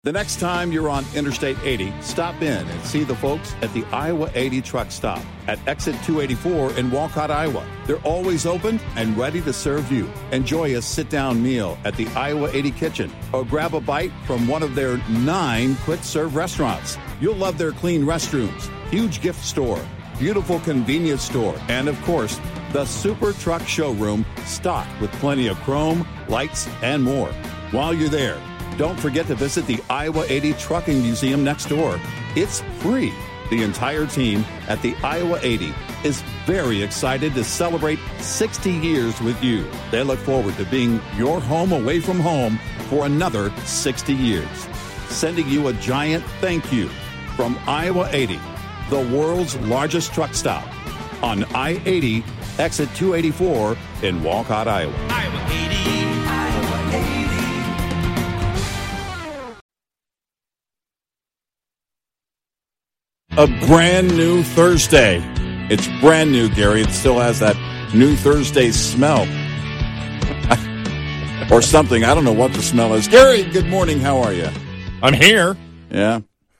The next time you're on Interstate 80, stop in and see the folks at the Iowa 80 truck stop at exit 284 in Walcott, Iowa. They're always open and ready to serve you. Enjoy a sit-down meal at the Iowa 80 kitchen or grab a bite from one of their 9 quick-serve restaurants. You'll love their clean restrooms, huge gift store, beautiful convenience store, and, of course, the Super Truck Showroom stocked with plenty of chrome, lights, and more. While you're there, don't forget to visit the Iowa 80 Trucking Museum next door. It's free. The entire team at the Iowa 80 is very excited to celebrate 60 years with you. They look forward to being your home away from home for another 60 years. Sending you a giant thank you from Iowa 80, the world's largest truck stop on I-80, exit 284 in Walcott, Iowa. Iowa 80. A brand new Thursday. It's brand new, Gary. It still has that new Thursday smell. Or something. I don't know what the smell is. Gary, good morning. How are you? I'm here. Yeah.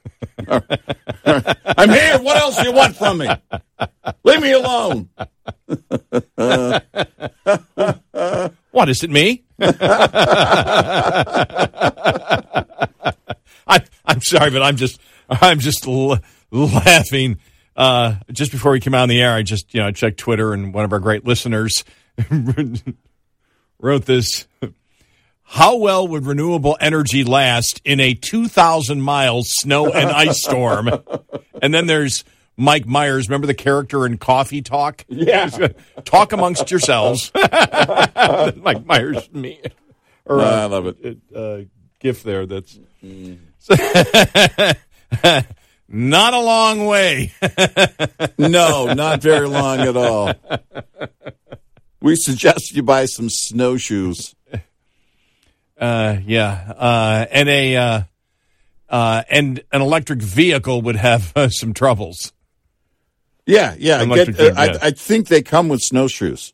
I'm here. What else do you want from me? Leave me alone. What, is it me? I'm sorry, but I'm just laughing. Just before we came out on the air, I just checked Twitter, and one of our great listeners wrote this. How well would renewable energy last in a 2,000-mile snow and ice storm? And then there's Mike Myers. Remember the character in Coffee Talk? Yeah. Talk amongst yourselves. Mike Myers, me. I love it. GIF there. That's not a long way. No, not very long at all. We suggest you buy some snowshoes. And an electric vehicle would have some troubles. Yeah. Yeah. I think they come with snowshoes.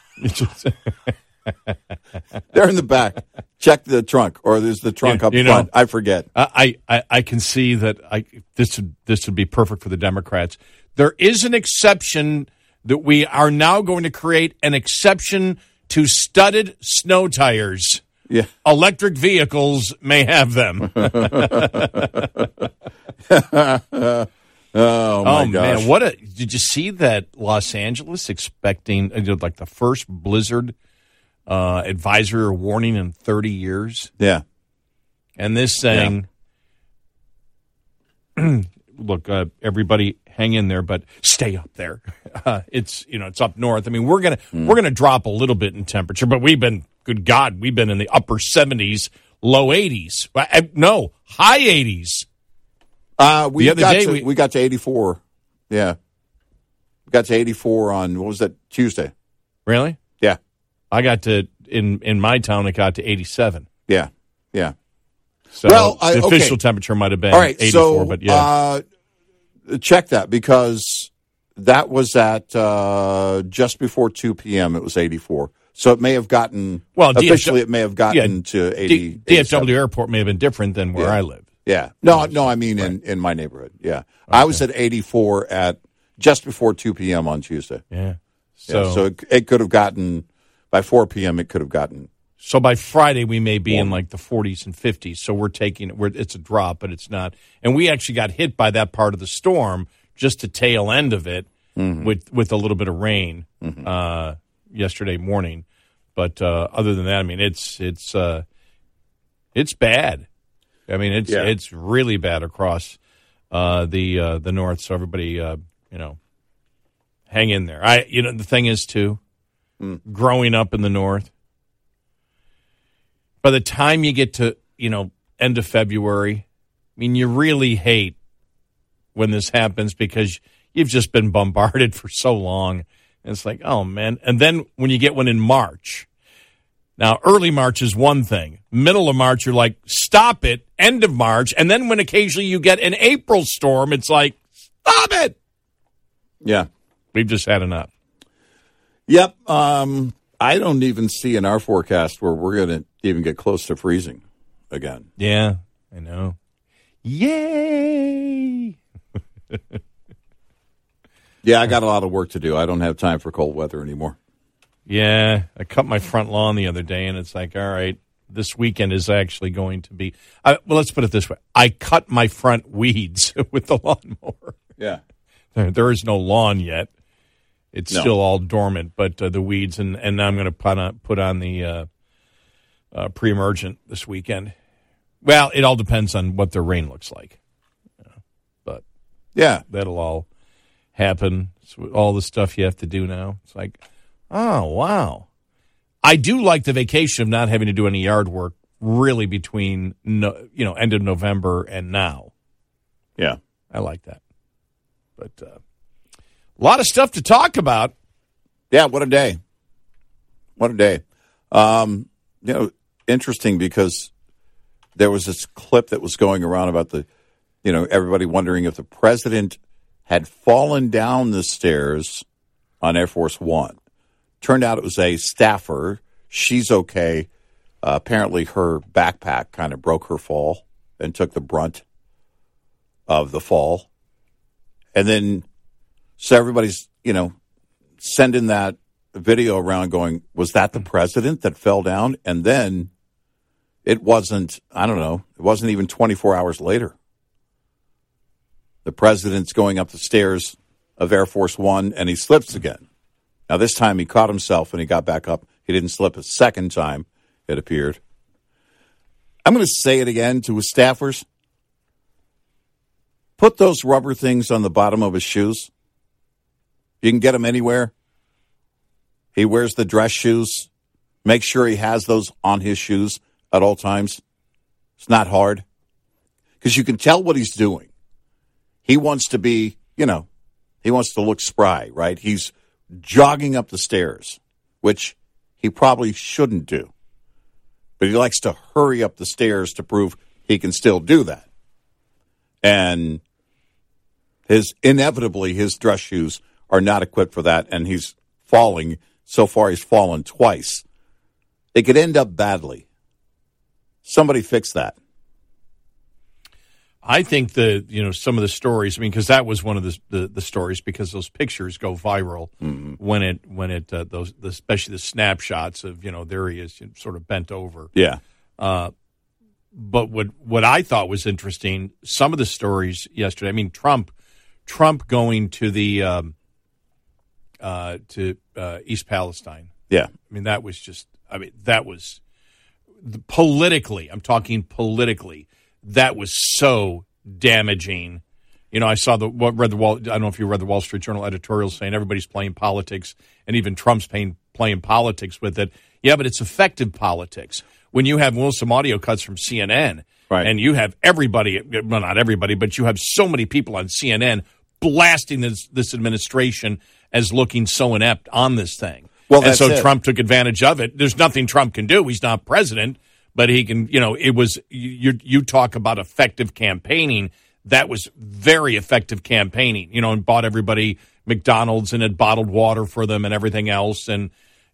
They're in the back. Check the trunk, or there's the trunk up front. I forget. I can see that this would be perfect for the Democrats. There is an exception that we are now going to create, an exception to studded snow tires. Yeah. Electric vehicles may have them. Oh my gosh. Man, did you see that Los Angeles expecting like the first blizzard advisory or warning in 30 years? Yeah. And this saying, look, everybody hang in there, but stay up there. It's up north. I mean, we're gonna drop a little bit in temperature, but we've been, good God, we've been in the upper 70s, low 80s. No, high 80s. We got to 84. Yeah. We got to 84 on, what was that, Tuesday? Really? Yeah. I got to, in my town, it got to 87. Yeah. So the official temperature might have been 84, but yeah. Check that, because that was at just before 2 p.m. It was 84. So it may have gotten, officially it may have gotten to 80. DFW Airport may have been different than where I live. Yeah. No, I mean in my neighborhood. Yeah. Okay. I was at 84 at just before 2 p.m. on Tuesday. Yeah. So it could have gotten, by 4 p.m. it could have gotten. So by Friday we may be in like the 40s and 50s. So we're taking it. It's a drop, but it's not. And we actually got hit by that part of the storm, just the tail end of it, with a little bit of rain yesterday morning. But other than that, I mean, it's bad. I mean, it's really bad across the north. So everybody, hang in there. The thing is too, growing up in the north, by the time you get to end of February, I mean, you really hate when this happens, because you've just been bombarded for so long. And it's like, oh man. And then when you get one in March. Now, early March is one thing. Middle of March, you're like, stop it. End of March. And then when occasionally you get an April storm, it's like, stop it. Yeah. We've just had enough. Yep. I don't even see in our forecast where we're going to even get close to freezing again. Yeah. I know. Yay! Yeah, I got a lot of work to do. I don't have time for cold weather anymore. Yeah, I cut my front lawn the other day, and it's like, all right, this weekend is actually going to be. Well, let's put it this way: I cut my front weeds with the lawnmower. Yeah, there is no lawn yet; it's still all dormant. But the weeds, and now I'm going to put on the pre-emergent this weekend. Well, it all depends on what the rain looks like, but yeah, that'll all happen. It's all the stuff you have to do now. It's like, oh, wow. I do like the vacation of not having to do any yard work really between, end of November and now. Yeah. I like that. But a lot of stuff to talk about. Yeah, what a day. What a day. Interesting because there was this clip that was going around about everybody wondering if the president had fallen down the stairs on Air Force One. Turned out it was a staffer. She's okay. Apparently her backpack kind of broke her fall and took the brunt of the fall. And then, so everybody's, sending that video around going, was that the president that fell down? And then it wasn't, it wasn't even 24 hours later. The president's going up the stairs of Air Force One, and he slips again. Now, this time he caught himself, and he got back up. He didn't slip a second time, it appeared. I'm going to say it again to his staffers. Put those rubber things on the bottom of his shoes. You can get them anywhere. He wears the dress shoes. Make sure he has those on his shoes at all times. It's not hard. Because you can tell what he's doing. He wants to be, he wants to look spry, right? He's jogging up the stairs, which he probably shouldn't do. But he likes to hurry up the stairs to prove he can still do that. And inevitably, his dress shoes are not equipped for that, and he's falling. So far, he's fallen twice. It could end up badly. Somebody fix that. I think some of the stories. I mean, because that was one of the stories, because those pictures go viral when it especially the snapshots of there he is sort of bent over. Yeah. But what I thought was interesting, some of the stories yesterday. I mean, Trump going to the East Palestine. Yeah. I mean, that was politically. I'm talking politically. That was so damaging. I saw I don't know if you read the Wall Street Journal editorial saying everybody's playing politics, and even Trump's playing politics with it. Yeah, but it's effective politics. When you have some audio cuts from CNN, right, and you have everybody, well, not everybody, but you have so many people on CNN blasting this administration as looking so inept on this thing. Well, and so Trump took advantage of it. There's nothing Trump can do. He's not president. But he can, it was, you talk about effective campaigning. That was very effective campaigning, and bought everybody McDonald's and had bottled water for them and everything else. And,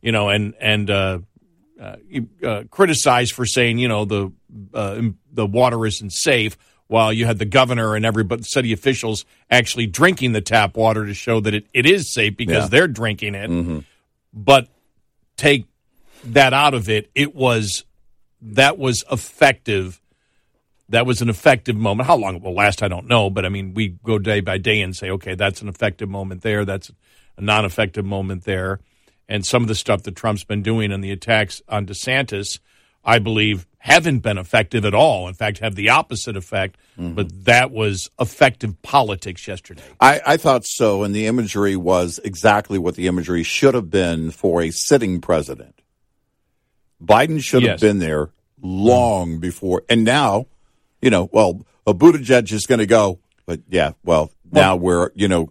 criticized for saying, the water isn't safe, while you had the governor and everybody, city officials actually drinking the tap water to show that it is safe because they're drinking it. Mm-hmm. But take that out of it, that was effective. That was an effective moment. How long it will last, I don't know. But, I mean, we go day by day and say, okay, that's an effective moment there. That's a non-effective moment there. And some of the stuff that Trump's been doing and the attacks on DeSantis, I believe, haven't been effective at all. In fact, have the opposite effect. Mm-hmm. But that was effective politics yesterday. I thought so. And the imagery was exactly what the imagery should have been for a sitting president. Biden should have been there long before. And now, Buttigieg is going to go. But, now we're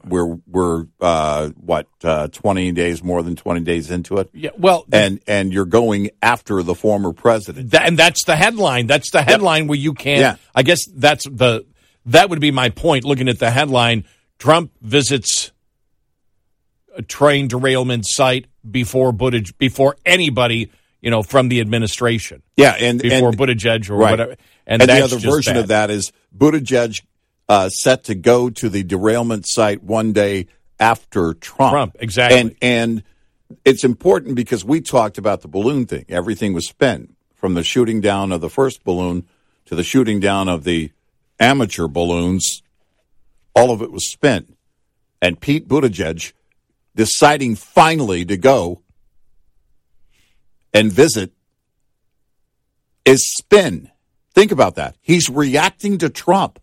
20 days, more than 20 days into it. Yeah, well. And you're going after the former president. And that's the headline. That's the headline where you can't. Yeah. I guess that would be my point, looking at the headline. Trump visits a train derailment site before anybody from the administration. Yeah, and before Buttigieg or right. whatever. And that's the other just version bad. of that is Buttigieg set to go to the derailment site one day after Trump. Exactly. And it's important because we talked about the balloon thing. Everything was spent, from the shooting down of the first balloon to the shooting down of the amateur balloons. All of it was spent. And Pete Buttigieg deciding finally to go and visit is spin. Think about that. He's reacting to Trump.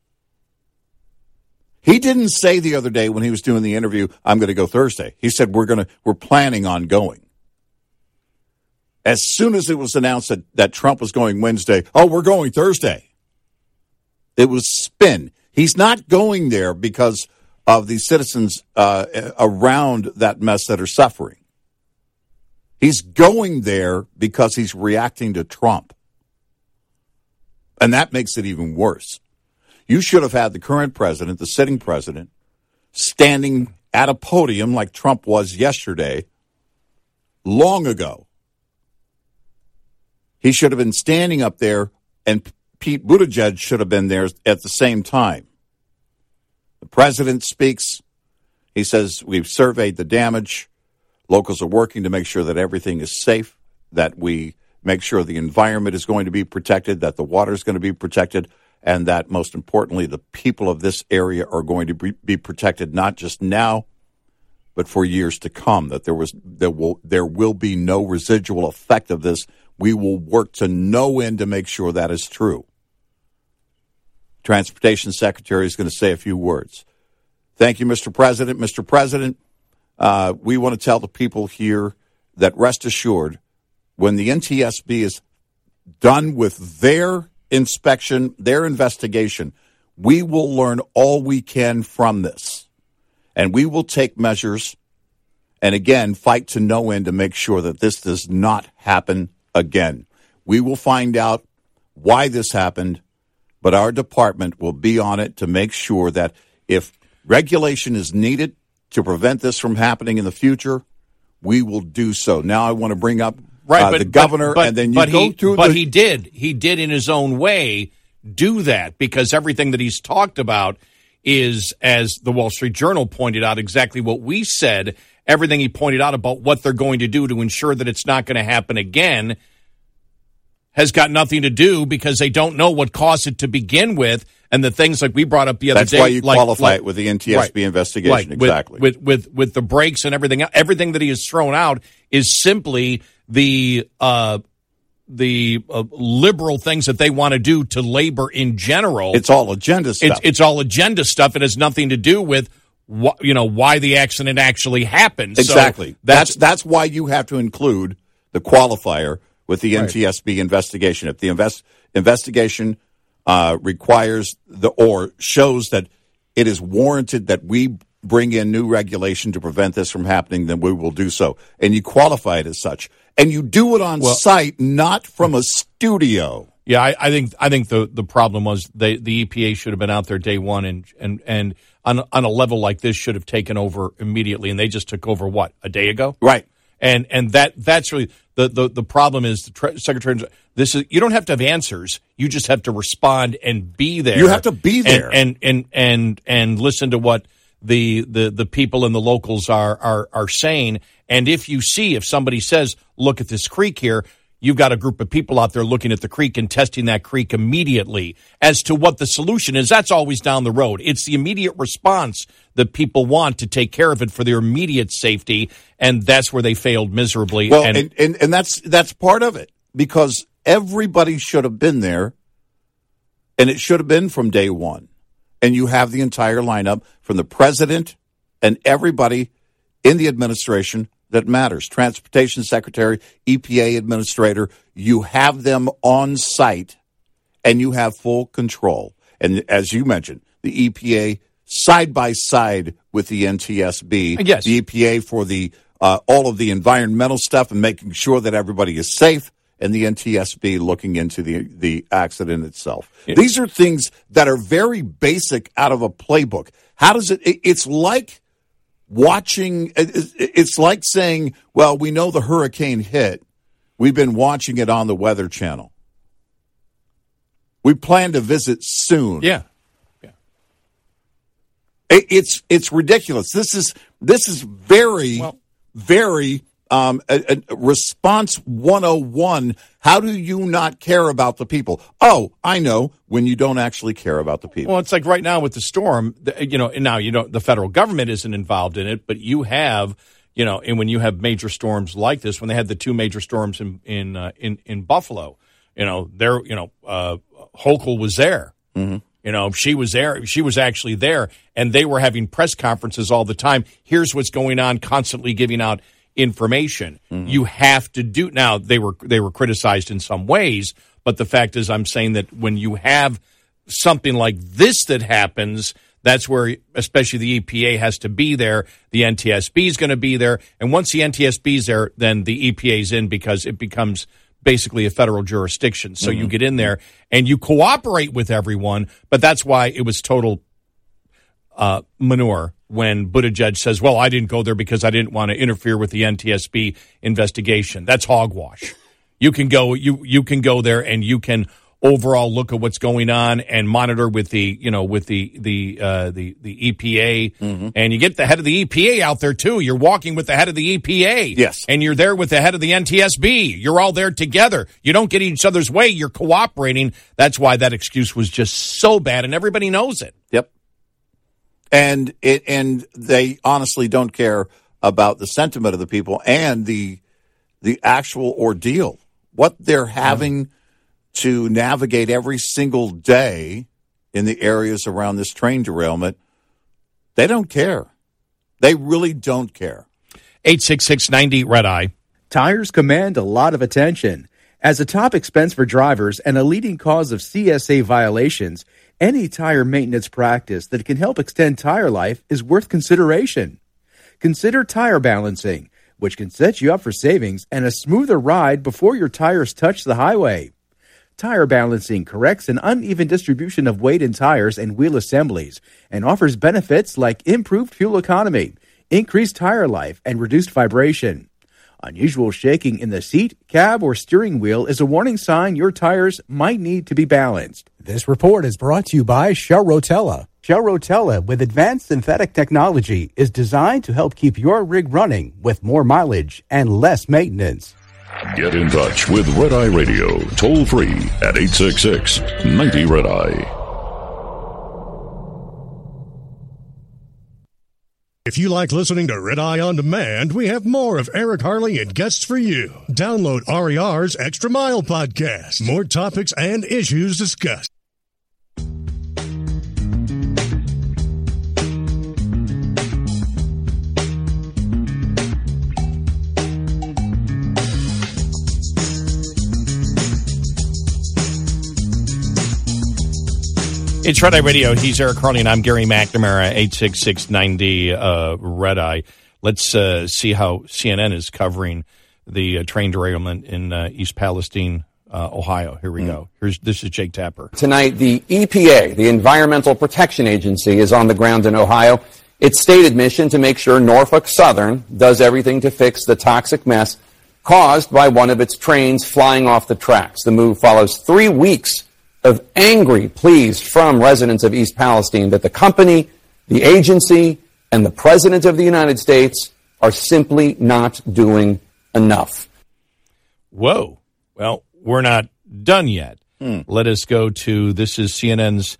He didn't say the other day when he was doing the interview, I'm going to go Thursday. He said, we're planning on going. As soon as it was announced that Trump was going Wednesday, we're going Thursday. It was spin. He's not going there because of the citizens around that mess that are suffering. He's going there because he's reacting to Trump. And that makes it even worse. You should have had the current president, the sitting president, standing at a podium like Trump was yesterday, long ago. He should have been standing up there, and Pete Buttigieg should have been there at the same time. The president speaks. He says, we've surveyed the damage. Locals are working to make sure that everything is safe, that we make sure the environment is going to be protected, that the water is going to be protected, and that, most importantly, the people of this area are going to be protected not just now, but for years to come, that there will be no residual effect of this. We will work to no end to make sure that is true. Transportation Secretary is going to say a few words. Thank you, Mr. President. Mr. President, we want to tell the people here that rest assured, when the NTSB is done with their inspection, their investigation, we will learn all we can from this. And we will take measures and, again, fight to no end to make sure that this does not happen again. We will find out why this happened, but our department will be on it to make sure that if regulation is needed to prevent this from happening in the future, we will do so. Now I want to bring up the governor, and then you go through. But he did in his own way do that, because everything that he's talked about is, as the Wall Street Journal pointed out, exactly what we said. Everything he pointed out about what they're going to do to ensure that it's not going to happen again has got nothing to do, because they don't know what caused it to begin with. And the things like we brought up the other day. That's why you qualify it with the NTSB investigation. Right. Exactly. With the brakes and everything. Everything that he has thrown out is simply the liberal things that they want to do to labor in general. It's all agenda stuff. It's all agenda stuff. It has nothing to do with why the accident actually happened. Exactly. So that's why you have to include the qualifier with the NTSB investigation. If the investigation requires or shows that it is warranted that we bring in new regulation to prevent this from happening, then we will do so. And you qualify it as such. And you do it on site, not from a studio. Yeah, I think the problem was the EPA should have been out there day one and on a level like this should have taken over immediately, and they just took over a day ago? Right. And that's really the problem is the Secretary. This is, you don't have to have answers. You just have to respond and be there. You have to be there and listen to what the people and the locals are saying. And if somebody says, look at this creek here, you've got a group of people out there looking at the creek and testing that creek immediately. As to what the solution is, that's always down the road. It's the immediate response that people want to take care of it for their immediate safety, and that's where they failed miserably. Well, and that's part of it, because everybody should have been there, and it should have been from day one. And you have the entire lineup from the president and everybody in the administration that matters. Transportation Secretary, EPA Administrator, you have them on site and you have full control. And as you mentioned, the EPA side by side with the NTSB, yes. The EPA for the all of the environmental stuff and making sure that everybody is safe, and the NTSB looking into the accident itself. Yeah. These are things that are very basic out of a playbook. How does it's like watching, it's like saying, well, we know the hurricane hit. We've been watching it on the Weather Channel. We plan to visit soon. Yeah. It's ridiculous. This is very a response 101. How do you not care about the people? Oh, I know, when you don't actually care about the people. Well, it's like right now with the storm, the federal government isn't involved in it, but you have, and when you have major storms like this, when they had the two major storms in Buffalo, Hochul was there. Mm-hmm. She was there. She was actually there, and they were having press conferences all the time. Here's what's going on, constantly giving out information. Mm-hmm. You have to do. Now, they were criticized in some ways, but the fact is, I'm saying that when you have something like this that happens, that's where especially the EPA has to be there. The NTSB is going to be there, and once the NTSB is there, then the EPA is in because it becomes basically a federal jurisdiction. So you get in there and you cooperate with everyone, but that's why it was total manure when Buttigieg says, well, I didn't go there because I didn't want to interfere with the NTSB investigation. That's hogwash. You can go there and you can overall look at what's going on and monitor with the EPA. Mm-hmm. And you get the head of the EPA out there too. You're walking with the head of the EPA. Yes. And you're there with the head of the NTSB. You're all there together. You don't get each other's way. You're cooperating. That's why that excuse was just so bad, and everybody knows it. Yep. And they honestly don't care about the sentiment of the people and the actual ordeal. What they're having to navigate every single day in the areas around this train derailment, they don't care. They really don't care. 866-90-RED-EYE. Tires command a lot of attention. As a top expense for drivers and a leading cause of CSA violations, any tire maintenance practice that can help extend tire life is worth consideration. Consider tire balancing, which can set you up for savings and a smoother ride before your tires touch the highway. Tire balancing corrects an uneven distribution of weight in tires and wheel assemblies and offers benefits like improved fuel economy, increased tire life, and reduced vibration. Unusual shaking in the seat, cab, or steering wheel is a warning sign your tires might need to be balanced. This report is brought to you by Shell Rotella. Shell Rotella, with advanced synthetic technology, is designed to help keep your rig running with more mileage and less maintenance. Get in touch with Red Eye Radio, toll free at 866-90-RED-EYE. If you like listening to Red Eye On Demand, we have more of Eric Harley and guests for you. Download RER's Extra Mile podcast. More topics and issues discussed. It's Red Eye Radio. He's Eric Harley, and I'm Gary McNamara, 86690 Red Eye. Let's see how CNN is covering the train derailment in East Palestine, Ohio. Here we go. This is Jake Tapper. Tonight, the EPA, the Environmental Protection Agency, is on the ground in Ohio. Its stated mission to make sure Norfolk Southern does everything to fix the toxic mess caused by one of its trains flying off the tracks. The move follows 3 weeks of angry pleas from residents of East Palestine that the company, the agency, and the President of the United States are simply not doing enough. Whoa. Well, we're not done yet. Let us go to, this is CNN's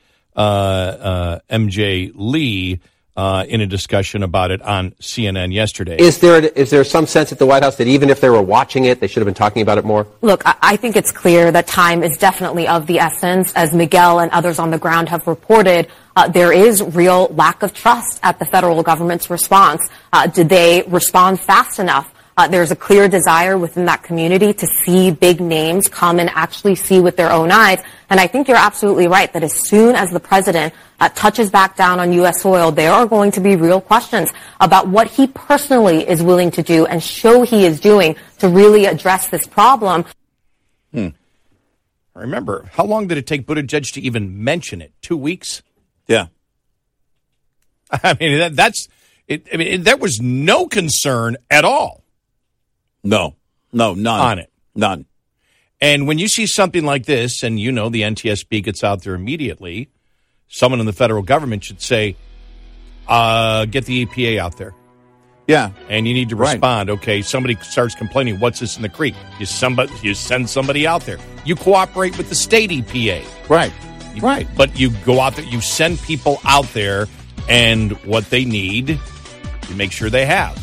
MJ Lee in a discussion about it on CNN yesterday. Is there some sense at the White House that even if they were watching it, they should have been talking about it more? Look, I think it's clear that time is definitely of the essence. As Miguel and others on the ground have reported, there is real lack of trust at the federal government's response. Did they respond fast enough? There's a clear desire within that community to see big names come and actually see with their own eyes. And I think you're absolutely right that as soon as the president touches back down on U.S. soil, there are going to be real questions about what he personally is willing to do and show he is doing to really address this problem. Remember, how long did it take Buttigieg to even mention it? 2 weeks? Yeah. I mean, that's it. I mean, there was no concern at all. No, none on it. None. And when you see something like this, and you know the NTSB gets out there immediately, someone in the federal government should say, get the EPA out there. Yeah. And you need to respond. Right. Okay, somebody starts complaining, what's this in the creek? You send somebody out there. You cooperate with the state EPA. Right. Right. But you go out there, you send people out there, and what they need, you make sure they have.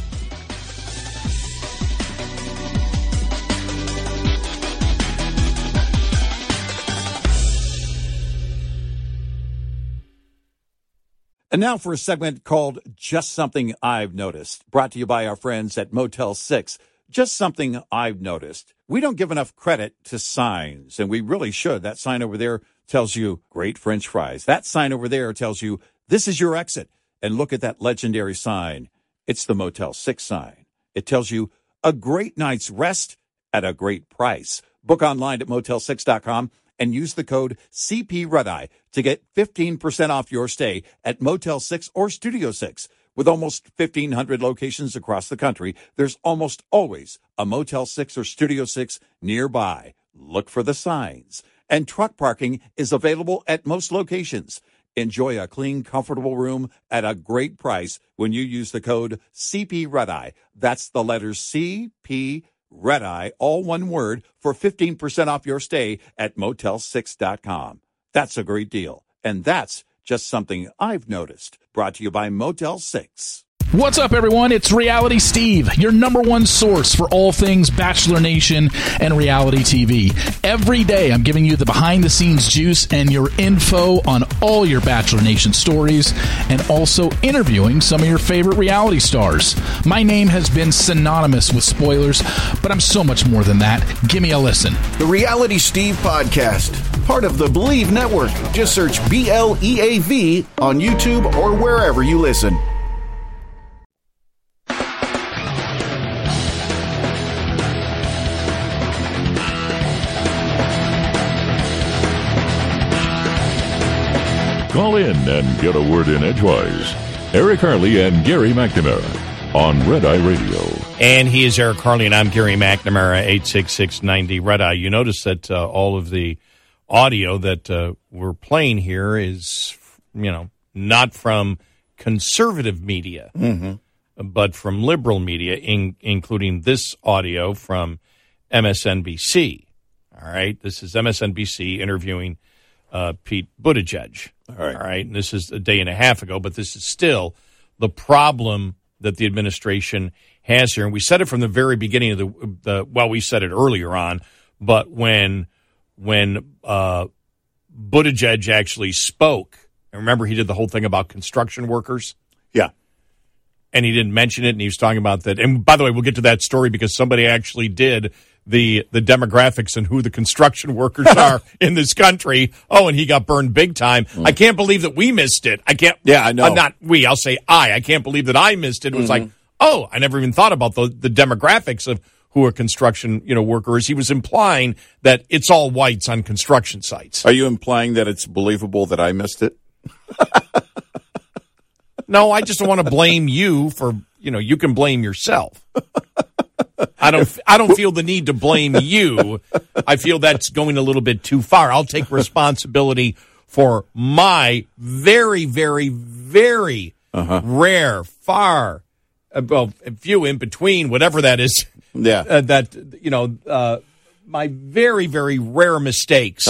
And now for a segment called Just Something I've Noticed, brought to you by our friends at Motel 6. Just something I've noticed. We don't give enough credit to signs, and we really should. That sign over there tells you great French fries. That sign over there tells you this is your exit. And look at that legendary sign. It's the Motel 6 sign. It tells you a great night's rest at a great price. Book online at motel6.com. and use the code CPRedEye to get 15% off your stay at Motel 6 or Studio 6. With almost 1,500 locations across the country, there's almost always a Motel 6 or Studio 6 nearby. Look for the signs. And truck parking is available at most locations. Enjoy a clean, comfortable room at a great price when you use the code CPRedEye. That's the letters CP Redeye, all one word, for 15% off your stay at motel6.com. That's a great deal. And that's just something I've noticed. Brought to you by Motel 6. What's up, everyone? It's Reality Steve, your number one source for all things Bachelor Nation and reality TV. Every day, I'm giving you the behind-the-scenes juice and your info on all your Bachelor Nation stories, and also interviewing some of your favorite reality stars. My name has been synonymous with spoilers, but I'm so much more than that. Give me a listen. The Reality Steve Podcast, part of the Believe Network. Just search BLEAV on YouTube or wherever you listen. Call in and get a word in edgewise. Eric Harley and Gary McNamara on Red Eye Radio. And he is Eric Harley, and I'm Gary McNamara, 86690 Red Eye. You notice that all of the audio that we're playing here is, not from conservative media, but from liberal media, including this audio from MSNBC. All right, this is MSNBC interviewing Pete Buttigieg. All right. And this is a day and a half ago, but this is still the problem that the administration has here. And we said it from the very beginning of we said it earlier on, but when Buttigieg actually spoke, and remember he did the whole thing about construction workers? Yeah. And he didn't mention it, and he was talking about that. And by the way, we'll get to that story because somebody actually did the demographics and who the construction workers are in this country. Oh, and he got burned big time. I can't believe that we missed it. I can't. Yeah, I know. Not we. I'll say I can't believe that I missed it. It was like, oh, I never even thought about the demographics of who a construction worker is. He was implying that it's all whites on construction sites. Are you implying that it's believable that I missed it? No, I just don't want to blame you for, you can blame yourself. I don't feel the need to blame you. I feel that's going a little bit too far. I'll take responsibility for my very, very, very rare, far, few in between, whatever that is. Yeah. My very, very rare mistakes.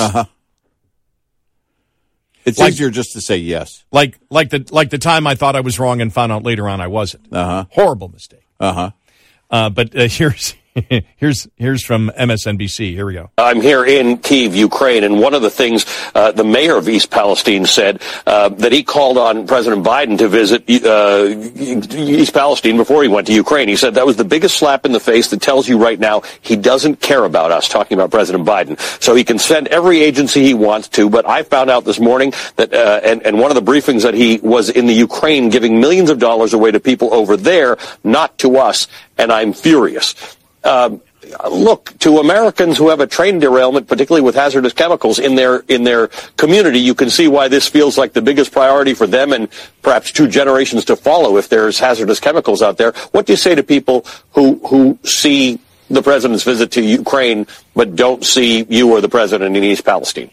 It's easier just to say yes. Like the time I thought I was wrong and found out later on I wasn't. Horrible mistake. But here's from MSNBC. Here we go. I'm here in Kyiv, Ukraine, and one of the things the mayor of East Palestine said that he called on President Biden to visit East Palestine before he went to Ukraine. He said that was the biggest slap in the face that tells you right now he doesn't care about us, talking about President Biden. So he can send every agency he wants to, but I found out this morning that, and one of the briefings that he was in the Ukraine giving millions of dollars away to people over there, not to us, and I'm furious. Look, to Americans who have a train derailment, particularly with hazardous chemicals in their community, you can see why this feels like the biggest priority for them and perhaps 2 generations to follow if there's hazardous chemicals out there. What do you say to people who see the president's visit to Ukraine, but don't see you or the president in East Palestine?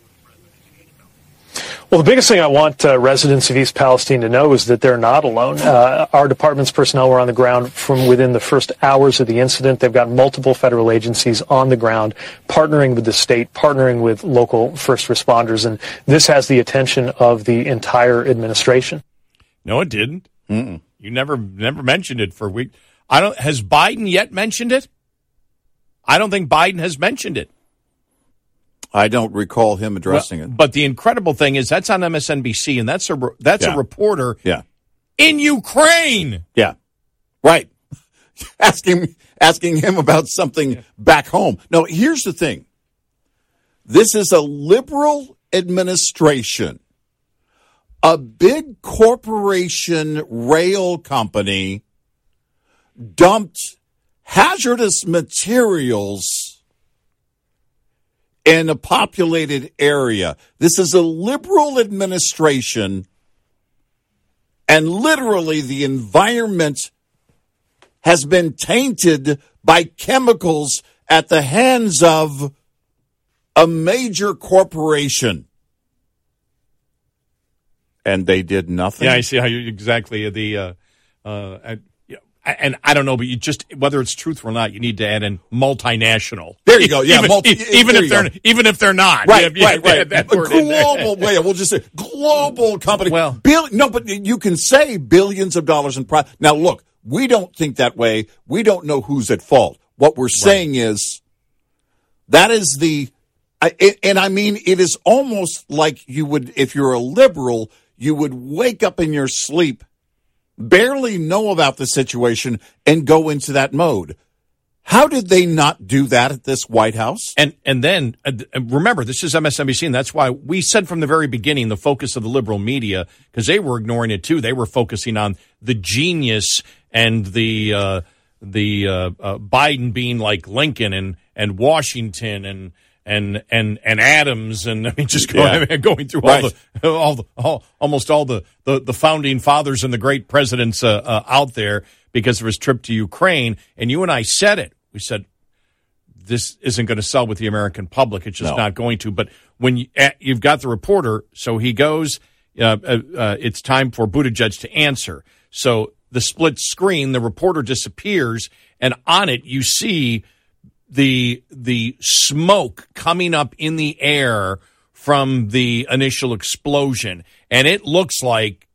Well, the biggest thing I want residents of East Palestine to know is that they're not alone. Our department's personnel were on the ground from within the first hours of the incident. They've got multiple federal agencies on the ground, partnering with the state, partnering with local first responders, and this has the attention of the entire administration. No, it didn't. Mm-mm. You never mentioned it for a week. Has Biden yet mentioned it? I don't think Biden has mentioned it. I don't recall him addressing it. But the incredible thing is that's on MSNBC, and that's a reporter in Ukraine. Yeah, right. asking him about something back home. No, here's the thing. This is a liberal administration. A big corporation rail company dumped hazardous materials in a populated area. This is a liberal administration, and literally the environment has been tainted by chemicals at the hands of a major corporation. And they did nothing? Yeah, I see how you exactly and I don't know, but you just, whether it's truthful or not, you need to add in multinational. There you go. Yeah, even if they're not. Right. That word global. We'll just say global company. Well, but you can say billions of dollars in profit. Now, look, we don't think that way. We don't know who's at fault. What we're saying is that is and I mean, it is almost like you would, if you're a liberal, you would wake up in your sleep, barely know about the situation, and go into that mode. How did they not do that at this White House? And then, remember, this is MSNBC, and that's why we said from the very beginning the focus of the liberal media, because they were ignoring it too. They were focusing on the genius and the Biden being like Lincoln and Washington and Adams, and I mean, just going through almost all the founding fathers and the great presidents out there because of his trip to Ukraine. And you and I said it. We said this isn't going to sell with the American public. It's just not going to. But when you've got the reporter, so he goes, it's time for Buttigieg to answer. So the split screen, the reporter disappears, and on it you see the smoke coming up in the air from the initial explosion, and it looks like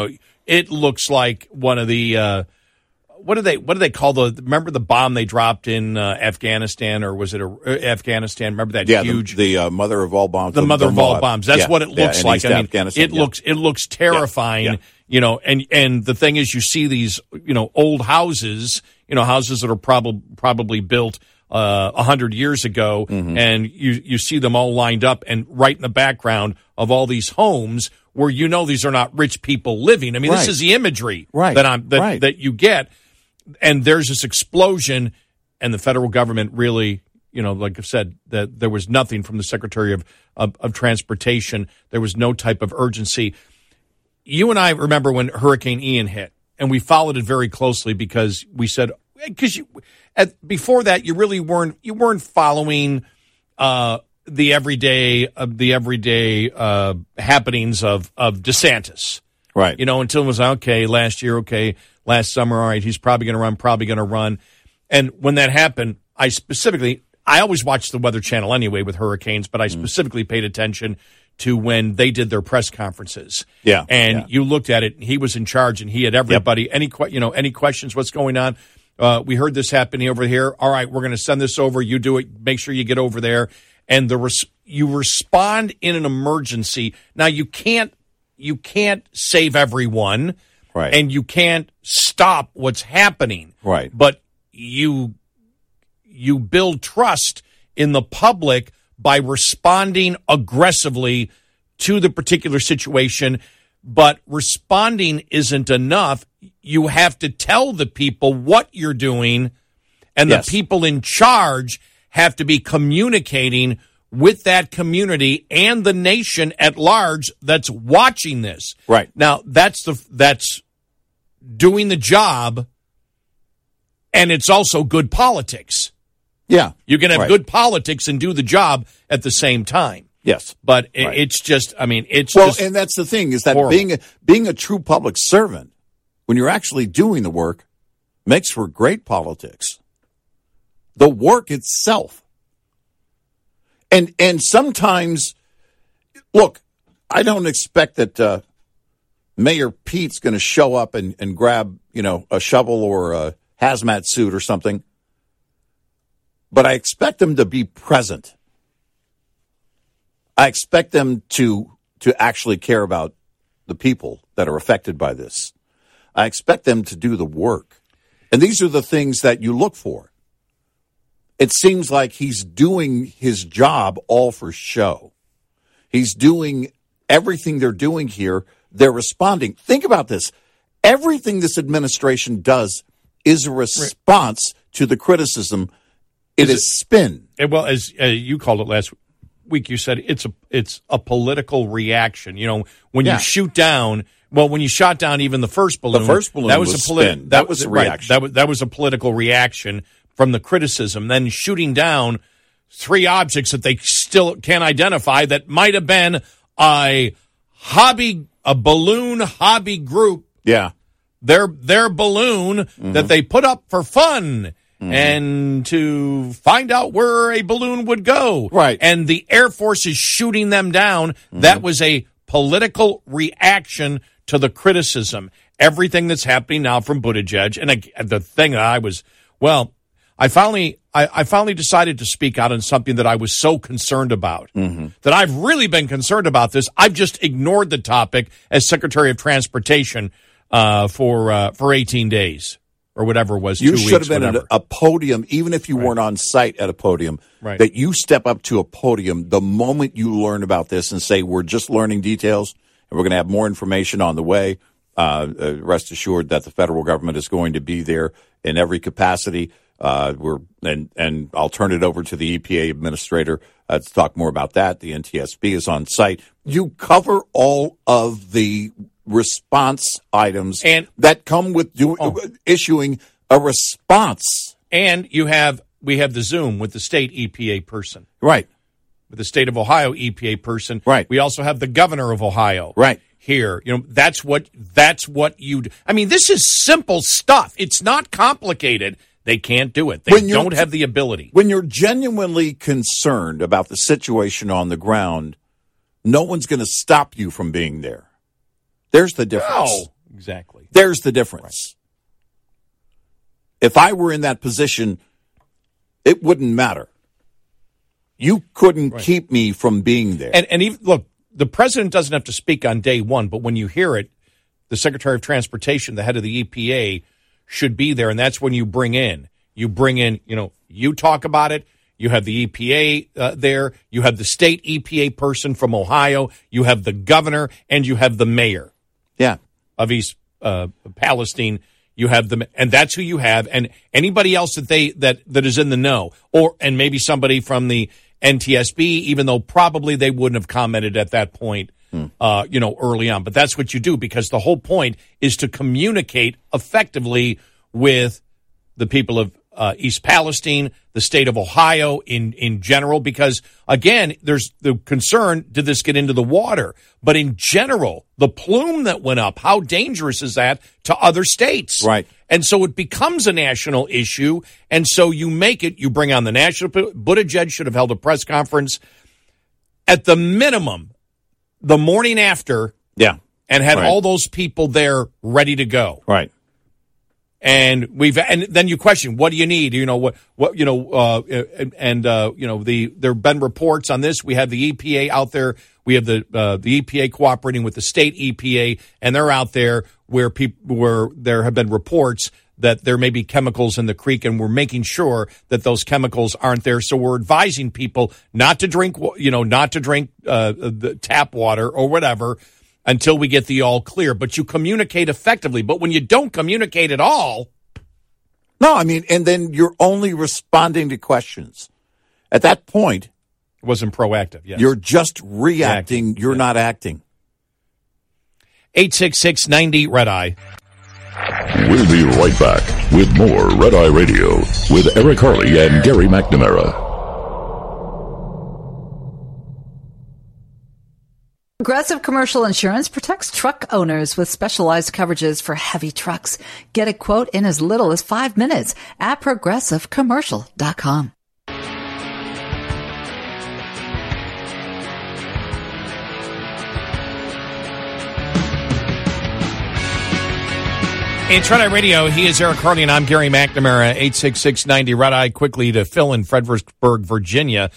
one of the what do they call remember the bomb they dropped in Afghanistan, or was it Afghanistan? Remember that huge the mother of all bombs? The mother of all bombs. That's what it looks like. I mean, it looks terrifying. You know, and the thing is, you see these old houses, houses that are probably built 100 years ago, and you see them all lined up, and right in the background of all these homes where these are not rich people living. I mean, this is the imagery that you get, and there's this explosion, and the federal government really, like I've said, that there was nothing from the Secretary of Transportation. There was no type of urgency. You and I remember when Hurricane Ian hit, and we followed it very closely because we said, before that, you really weren't following the everyday happenings of DeSantis, right? Until it was last summer, all right, he's probably going to run, and when that happened, I always watched the Weather Channel anyway with hurricanes, but I specifically paid attention to when they did their press conferences. You looked at it, and he was in charge, and he had everybody. Any questions? What's going on? We heard this happening over here. All right, we're going to send this over. You do it. Make sure you get over there. And you respond in an emergency. Now you can't save everyone, right? And you can't stop what's happening, right? But you build trust in the public by responding aggressively to the particular situation. But responding isn't enough. You have to tell the people what you're doing, and the people in charge have to be communicating with that community and the nation at large that's watching this. Right. Now, that's doing the job, and it's also good politics. Yeah. You can have good politics and do the job at the same time. Yes. But it's just, I mean, it's well, just and that's the thing, is that horrible. being a true public servant, when you're actually doing the work, makes for great politics. The work itself. And sometimes, look, I don't expect that Mayor Pete's going to show up and grab, a shovel or a hazmat suit or something. But I expect them to be present. I expect them to actually care about the people that are affected by this. I expect them to do the work. And these are the things that you look for. It seems like he's doing his job all for show. He's doing everything they're doing here. They're responding. Think about this. Everything this administration does is a response to the criticism. It is spin. Well, as you called it last week, you said it's a political reaction. When you shoot down, when you shot down even the first balloon, that was a spin. That was a reaction. Right, that was a political reaction from the criticism. Then shooting down 3 objects that they still can't identify that might have been a balloon hobby group. Yeah. Their balloon that they put up for fun and to find out where a balloon would go. Right. And the Air Force is shooting them down. That was a political reaction to the criticism. Everything that's happening now from Buttigieg. And the thing that I finally decided to speak out on something that I was so concerned about. That I've really been concerned about this. I've just ignored the topic as Secretary of Transportation for 18 days or whatever it was. You 2 should weeks, have been whatever. at a podium, even if you weren't on site at a podium, that you step up to a podium the moment you learn about this and say, we're just learning details and we're going to have more information on the way. Rest assured that the federal government is going to be there in every capacity. And I'll turn it over to the EPA administrator to talk more about that. The NTSB is on site. You cover all of the response items that come with issuing a response. And we have the Zoom with the state EPA person. Right. With the state of Ohio EPA person. Right. We also have the governor of Ohio. Right. Here. That's what you do. I mean, this is simple stuff. It's not complicated. They can't do it. They don't have the ability. When you're genuinely concerned about the situation on the ground, no one's going to stop you from being there. There's the difference. No, exactly. There's the difference. Right. If I were in that position, it wouldn't matter. You couldn't keep me from being there. And even, look, the president doesn't have to speak on day one, but when you hear it, the Secretary of Transportation, the head of the EPA, should be there, and that's when you bring in, you talk about it, you have the EPA there, you have the state EPA person from Ohio, you have the governor, and you have the mayor of East Palestine. You have them, and that's who you have, and anybody else that is in the know, and maybe somebody from the NTSB, even though probably they wouldn't have commented at that point, early on. But that's what you do, because the whole point is to communicate effectively with the people of East Palestine, the state of Ohio in general, because, again, there's the concern, did this get into the water? But in general, the plume that went up, how dangerous is that to other states? Right. And so it becomes a national issue, and so you bring on the national. Buttigieg should have held a press conference at the minimum the morning after, and had all those people there ready to go. Right. And then you question, what do you need? There've been reports on this. We have the EPA out there. We have the EPA cooperating with the state EPA, and they're out there where there have been reports that there may be chemicals in the creek, and we're making sure that those chemicals aren't there. So we're advising people not to drink the tap water or whatever until we get the all clear. But you communicate effectively. But when you don't communicate at all. No, I mean, and then you're only responding to questions. At that point. It wasn't proactive, yes. You're just reacting. You're not acting. 866-90-RED-EYE. We'll be right back. with more Red Eye Radio with Eric Harley and Gary McNamara. Progressive Commercial Insurance protects truck owners with specialized coverages for heavy trucks. Get a quote in as little as 5 minutes at progressivecommercial.com. It's Red Eye Radio. He is Eric Harley, and I'm Gary McNamara. 86690 Red Eye. Quickly to Phil in Fredericksburg, Virginia.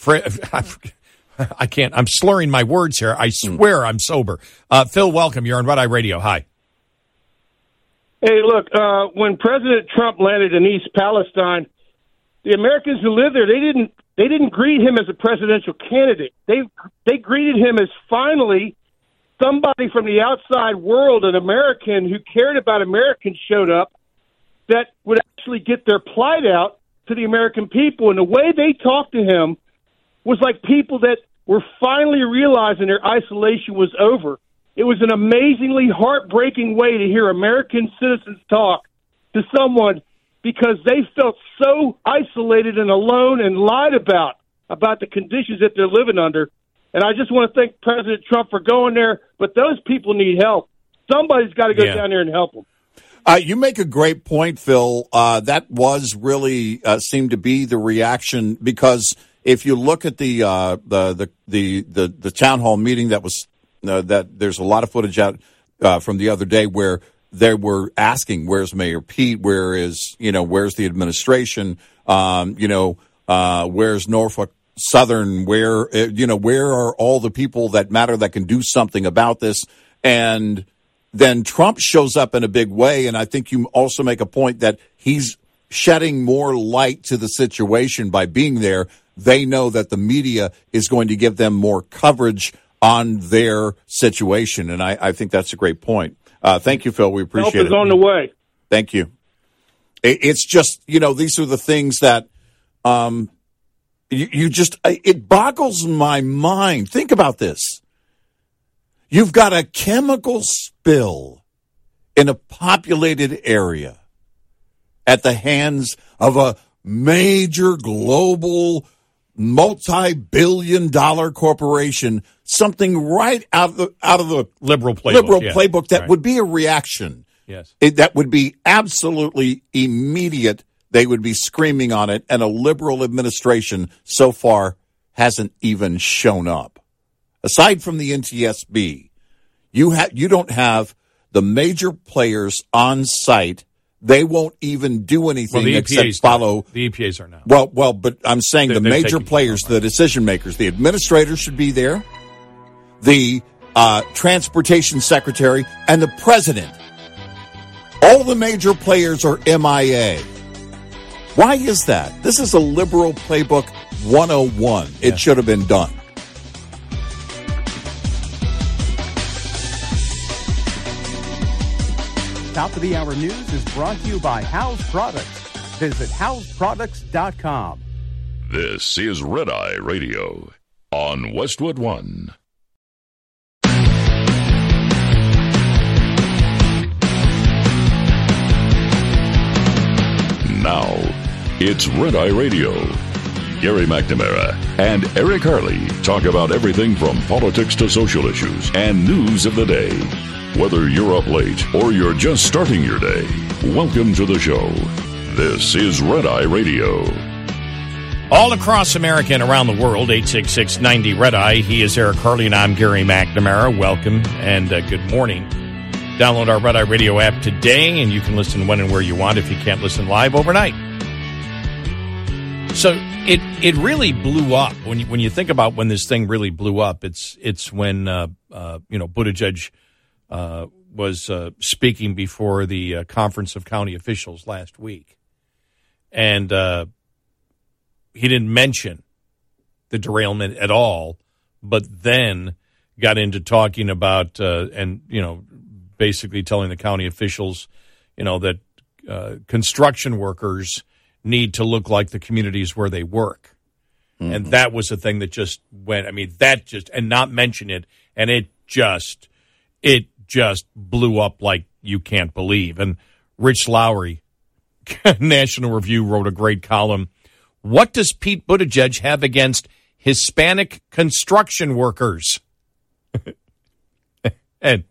I can't. I'm slurring my words here. I swear I'm sober. Phil, welcome. You're on Red Eye Radio. Hi. Hey, look, when President Trump landed in East Palestine, the Americans who lived there, they didn't greet him as a presidential candidate. They greeted him as finally somebody from the outside world, an American who cared about Americans, showed up that would actually get their plight out to the American people. And the way they talked to him was like people that were finally realizing their isolation was over. It was an amazingly heartbreaking way to hear American citizens talk to someone because they felt so isolated and alone and lied about the conditions that they're living under. And I just want to thank President Trump for going there, but those people need help. Somebody's got to go down there and help them. You make a great point, Phil. That was really seemed to be the reaction, because if you look at the town hall meeting that was that there's a lot of footage out from the other day where they were asking, "Where's Mayor Pete? Where's the administration? Where's Norfolk Southern? Where are all the people that matter that can do something about this?" And then Trump shows up in a big way, and I think you also make a point that he's shedding more light to the situation by being there. They know that the media is going to give them more coverage on their situation, and I think that's a great point. Thank you, Phil. We appreciate it. Help is on the way. Thank you. It's just, these are the things that it boggles my mind. Think about this. You've got a chemical spill in a populated area at the hands of a major global multi-billion-dollar corporation, something right out of the liberal playbook that would be a reaction. Yes. That would be absolutely immediate. They would be screaming on it, and a liberal administration so far hasn't even shown up. Aside from the NTSB, you don't have the major players on site. They won't even do anything except follow. The EPAs are now. Well, but I'm saying the major players, the decision makers, the administrators should be there, the transportation secretary, and the president. All the major players are MIA. Why is that? This is a liberal playbook 101. It should have been done. Top of the Hour News is brought to you by House Products. Visit houseproducts.com. This is Red Eye Radio on Westwood One. Now, it's Red Eye Radio. Gary McNamara and Eric Harley talk about everything from politics to social issues and news of the day. Whether you're up late or you're just starting your day, welcome to the show. This is Red Eye Radio. All across America and around the world, 866-90 Red Eye. He is Eric Harley, and I'm Gary McNamara. Welcome and good morning. Download our Red Eye Radio app today, and you can listen when and where you want if you can't listen live overnight. So it really blew up when you think about when this thing really blew up. It's when Buttigieg was speaking before the Conference of County Officials last week, and he didn't mention the derailment at all, but then got into talking about basically telling the county officials, that construction workers need to look like the communities where they work. Mm-hmm. And that was the thing that just went, and not mention it, and it just blew up like you can't believe. And Rich Lowry National Review wrote a great column. What does Pete Buttigieg have against Hispanic construction workers? and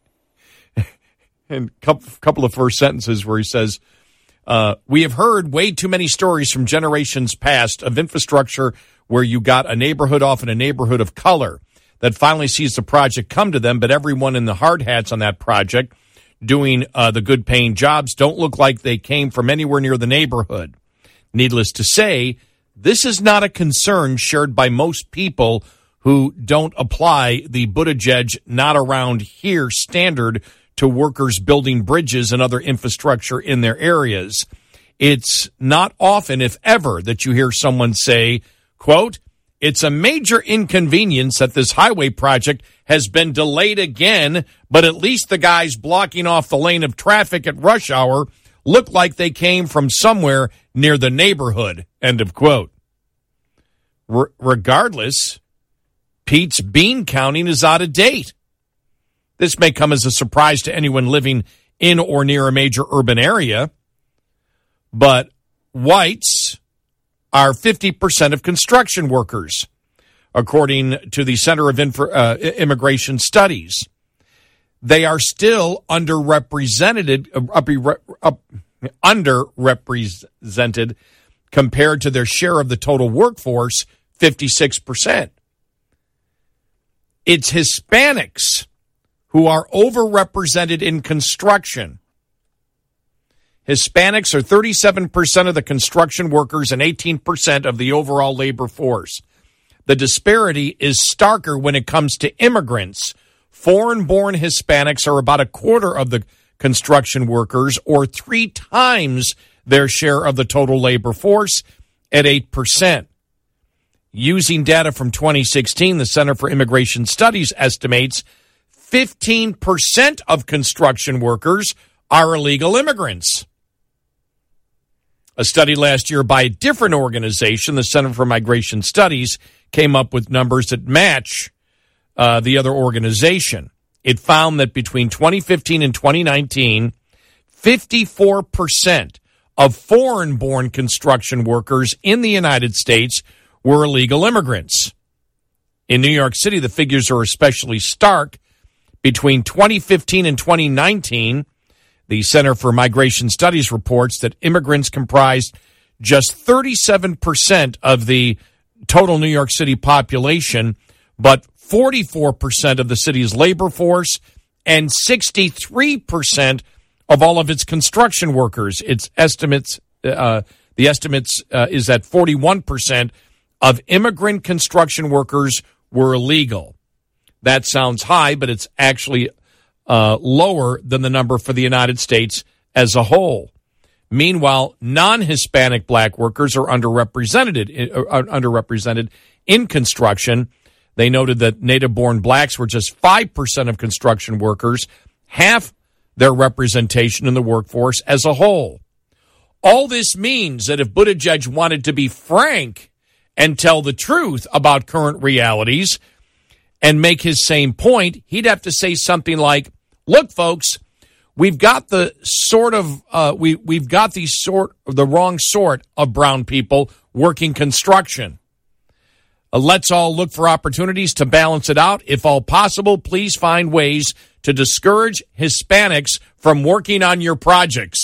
couple of first sentences where he says, we have heard way too many stories from generations past of infrastructure where you got a neighborhood, often a neighborhood of color, that finally sees the project come to them, but everyone in the hard hats on that project doing the good-paying jobs don't look like they came from anywhere near the neighborhood. Needless to say, this is not a concern shared by most people who don't apply the Buttigieg not around here standard to workers building bridges and other infrastructure in their areas. It's not often, if ever, that you hear someone say, quote, it's a major inconvenience that this highway project has been delayed again, but at least the guys blocking off the lane of traffic at rush hour look like they came from somewhere near the neighborhood, end of quote. Regardless, Pete's bean counting is out of date. This may come as a surprise to anyone living in or near a major urban area, but whites are 50% of construction workers, according to the Center of Immigration Studies. They are still underrepresented compared to their share of the total workforce, 56%. It's Hispanics who are overrepresented in construction. Hispanics are 37% of the construction workers and 18% of the overall labor force. The disparity is starker when it comes to immigrants. Foreign-born Hispanics are about a quarter of the construction workers, or 3 times their share of the total labor force at 8%. Using data from 2016, the Center for Immigration Studies estimates 15% of construction workers are illegal immigrants. A study last year by a different organization, the Center for Migration Studies, came up with numbers that match the other organization. It found that between 2015 and 2019, 54% of foreign-born construction workers in the United States were illegal immigrants. In New York City, the figures are especially stark. Between 2015 and 2019, the Center for Migration Studies reports that immigrants comprised just 37% of the total New York City population, but 44% of the city's labor force and 63% of all of its construction workers. The estimates is that 41% of immigrant construction workers were illegal. That sounds high, but it's actually lower than the number for the United States as a whole. Meanwhile, non-Hispanic black workers are underrepresented in construction. They noted that native-born blacks were just 5% of construction workers, half their representation in the workforce as a whole. All this means that if Buttigieg wanted to be frank and tell the truth about current realities and make his same point, he'd have to say something like, look, folks, we've got the wrong sort of brown people working construction. Let's all look for opportunities to balance it out. If all possible, please find ways to discourage Hispanics from working on your projects.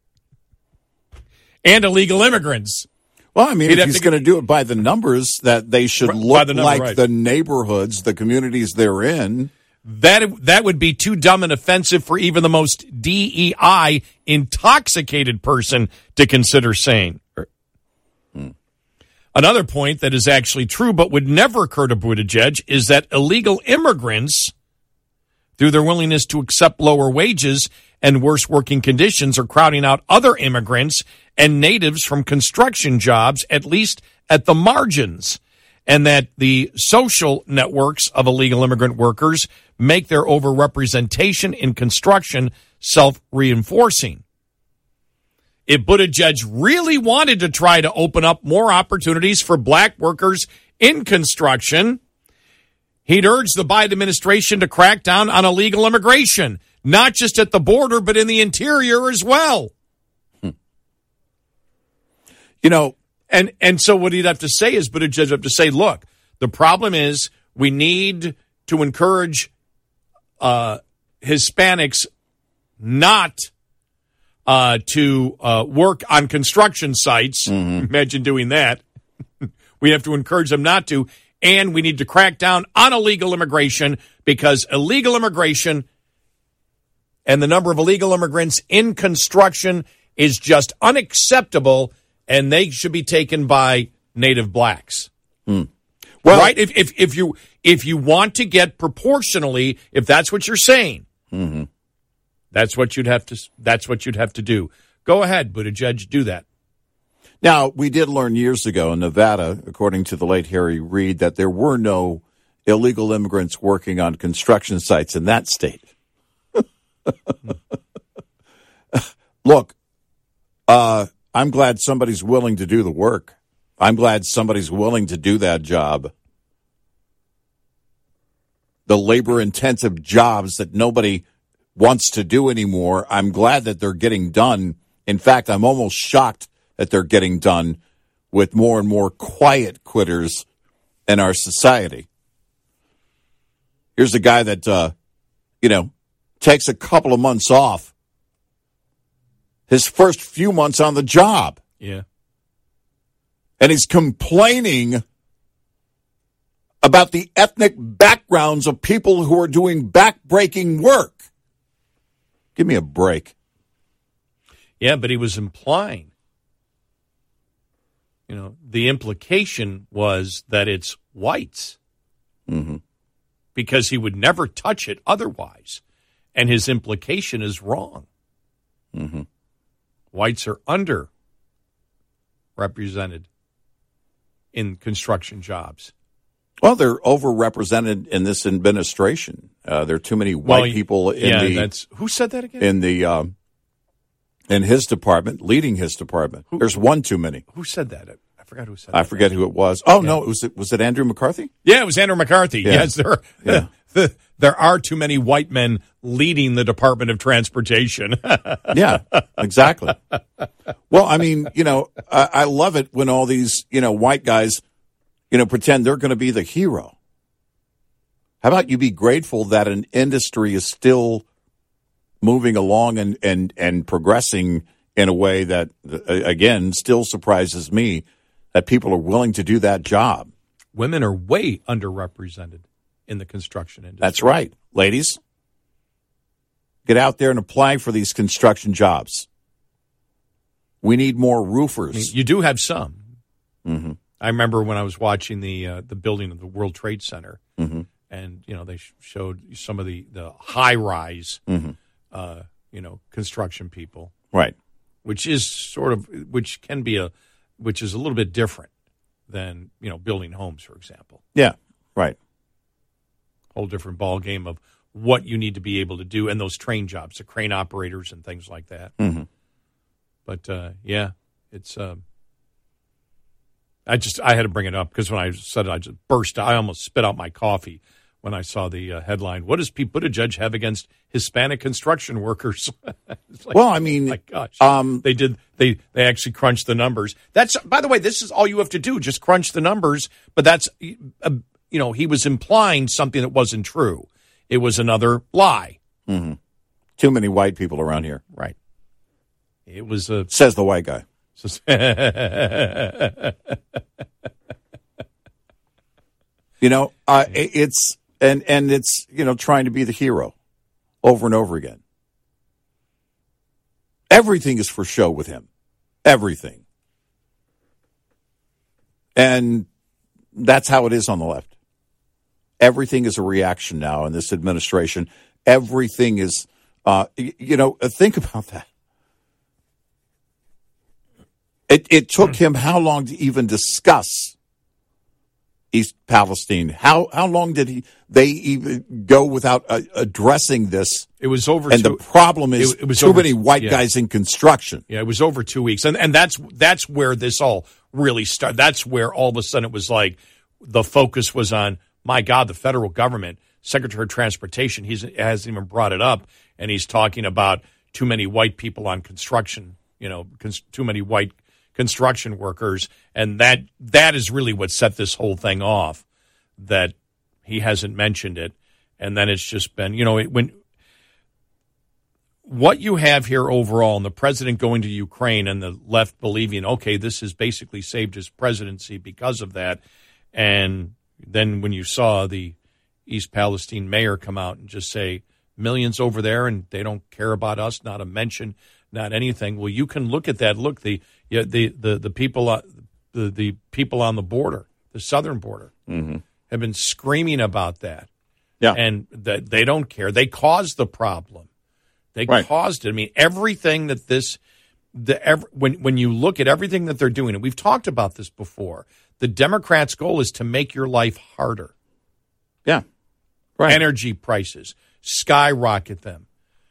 And illegal immigrants. Well, I mean, if he's going to do it by the numbers, that they should look like the neighborhoods, the communities they're in. That would be too dumb and offensive for even the most DEI intoxicated person to consider saying. Another point that is actually true but would never occur to Buttigieg is that illegal immigrants, through their willingness to accept lower wages and worse working conditions, are crowding out other immigrants and natives from construction jobs, at least at the margins, and that the social networks of illegal immigrant workers make their overrepresentation in construction self-reinforcing. If Buttigieg really wanted to try to open up more opportunities for black workers in construction, he'd urge the Biden administration to crack down on illegal immigration, not just at the border, but in the interior as well. And so what he'd have to say is, Buttigieg would have to say, look, the problem is we need to encourage Hispanics not to work on construction sites. Imagine doing that. We have to encourage them not to. And we need to crack down on illegal immigration, because illegal immigration and the number of illegal immigrants in construction is just unacceptable, and they should be taken by native blacks. Well, right? If you want to get proportionally, if that's what you're saying, that's what you'd have to do. Go ahead, Buttigieg, do that. Now, we did learn years ago in Nevada, according to the late Harry Reid, that there were no illegal immigrants working on construction sites in that state. Look, I'm glad somebody's willing to do the work. I'm glad somebody's willing to do that job. The labor-intensive jobs that nobody wants to do anymore, I'm glad that they're getting done. In fact, I'm almost shocked that they're getting done with more and more quiet quitters in our society. Here's a guy that, takes a couple of months off. His first few months on the job. Yeah. And he's complaining about the ethnic backgrounds of people who are doing back-breaking work. Give me a break. Yeah, but he was implying. The implication was that it's whites. Because he would never touch it otherwise. And his implication is wrong. Whites are underrepresented in construction jobs. Well, they're overrepresented in this administration. There are too many white people in who said that again? In his department, leading his department. There's one too many. Who said that? I forgot who said that. I forget who it was. Oh, no, was it Andrew McCarthy? Yeah, it was Andrew McCarthy. Yeah. Yes, there are too many white men leading the Department of Transportation. Yeah, exactly. Well, I mean, I love it when all these, white guys, pretend they're going to be the hero. How about you be grateful that an industry is still moving along and progressing in a way that, again, still surprises me, that people are willing to do that job. Women are way underrepresented in the construction industry. That's right. Ladies, get out there and apply for these construction jobs. We need more roofers. You do have some. I remember when I was watching the building of the World Trade Center, and they showed some of the high-rise, construction people, right? Which is which is a little bit different than building homes, for example. Yeah, right. Whole different ball game of what you need to be able to do, and those train jobs, the crane operators and things like that. But it's. I had to bring it up because when I said it, I just burst. I almost spit out my coffee when I saw the headline. What does Pete Buttigieg have against Hispanic construction workers? Well, I mean, my gosh, they actually crunched the numbers. That's, by the way, this is all you have to do, just crunch the numbers. But that's, he was implying something that wasn't true. It was another lie. Too many white people around here. Right. It was says the white guy. It's and it's trying to be the hero over and over again. Everything is for show with him. Everything. And that's how it is on the left. Everything is a reaction now in this administration. Everything is, think about that. It took him how long to even discuss East Palestine? How long did they even go without addressing this? It was over. And the problem is it was too many white guys in construction. Yeah, it was over 2 weeks, and that's where this all really started. That's where all of a sudden it was like the focus was on, my God, the federal government, Secretary of Transportation. He hasn't even brought it up, and he's talking about too many white people on construction. Too many white construction workers, and that is really what set this whole thing off, that he hasn't mentioned it. And then it's just been, when what you have here overall, and the president going to Ukraine and the left believing, okay, this has basically saved his presidency because of that. And then when you saw the East Palestine mayor come out and just say, millions over there and they don't care about us, not a mention, not anything. Well, you can look at that. Look, the people, the people on the border, the southern border, have been screaming about that. Yeah. And that they don't care. They caused the problem. They caused it. I mean, everything that when you look at everything that they're doing, and we've talked about this before, the Democrats' goal is to make your life harder. Yeah. Right. Energy prices, skyrocket them,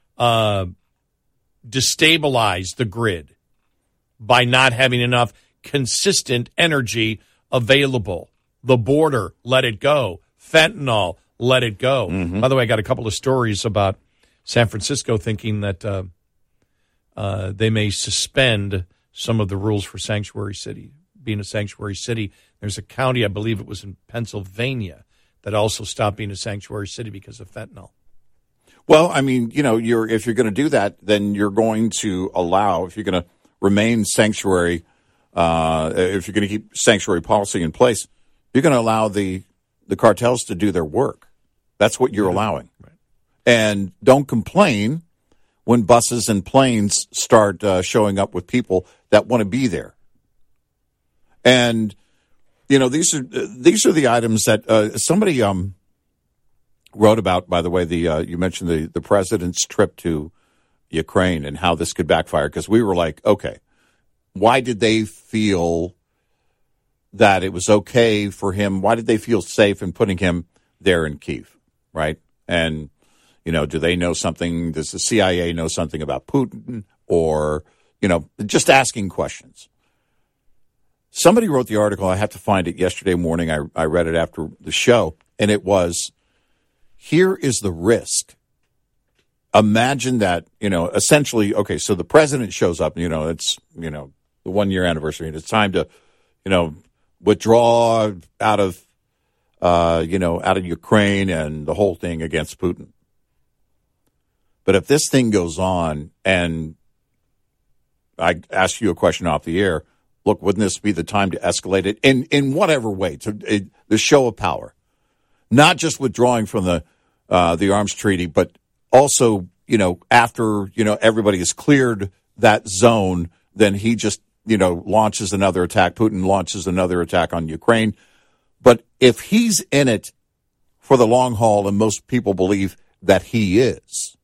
destabilize the grid by not having enough consistent energy available. The border, let it go. Fentanyl, let it go. By the way, I got a couple of stories about San Francisco thinking that they may suspend some of the rules for sanctuary city, being a sanctuary city. There's a county, I believe it was in Pennsylvania, that also stopped being a sanctuary city because of fentanyl. Well, I mean, if you're going to do that, then you're going to allow, if you're going to remain sanctuary, if you're going to keep sanctuary policy in place, you're going to allow the cartels to do their work. That's what you're allowing. Right. And don't complain when buses and planes start showing up with people that want to be there. And these are the items that somebody wrote about. By the way, you mentioned the president's trip to Ukraine and how this could backfire, because we were like, okay, why did they feel that it was okay for him? Why did they feel safe in putting him there in Kyiv, right? And do they know something? Does the CIA know something about Putin? Or just asking questions. Somebody wrote the article. I have to find it yesterday morning. I read it after the show, and it was, here is the risk. Imagine that, essentially, okay, so the president shows up, it's, the 1 year anniversary, and it's time to, withdraw out of Ukraine and the whole thing against Putin. But if this thing goes on, and I ask you a question off the air, look, wouldn't this be the time to escalate it in whatever way, the show of power, not just withdrawing from the arms treaty, but also, after, everybody has cleared that zone, then he just, launches another attack. Putin launches another attack on Ukraine. But if he's in it for the long haul, and most people believe that he is,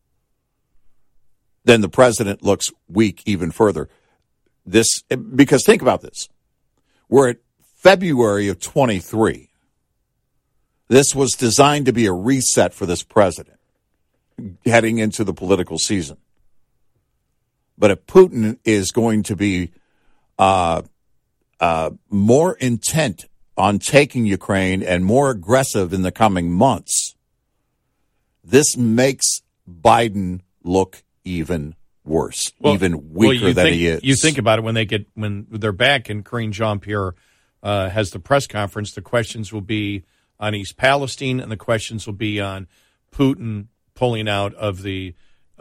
then the president looks weak even further. Because think about this. We're at February of 23. This was designed to be a reset for this president heading into the political season. But if Putin is going to be more intent on taking Ukraine and more aggressive in the coming months, this makes Biden look even worse, even weaker than he is. You think about it when they're back and Karine Jean-Pierre has the press conference, the questions will be on East Palestine, and the questions will be on Putin pulling out of the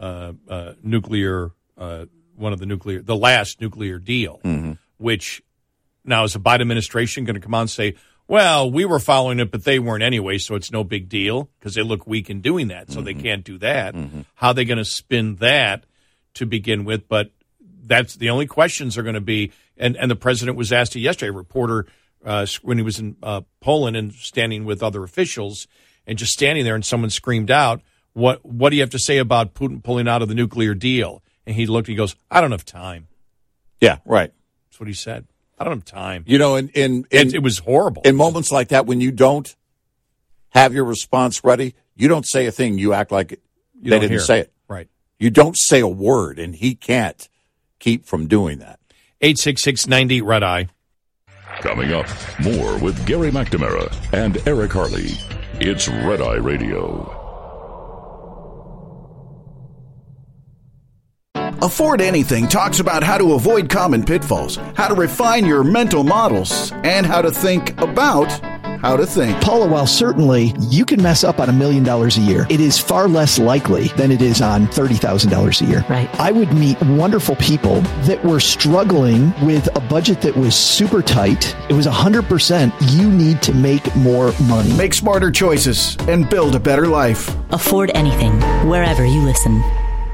the last nuclear deal, which now is the Biden administration going to come out and say, well, we were following it, but they weren't anyway, so it's no big deal because they look weak in doing that, so they can't do that. How are they going to spin that to begin with? But that's the only questions are going to be, and the president was asked it yesterday, a reporter, when he was in Poland and standing with other officials and just standing there, and someone screamed out, what do you have to say about Putin pulling out of the nuclear deal? And he looked and he goes, I don't have time. Yeah, right. That's what he said. I don't have time. It was horrible. In moments like that, when you don't have your response ready, you don't say a thing. You act like they didn't say it. Right. You don't say a word, and he can't keep from doing that. 866-90 Red Eye. Coming up, more with Gary McNamara and Eric Harley. It's Red Eye Radio. Afford Anything talks about how to avoid common pitfalls, how to refine your mental models, and how to think about how to think. Paula, while certainly you can mess up on $1 million a year, it is far less likely than it is on $30,000 a year. Right. I would meet wonderful people that were struggling with a budget that was super tight. It was 100%. You need to make more money. Make smarter choices and build a better life. Afford Anything, wherever you listen.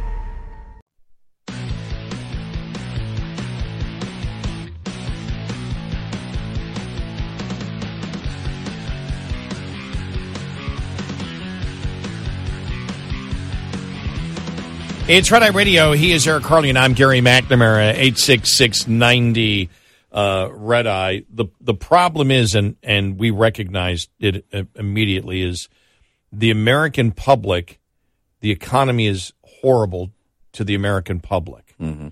It's Red Eye Radio. He is Eric Harley, and I'm Gary McNamara, 86690 Red Eye. The problem is, and we recognized it immediately, is the American public, the economy is horrible to the American public. Mm-hmm.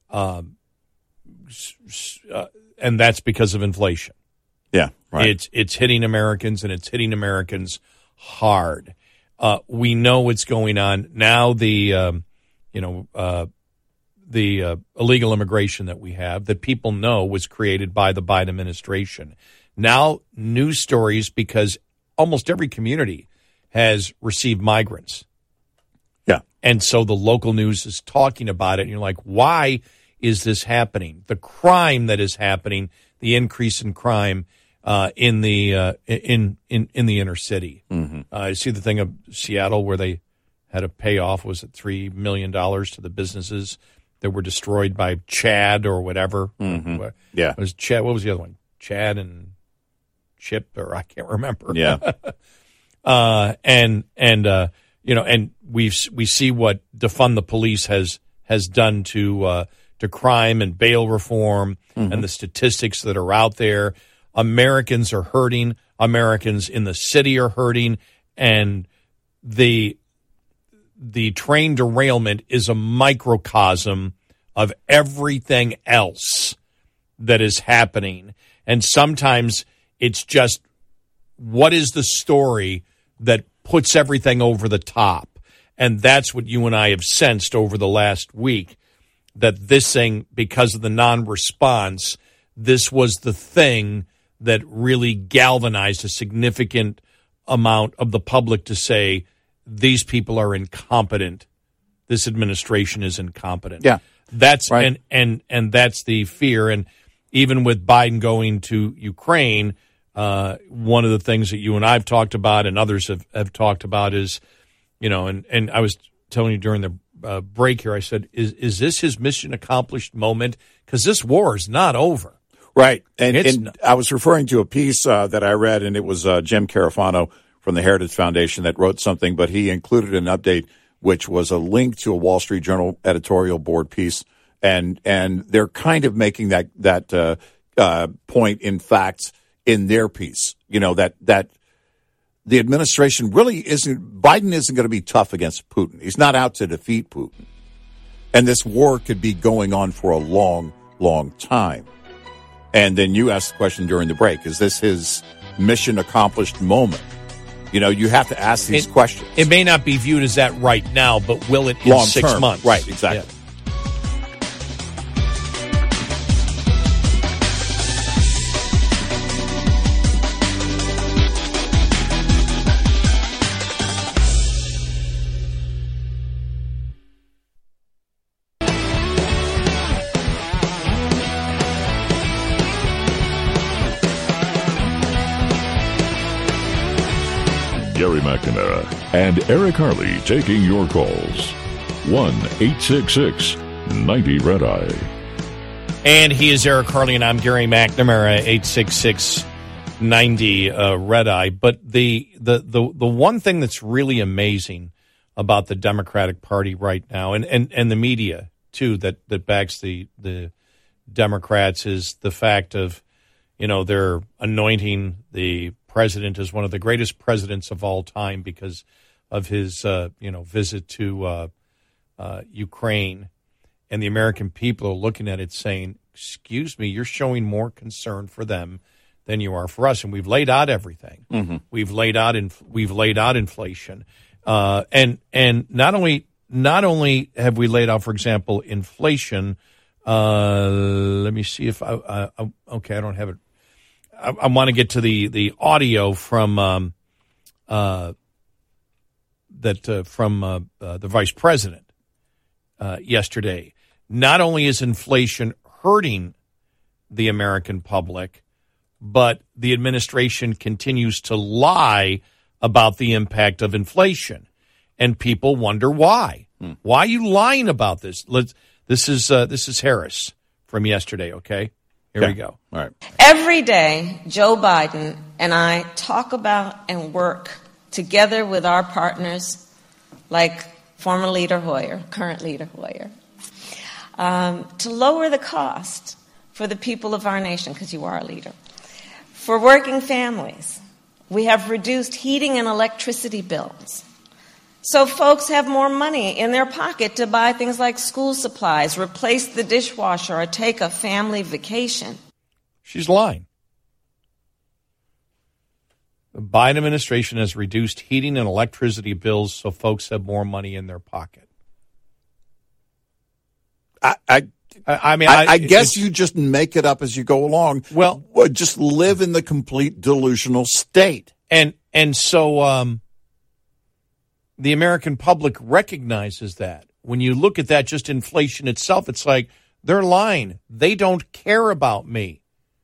And that's because of inflation. Yeah, right. It's hitting Americans, and it's hitting Americans hard. We know what's going on. Now the illegal immigration that we have, that people know was created by the Biden administration. Now, news stories, because almost every community has received migrants. Yeah. And so the local news is talking about it, and you're like, why is this happening? The crime that is happening, the increase in crime in the inner city. Mm-hmm. I see the thing of Seattle where they had to pay off, was it $3 million to the businesses that were destroyed by Chad or whatever? Mm-hmm. Yeah. It was Chad. What was the other one? Chad and Chip, or I can't remember. Yeah. And we see what defund the police has done to crime and bail reform, mm-hmm. and the statistics that are out there. Americans are hurting. Americans in the city are hurting, and the train derailment is a microcosm of everything else that is happening. And sometimes it's just, what is the story that puts everything over the top? And that's what you and I have sensed over the last week, that this thing, because of the non-response, this was the thing that really galvanized a significant amount of the public to say, these people are incompetent. This administration is incompetent. Yeah. That's right. and that's the fear. And even with Biden going to Ukraine, one of the things that you and I have talked about, and others have talked about, is, and I was telling you during the break here, I said, is this his mission accomplished moment? Because this war is not over. Right. And I was referring to a piece that I read, and it was Jim Carafano from the Heritage Foundation that wrote something, but he included an update, which was a link to a Wall Street Journal editorial board piece. And they're kind of making that point in fact in their piece, that the administration really Biden isn't going to be tough against Putin. He's not out to defeat Putin. And this war could be going on for a long, long time. And then you asked the question during the break, is this his mission accomplished moment? You have to ask these questions. It may not be viewed as that right now, but will it in long 6 term. months? Right, exactly. Yeah. Gary McNamara and Eric Harley taking your calls. 1-866-90-RED-EYE. And he is Eric Harley, and I'm Gary McNamara, 866-90-RED-EYE. But the one thing that's really amazing about the Democratic Party right now, and the media, too, that backs the Democrats, is the fact of, they're anointing the president as one of the greatest presidents of all time because of his, visit to Ukraine. And the American people are looking at it saying, excuse me, you're showing more concern for them than you are for us. And we've laid out everything. Mm-hmm. We've laid out inflation. And not only not only have we laid out, for example, inflation. Let me see if okay, I don't have it. I want to get to the audio from the vice president yesterday. Not only is inflation hurting the American public, but the administration continues to lie about the impact of inflation, and people wonder why. Why are you lying about this? This is Harris from yesterday. Okay, here we go. All right. Every day, Joe Biden and I talk about and work together with our partners, like former leader Hoyer, current leader Hoyer, to lower the cost for the people of our nation, because you are a leader. For working families, we have reduced heating and electricity bills, so folks have more money in their pocket to buy things like school supplies, replace the dishwasher, or take a family vacation. She's lying. The Biden administration has reduced heating and electricity bills so folks have more money in their pocket. I guess you just make it up as you go along. Well, just live in the complete delusional state. And so the American public recognizes that. When you look at that, just inflation itself, it's like they're lying. They don't care about me.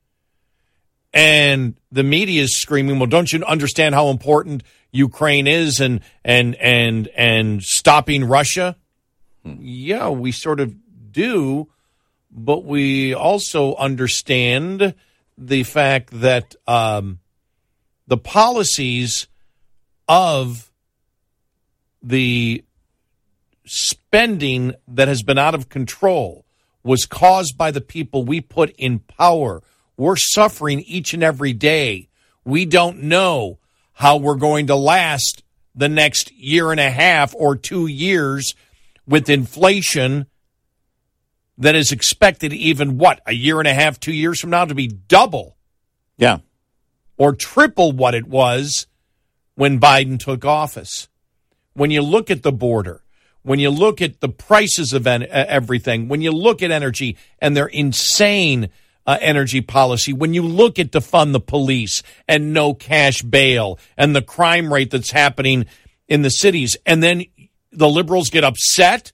And the media is screaming, well, don't you understand how important Ukraine is and stopping Russia? Yeah, we sort of do, but we also understand the fact that the policies of the spending that has been out of control was caused by the people we put in power. We're suffering each and every day. We don't know how we're going to last the next year and a half or 2 years with inflation that is expected even, a year and a half, 2 years from now to be double. Yeah. Or triple what it was when Biden took office. When you look at the border, when you look at the prices of everything, when you look at energy and their insane energy policy, when you look at defund the police and no cash bail and the crime rate that's happening in the cities, and then the liberals get upset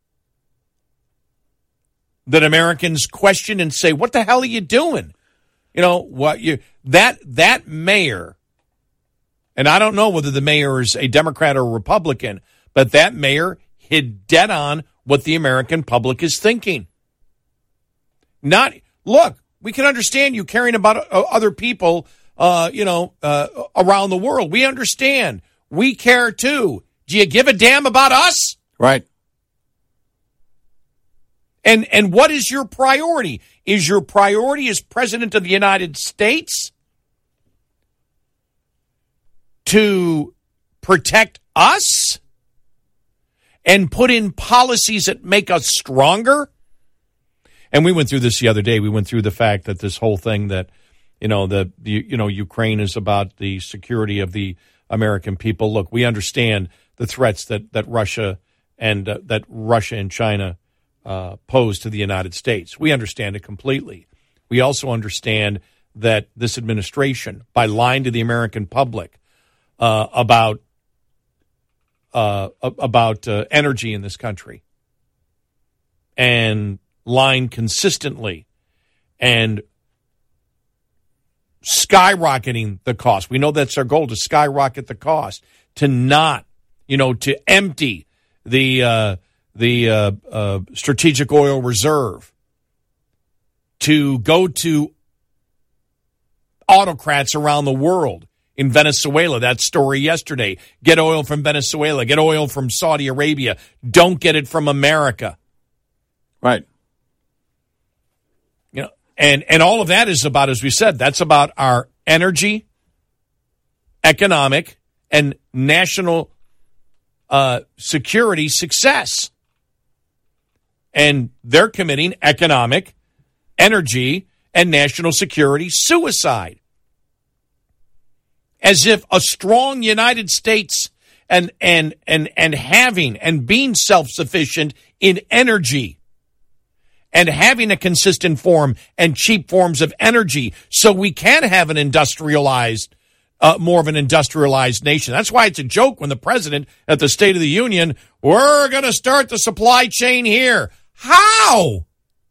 that Americans question and say, what the hell are you doing? That mayor, and I don't know whether the mayor is a Democrat or Republican, but that mayor hit dead on what the American public is thinking. Look, we can understand you caring about other people, around the world. We understand. We care too. Do you give a damn about us? Right. And what is your priority? Is your priority as President of the United States to protect us and put in policies that make us stronger? And we went through this the other day. We went through the fact that this whole thing that, Ukraine is about the security of the American people. Look, we understand the threats that Russia and China pose to the United States. We understand it completely. We also understand that this administration, by lying to the American public about energy in this country and lying consistently and skyrocketing the cost. We know that's our goal, to skyrocket the cost, to not, to empty the strategic oil reserve, to go to autocrats around the world. In Venezuela, that story yesterday, get oil from Venezuela, get oil from Saudi Arabia, don't get it from America. Right. And all of that is about, as we said, that's about our energy, economic, and national security success. And they're committing economic, energy, and national security suicide. As if a strong United States and having and being self-sufficient in energy and having a consistent form and cheap forms of energy so we can have an industrialized, more of an industrialized nation. That's why it's a joke when the president at the State of the Union, we're going to start the supply chain here. How?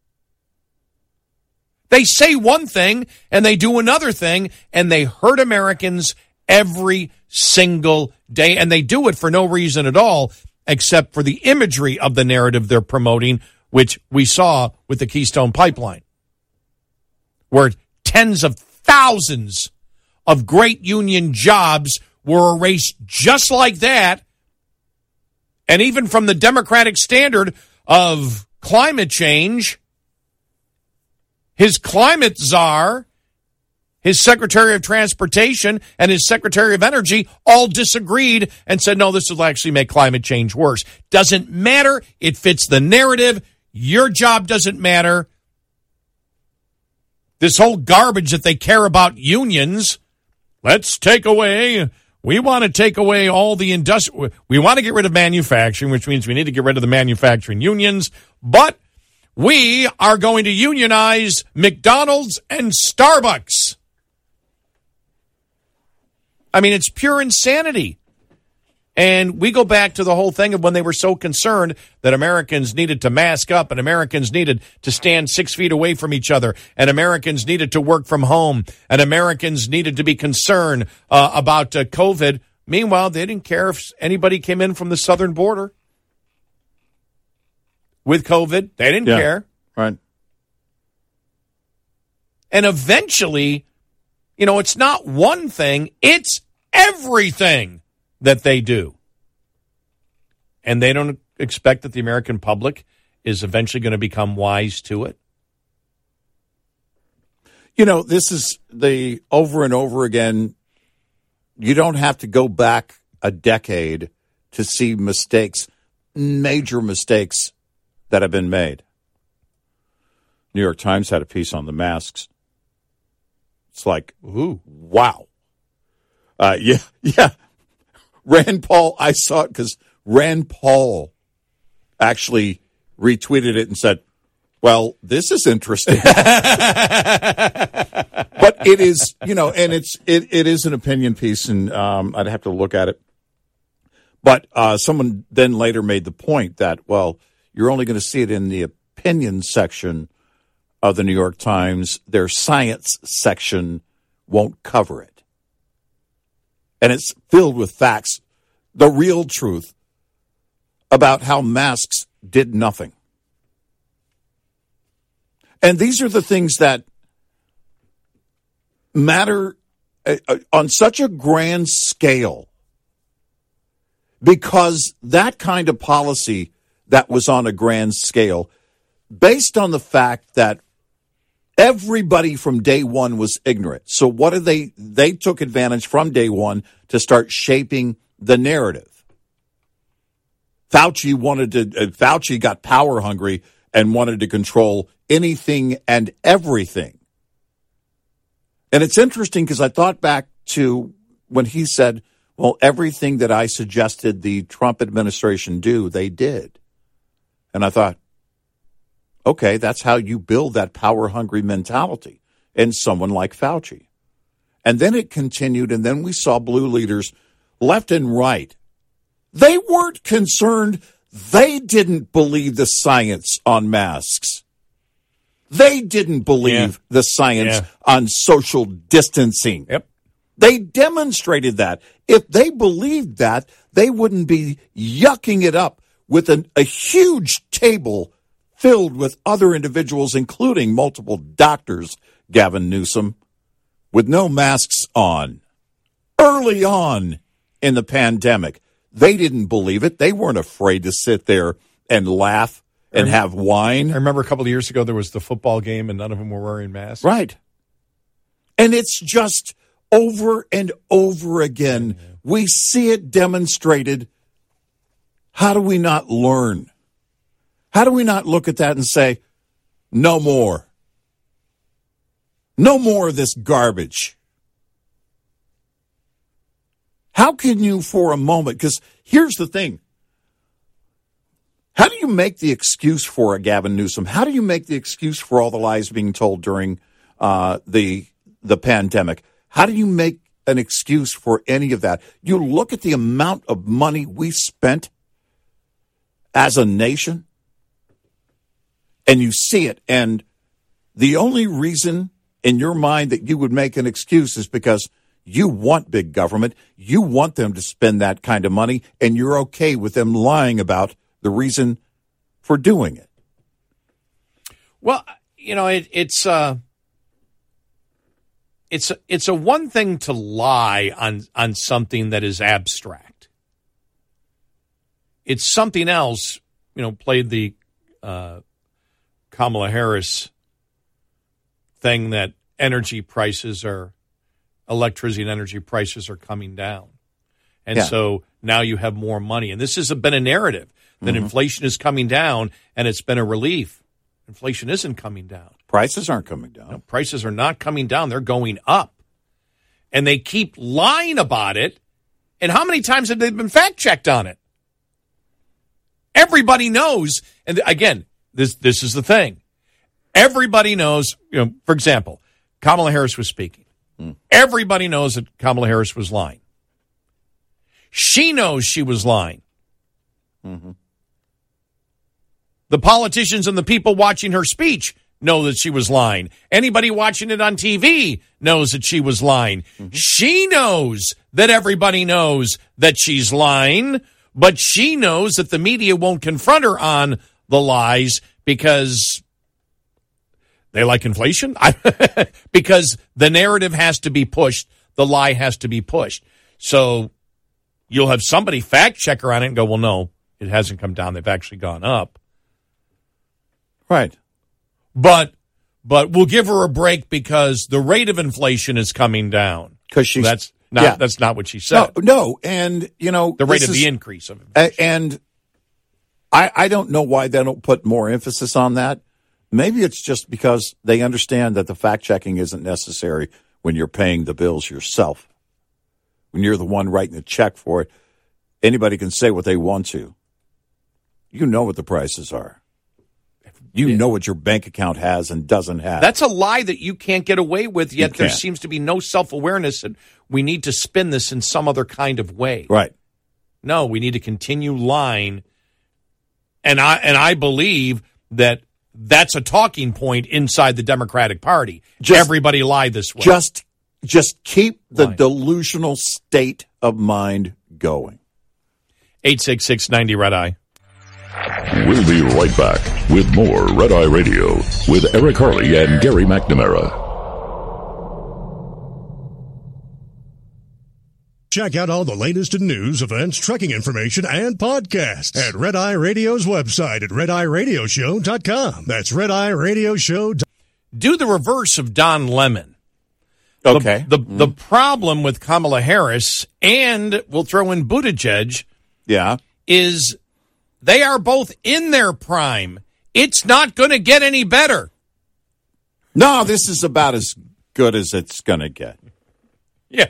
They say one thing and they do another thing, and they hurt Americans every single day, and they do it for no reason at all except for the imagery of the narrative they're promoting, which we saw with the Keystone Pipeline, where tens of thousands of great union jobs were erased just like that. And even from the Democratic standard of climate change, his climate czar, his Secretary of Transportation, and his Secretary of Energy all disagreed and said, no, this will actually make climate change worse. Doesn't matter. It fits the narrative. Your job doesn't matter. This whole garbage that they care about unions. Let's take away. We want to take away all the we want to get rid of manufacturing, which means we need to get rid of the manufacturing unions. But we are going to unionize McDonald's and Starbucks. I mean, it's pure insanity. And we go back to the whole thing of when they were so concerned that Americans needed to mask up and Americans needed to stand 6 feet away from each other and Americans needed to work from home and Americans needed to be concerned about COVID. Meanwhile, they didn't care if anybody came in from the southern border with COVID. They didn't care. Right. And eventually, you know, it's not one thing, it's everything that they do. And they don't expect that the American public is eventually going to become wise to it. You know, this is the over and over again. You don't have to go back a decade to see mistakes, major mistakes that have been made. New York Times had a piece on the masks. It's like, ooh, wow. Yeah. Rand Paul, I saw it because Rand Paul actually retweeted it and said, well, this is interesting. But it is, you know, and it is an opinion piece, and I'd have to look at it. But someone then later made the point that, well, you're only going to see it in the opinion section of the New York Times. Their science section won't cover it. And it's filled with facts, the real truth about how masks did nothing. And these are the things that matter on such a grand scale, because that kind of policy that was on a grand scale, based on the fact that everybody from day one was ignorant. So what did they took advantage from day one to start shaping the narrative. Fauci got power hungry and wanted to control anything and everything. And it's interesting because I thought back to when he said, well, everything that I suggested the Trump administration do, they did. And I thought, okay, that's how you build that power-hungry mentality in someone like Fauci. And then it continued, and then we saw blue leaders left and right. They weren't concerned. They didn't believe the science on masks. They didn't believe the science on social distancing. Yep. They demonstrated that. If they believed that, they wouldn't be yucking it up with a huge table filled with other individuals, including multiple doctors, Gavin Newsom, with no masks on. Early on in the pandemic, they didn't believe it. They weren't afraid to sit there and laugh and have wine. I remember a couple of years ago there was the football game and none of them were wearing masks. Right. And it's just over and over again. We see it demonstrated. How do we not learn? How do we not look at that and say, no more? No more of this garbage. How can you for a moment, because Here's the thing. How do you make the excuse for a Gavin Newsom? How do you make the excuse for all the lies being told during the pandemic? How do you make an excuse for any of that? You look at the amount of money we spent as a nation, and you see it. And the only reason in your mind that you would make an excuse is because you want big government. You want them to spend that kind of money, and you're okay with them lying about the reason for doing it. Well, you know, it's a one thing to lie on something that is abstract. It's something else, you know, played the Kamala Harris thing that electricity and energy prices are coming down. And so now you have more money. And this has been a narrative that inflation is coming down, and it's been a relief. Inflation isn't coming down. Prices aren't coming down. No, prices are not coming down. They're going up. And they keep lying about it. And how many times have they been fact-checked on it? Everybody knows. And again, this is the thing. Everybody knows, you know, for example, Kamala Harris was speaking. Everybody knows that Kamala Harris was lying. She knows she was lying. The politicians and the people watching her speech know that she was lying. Anybody watching it on TV knows that she was lying. She knows that everybody knows that she's lying, but she knows that the media won't confront her on the lies because they like inflation. Because the narrative has to be pushed. The lie has to be pushed. So you'll have somebody fact check her on it and go, well, no, it hasn't come down. They've actually gone up. Right. But we'll give her a break because the rate of inflation is coming down. Because she's that's not what she said. No, and you know the rate of the increase of inflation. And I don't know why they don't put more emphasis on that. Maybe it's just because they understand that the fact checking isn't necessary when you're paying the bills yourself. When you're the one writing the check for it, anybody can say what they want to. You know what the prices are. You know what your bank account has and doesn't have. That's a lie that you can't get away with, yet there seems to be no self-awareness that we need to spin this in some other kind of way. Right. No, we need to continue lying. And I believe that that's a talking point inside the Democratic Party. Everybody lie this way. Just keep the delusional state of mind going. 866-90-RED-EYE. We'll be right back with more Red Eye Radio with Eric Harley and Gary McNamara. Check out all the latest in news, events, trucking information, and podcasts at Red Eye Radio's website at RedEyeRadioshow.com. That's RedEyeRadioshow.com. Do the reverse of Don Lemon. Okay. The problem with Kamala Harris, and we'll throw in Buttigieg, is they are both in their prime. It's not going to get any better. No, this is about as good as it's going to get. Yeah.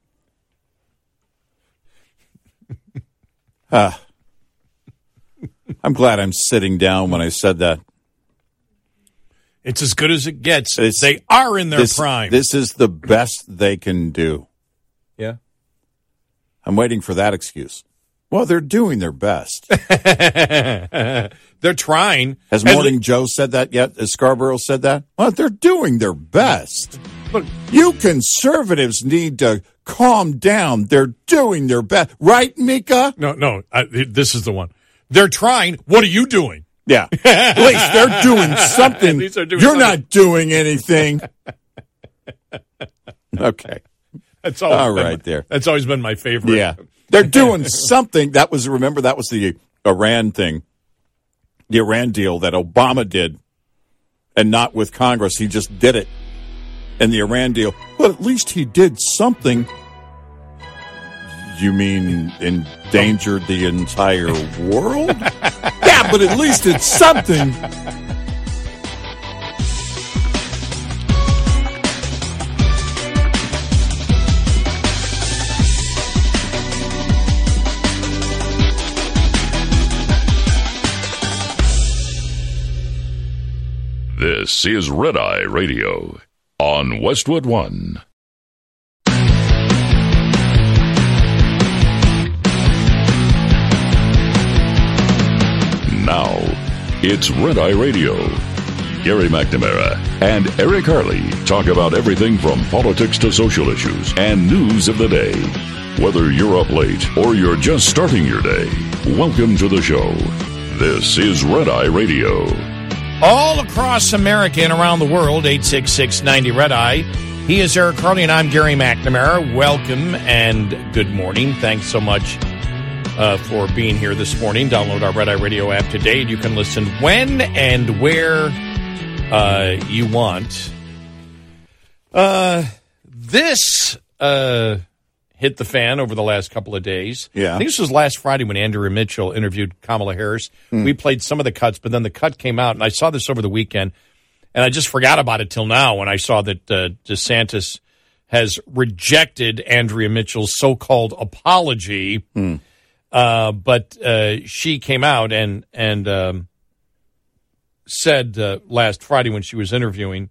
I'm glad I'm sitting down when I said that. It's as good as it gets. They are in their prime. This is the best they can do. Yeah. I'm waiting for that excuse. Well, they're doing their best. They're trying. Has Morning Joe said that yet? Has Scarborough said that? Well, they're doing their best. Look, you conservatives need to calm down. They're doing their best. Right, Mika? No. This is the one. They're trying. What are you doing? Yeah. At least they're doing something. You're not doing anything. Okay. That's always been my favorite. Yeah. They're doing something. That was the Iran thing, the Iran deal that Obama did, and not with Congress. He just did it. And the Iran deal, well, at least he did something. You mean endangered the entire world? Yeah, but at least it's something. This is Red Eye Radio on Westwood One. Now, it's Red Eye Radio. Gary McNamara and Eric Harley talk about everything from politics to social issues and news of the day. Whether you're up late or you're just starting your day, welcome to the show. This is Red Eye Radio. All across America and around the world, 866-90-RED-EYE. He is Eric Harley, and I'm Gary McNamara. Welcome and good morning. Thanks so much for being here this morning. Download our Red Eye Radio app today, and you can listen when and where you want. This hit the fan over the last couple of days. Yeah. I think this was last Friday when Andrea Mitchell interviewed Kamala Harris. We played some of the cuts, but then the cut came out, and I saw this over the weekend, and I just forgot about it till now when I saw that DeSantis has rejected Andrea Mitchell's so-called apology. But she came out and said last Friday when she was interviewing,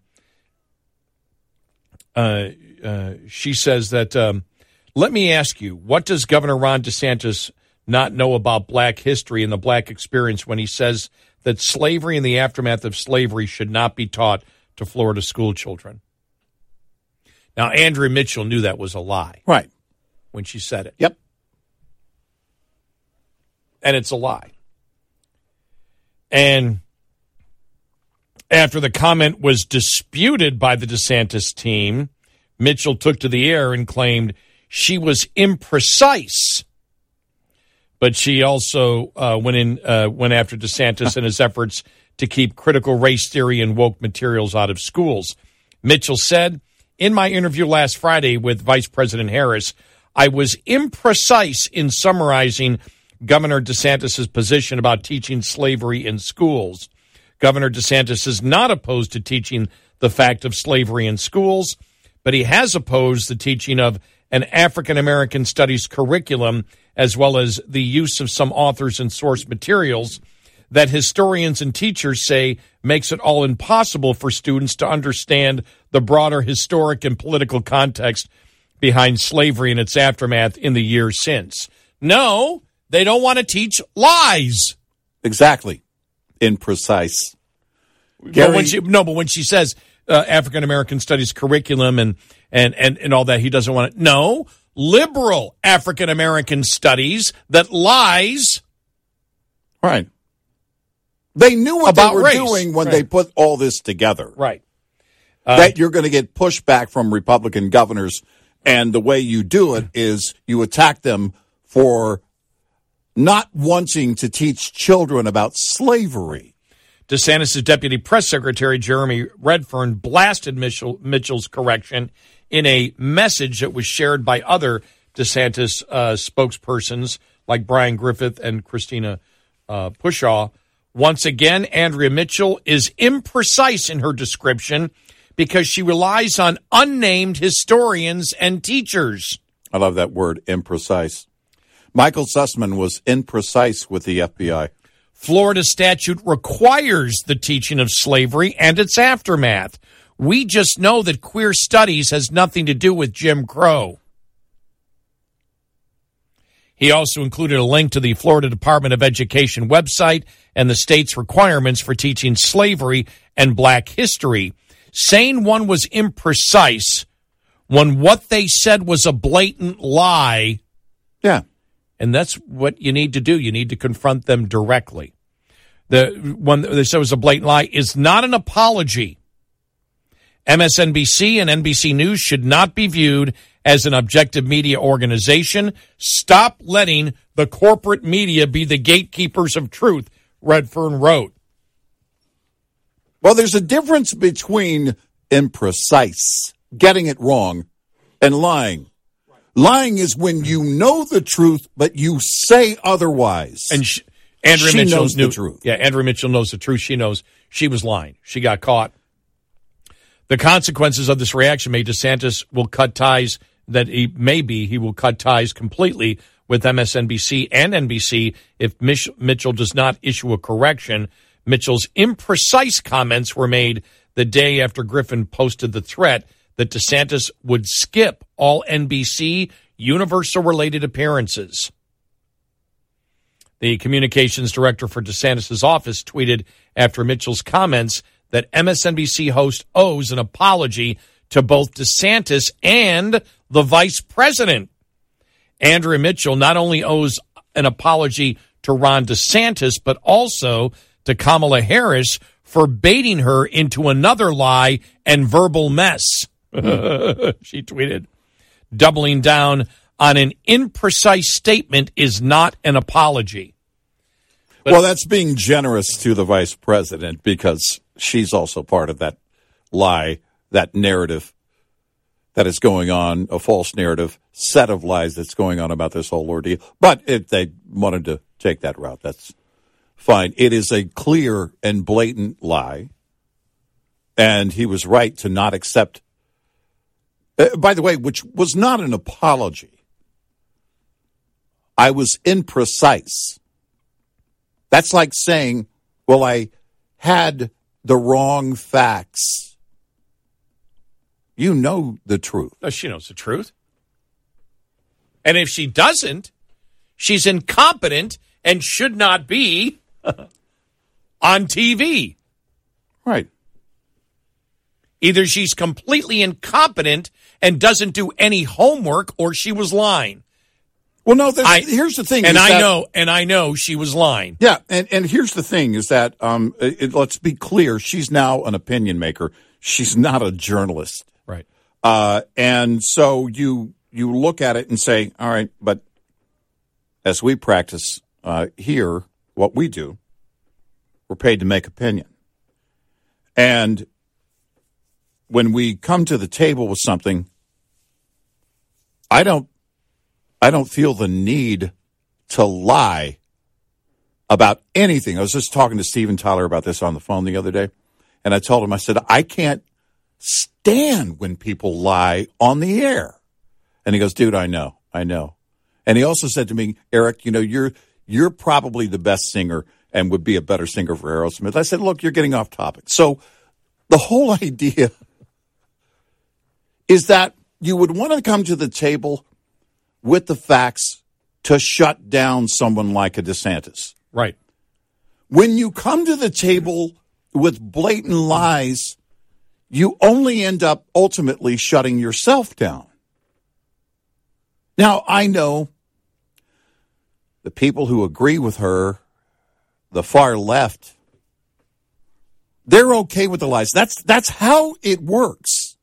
she says that, let me ask you, what does Governor Ron DeSantis not know about black history and the black experience when he says that slavery and the aftermath of slavery should not be taught to Florida school children? Now, Andrea Mitchell knew that was a lie. Right. When she said it. Yep. And it's a lie. And after the comment was disputed by the DeSantis team, Mitchell took to the air and claimed she was imprecise. But she also went after DeSantis in his efforts to keep critical race theory and woke materials out of schools. Mitchell said, in my interview last Friday with Vice President Harris, I was imprecise in summarizing Governor DeSantis' position about teaching slavery in schools. Governor DeSantis is not opposed to teaching the fact of slavery in schools, but he has opposed the teaching of an African American studies curriculum, as well as the use of some authors and source materials that historians and teachers say makes it all impossible for students to understand the broader historic and political context behind slavery and its aftermath in the years since. No, they don't want to teach lies. Exactly. Imprecise. But when she says African American studies curriculum and all that, he doesn't want it. No, liberal African American studies that lies. Right. They knew what they were race. doing when they put all this together. Right. That you're going to get pushback from Republican governors, and the way you do it is you attack them for not wanting to teach children about slavery. DeSantis' deputy press secretary, Jeremy Redfern, blasted Mitchell's correction in a message that was shared by other DeSantis spokespersons like Brian Griffith and Christina Pushaw. Once again, Andrea Mitchell is imprecise in her description because she relies on unnamed historians and teachers. I love that word, imprecise. Michael Sussman was imprecise with the FBI. Florida statute requires the teaching of slavery and its aftermath. We just know that queer studies has nothing to do with Jim Crow. He also included a link to the Florida Department of Education website and the state's requirements for teaching slavery and black history, saying one was imprecise when what they said was a blatant lie. Yeah. And that's what you need to do. You need to confront them directly. The one they said was a blatant lie is not an apology. MSNBC and NBC News should not be viewed as an objective media organization. Stop letting the corporate media be the gatekeepers of truth, Redfern wrote. Well, there's a difference between imprecise, getting it wrong, and lying. Lying is when you know the truth, but you say otherwise. And Andrea Mitchell knows the truth. Yeah, Andrea Mitchell knows the truth. She knows she was lying. She got caught. The consequences of this reaction made DeSantis will cut ties he will cut ties completely with MSNBC and NBC if Mitchell does not issue a correction. Mitchell's imprecise comments were made the day after Griffin posted the threat that DeSantis would skip all NBC Universal-related appearances. The communications director for DeSantis' office tweeted after Mitchell's comments that MSNBC host owes an apology to both DeSantis and the vice president. Andrea Mitchell not only owes an apology to Ron DeSantis, but also to Kamala Harris for baiting her into another lie and verbal mess. She tweeted, doubling down on an imprecise statement is not an apology. But, well, that's being generous to the vice president because she's also part of that lie, that narrative that is going on, a false narrative, set of lies that's going on about this whole ordeal. But if they wanted to take that route, that's fine. It is a clear and blatant lie, and he was right to not accept, by the way, which was not an apology. I was imprecise. That's like saying, well, I had the wrong facts. You know the truth. No, she knows the truth. And if she doesn't, she's incompetent and should not be on TV. Right. Either she's completely incompetent and doesn't do any homework, or she was lying. Well, no, here's the thing. And I know she was lying. Yeah, and here's the thing is that, let's be clear, she's now an opinion maker. She's not a journalist. Right. And so you look at it and say, all right, but as we practice here, what we do, we're paid to make opinion. And when we come to the table with something, I don't feel the need to lie about anything. I was just talking to Steven Tyler about this on the phone the other day, and I told him, I said, I can't stand when people lie on the air. And he goes, dude, I know. And he also said to me, Eric, you're probably the best singer and would be a better singer for Aerosmith. I said, look, you're getting off topic. So the whole idea is that you would want to come to the table with the facts to shut down someone like a DeSantis. Right. When you come to the table with blatant lies, you only end up ultimately shutting yourself down. Now, I know the people who agree with her, the far left, they're okay with the lies. That's how it works.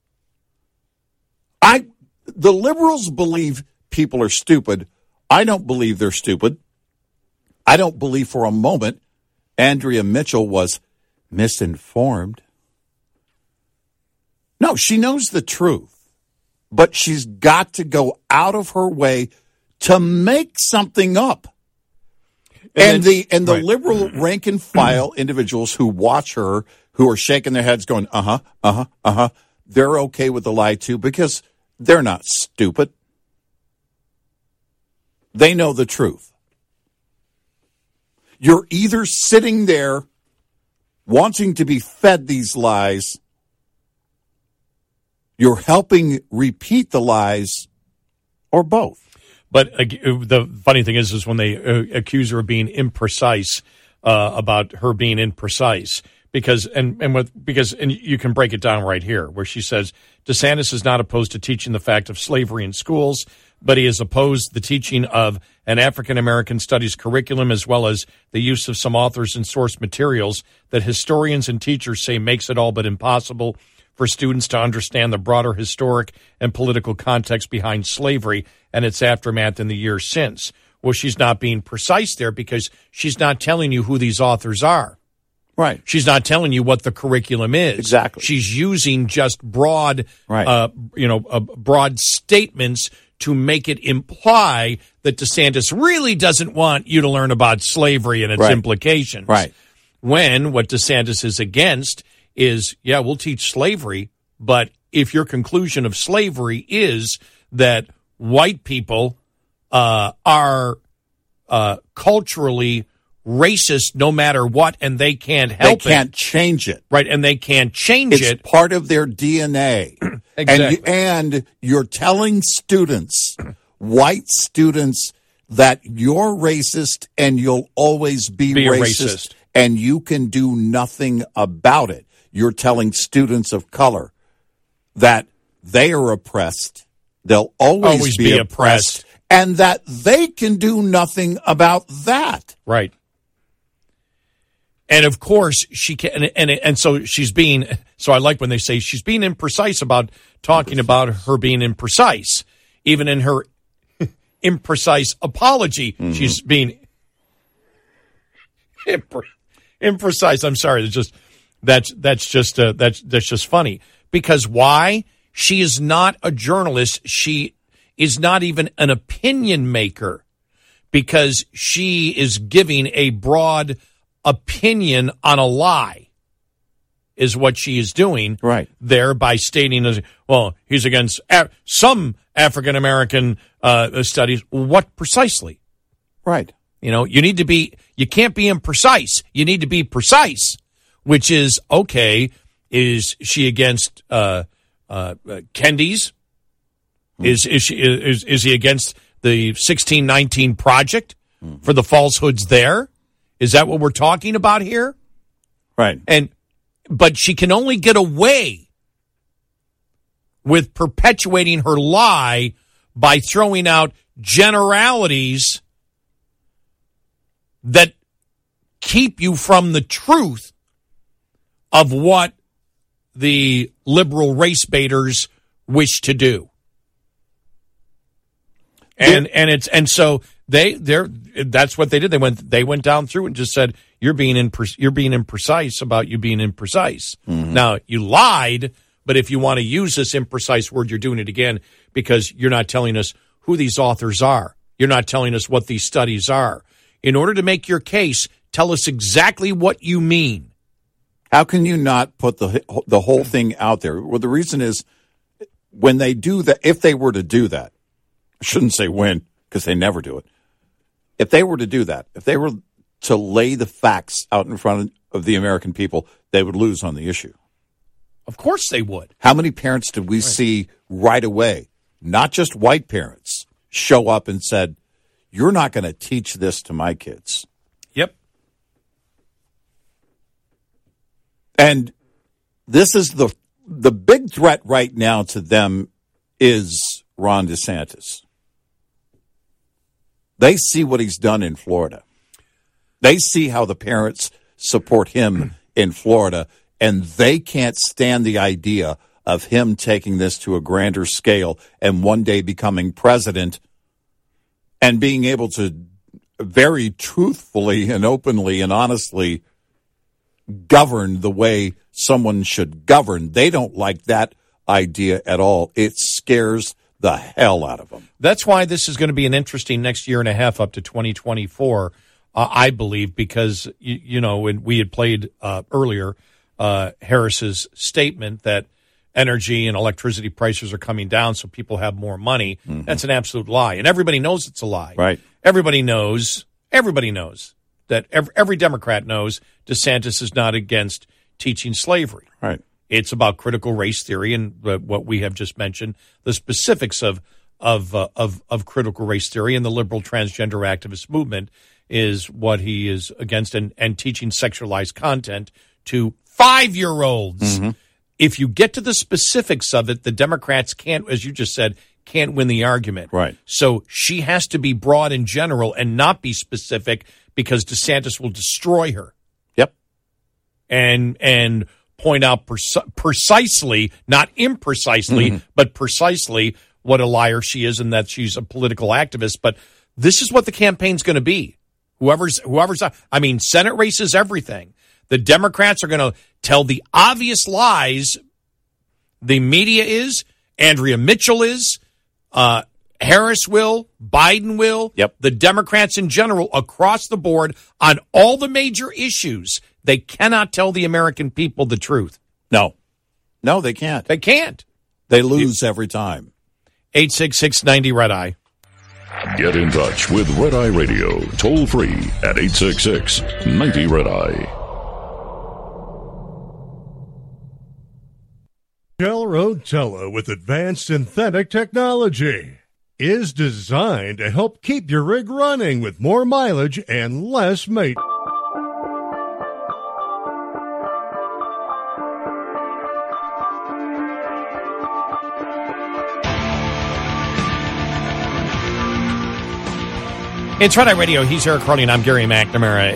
The liberals believe people are stupid. I don't believe they're stupid. I don't believe for a moment Andrea Mitchell was misinformed. No, she knows the truth, but she's got to go out of her way to make something up. And the right. Liberal rank and file individuals who watch her, who are shaking their heads going, they're okay with the lie too, because they're not stupid. They know the truth. You're either sitting there wanting to be fed these lies, you're helping repeat the lies, or both. But the funny thing is when they accuse her of being imprecise about her being imprecise, because you can break it down right here, where she says DeSantis is not opposed to teaching the fact of slavery in schools, but he is opposed to the teaching of an African American studies curriculum, as well as the use of some authors and source materials that historians and teachers say makes it all but impossible for students to understand the broader historic and political context behind slavery and its aftermath in the years since. Well, she's not being precise there because she's not telling you who these authors are. Right. She's not telling you what the curriculum is. Exactly. She's using just broad, broad statements to make it imply that DeSantis really doesn't want you to learn about slavery and its implications. Right. When what DeSantis is against is, we'll teach slavery, but if your conclusion of slavery is that white people are culturally racist no matter what, and they can't help it. They can't change it. Right, and they can't change it. It's part of their DNA. Exactly. And you're telling students, white students, that you're racist and you'll always be racist, and you can do nothing about it. You're telling students of color that they are oppressed, they'll always be oppressed, and that they can do nothing about that. Right. And of course she can, and so she's being. So I like when they say she's being imprecise about talking about her being imprecise, even in her imprecise apology. Mm-hmm. She's being imprecise. I'm sorry. That's just funny, because why? She is not a journalist. She is not even an opinion maker, because she is giving a broad opinion on a lie, is what she is doing there by stating, well, he's against some African-American studies. What precisely? Right. You can't be imprecise. You need to be precise, which is, okay, is she against Kendies? Is he against the 1619 Project for the falsehoods there? Is that what we're talking about here? Right. But she can only get away with perpetuating her lie by throwing out generalities that keep you from the truth of what the liberal race baiters wish to do. So that's what they did. They went down through and just said, you're being imprecise about you being imprecise. Mm-hmm. Now, you lied, but if you want to use this imprecise word, you're doing it again, because you're not telling us who these authors are. You're not telling us what these studies are. In order to make your case, tell us exactly what you mean. How can you not put the whole thing out there? Well, the reason is, when they do that, if they were to do that, I shouldn't say when, because they never do it. If they were to do that, if they were to lay the facts out in front of the American people, they would lose on the issue. Of course they would. How many parents did we see right away, not just white parents, show up and said, you're not going to teach this to my kids? Yep. And this is the big threat right now to them is Ron DeSantis. They see what he's done in Florida. They see how the parents support him in Florida, and they can't stand the idea of him taking this to a grander scale and one day becoming president and being able to very truthfully and openly and honestly govern the way someone should govern. They don't like that idea at all. It scares the hell out of them. That's why this is going to be an interesting next year and a half up to 2024, I believe, because, when we had played earlier Harris's statement that energy and electricity prices are coming down so people have more money. Mm-hmm. That's an absolute lie. And everybody knows it's a lie. Right. Everybody knows that every Democrat knows DeSantis is not against teaching slavery. Right. It's about critical race theory and what we have just mentioned, the specifics of critical race theory, and the liberal transgender activist movement is what he is against, and teaching sexualized content to 5-year-olds. Mm-hmm. If you get to the specifics of it, the Democrats can't, as you just said, can't win the argument. Right. So she has to be broad and general and not be specific, because DeSantis will destroy her. Yep. And point out precisely, not imprecisely, but precisely what a liar she is, and that she's a political activist. But this is what the campaign's going to be. Whoever's, Senate race is everything. The Democrats are going to tell the obvious lies. The media is, Andrea Mitchell is, Harris will, Biden will. Yep. The Democrats in general across the board on all the major issues. They cannot tell the American people the truth. No, they can't. They can't. They lose every time. 866-90-RED-EYE. Get in touch with Red Eye Radio, toll free at 866-90-RED-EYE. Shell Rotella with advanced synthetic technology is designed to help keep your rig running with more mileage and less maintenance. It's Red Eye Radio. He's Eric Harley, and I'm Gary McNamara,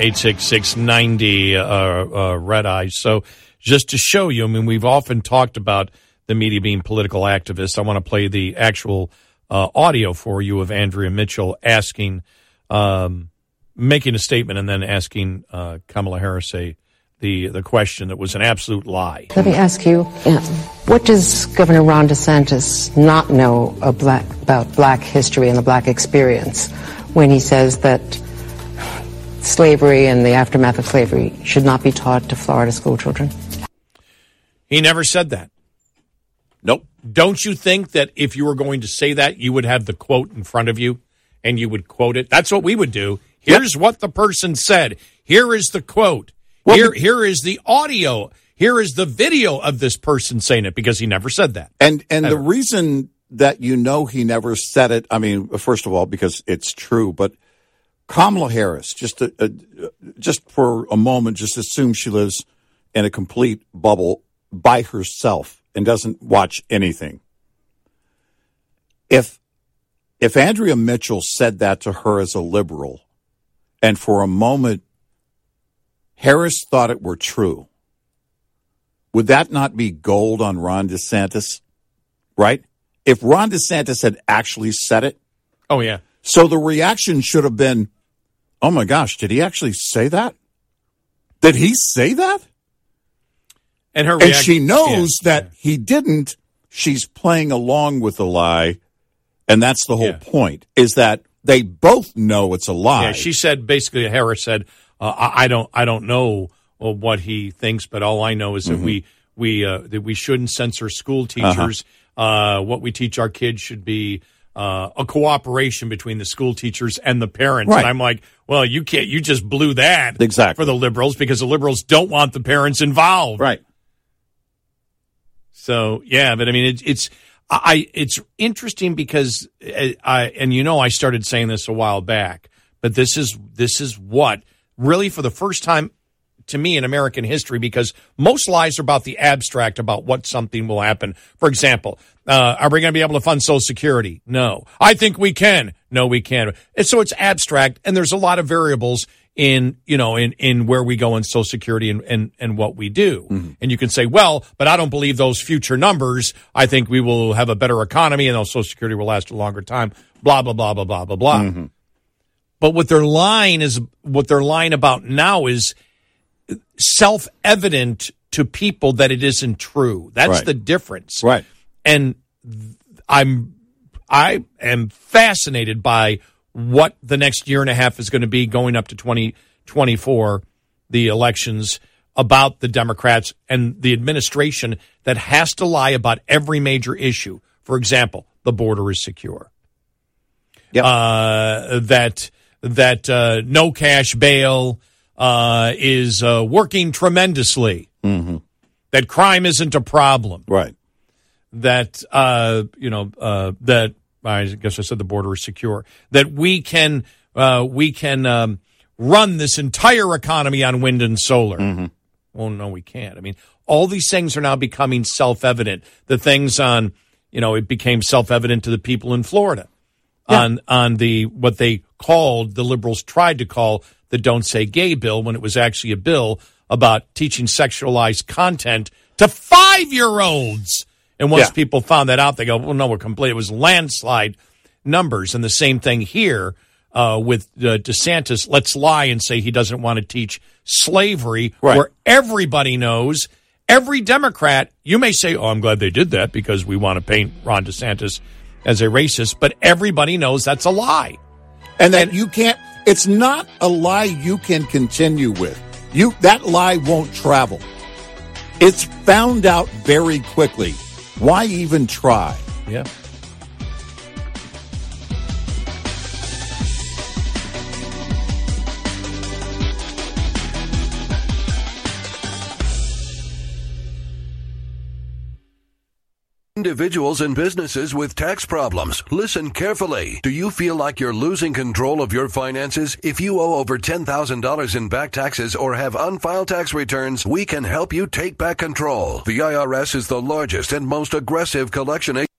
866-90 Red Eye. So just to show you, I mean, we've often talked about the media being political activists. I want to play the actual audio for you of Andrea Mitchell asking, making a statement and then asking Kamala Harris the question that was an absolute lie. Let me ask you, what does Governor Ron DeSantis not know about black history and the black experience when he says that slavery and the aftermath of slavery should not be taught to Florida school children? He never said that. Nope. Don't you think that if you were going to say that, you would have the quote in front of you and you would quote it? That's what we would do. Here's what the person said. Here is the quote. Here is the audio. Here is the video of this person saying it, because he never said that. And the reason that he never said it, I mean, first of all, because it's true, but Kamala Harris, just for a moment, just assume she lives in a complete bubble by herself and doesn't watch anything. If Andrea Mitchell said that to her as a liberal, and for a moment Harris thought it were true, would that not be gold on Ron DeSantis? Right? If Ron DeSantis had actually said it. Oh, yeah. So the reaction should have been, oh, my gosh, did he actually say that? Did he say that? And her and she knows that he didn't. She's playing along with the lie. And that's the whole point, is that they both know it's a lie. Yeah, she said, basically, Harris said, I don't know what he thinks, but all I know is that that we shouldn't censor school teachers. What we teach our kids should be a cooperation between the school teachers and the parents. Right. And I'm like, well, you can't. You just blew that exactly for the liberals, because the liberals don't want the parents involved. Right. So yeah, but I mean, it's interesting because I started saying this a while back, but this is what really for the first time to me in American history, because most lies are about the abstract, about what something will happen. For example, are we going to be able to fund Social Security? No. I think we can. No, we can't. And so it's abstract, and there's a lot of variables in where we go in Social Security and what we do. Mm-hmm. And you can say, well, but I don't believe those future numbers. I think we will have a better economy and Social Security will last a longer time, blah, blah, blah, blah, blah, blah, blah. Mm-hmm. But what they're lying about now is self-evident to people that it isn't true. That's the difference. Right. And I am fascinated by what the next year and a half is going to be going up to 2024, the elections, about the Democrats and the administration that has to lie about every major issue. For example, the border is secure. Yep. That no cash bail is working tremendously. Mm-hmm. That crime isn't a problem. Right. That that I guess I said the border is secure. That we can run this entire economy on wind and solar. Mm-hmm. Well, no, we can't. I mean, all these things are now becoming self-evident. The things on, it became self-evident to the people in Florida on the what they called, the liberals tried to call the Don't Say Gay bill, when it was actually a bill about teaching sexualized content to 5-year-olds. And once people found that out, they go, well, no, we're complete. It was landslide numbers. And the same thing here with DeSantis. Let's lie and say he doesn't want to teach slavery, where everybody knows, every Democrat, you may say, oh, I'm glad they did that because we want to paint Ron DeSantis as a racist, but everybody knows that's a lie. And that you can't, it's not a lie you can continue with. That lie won't travel. It's found out very quickly. Why even try? Yeah. Individuals and businesses with tax problems, listen carefully. Do you feel like you're losing control of your finances? If you owe over $10,000 in back taxes or have unfiled tax returns, we can help you take back control. The IRS is the largest and most aggressive collection agency.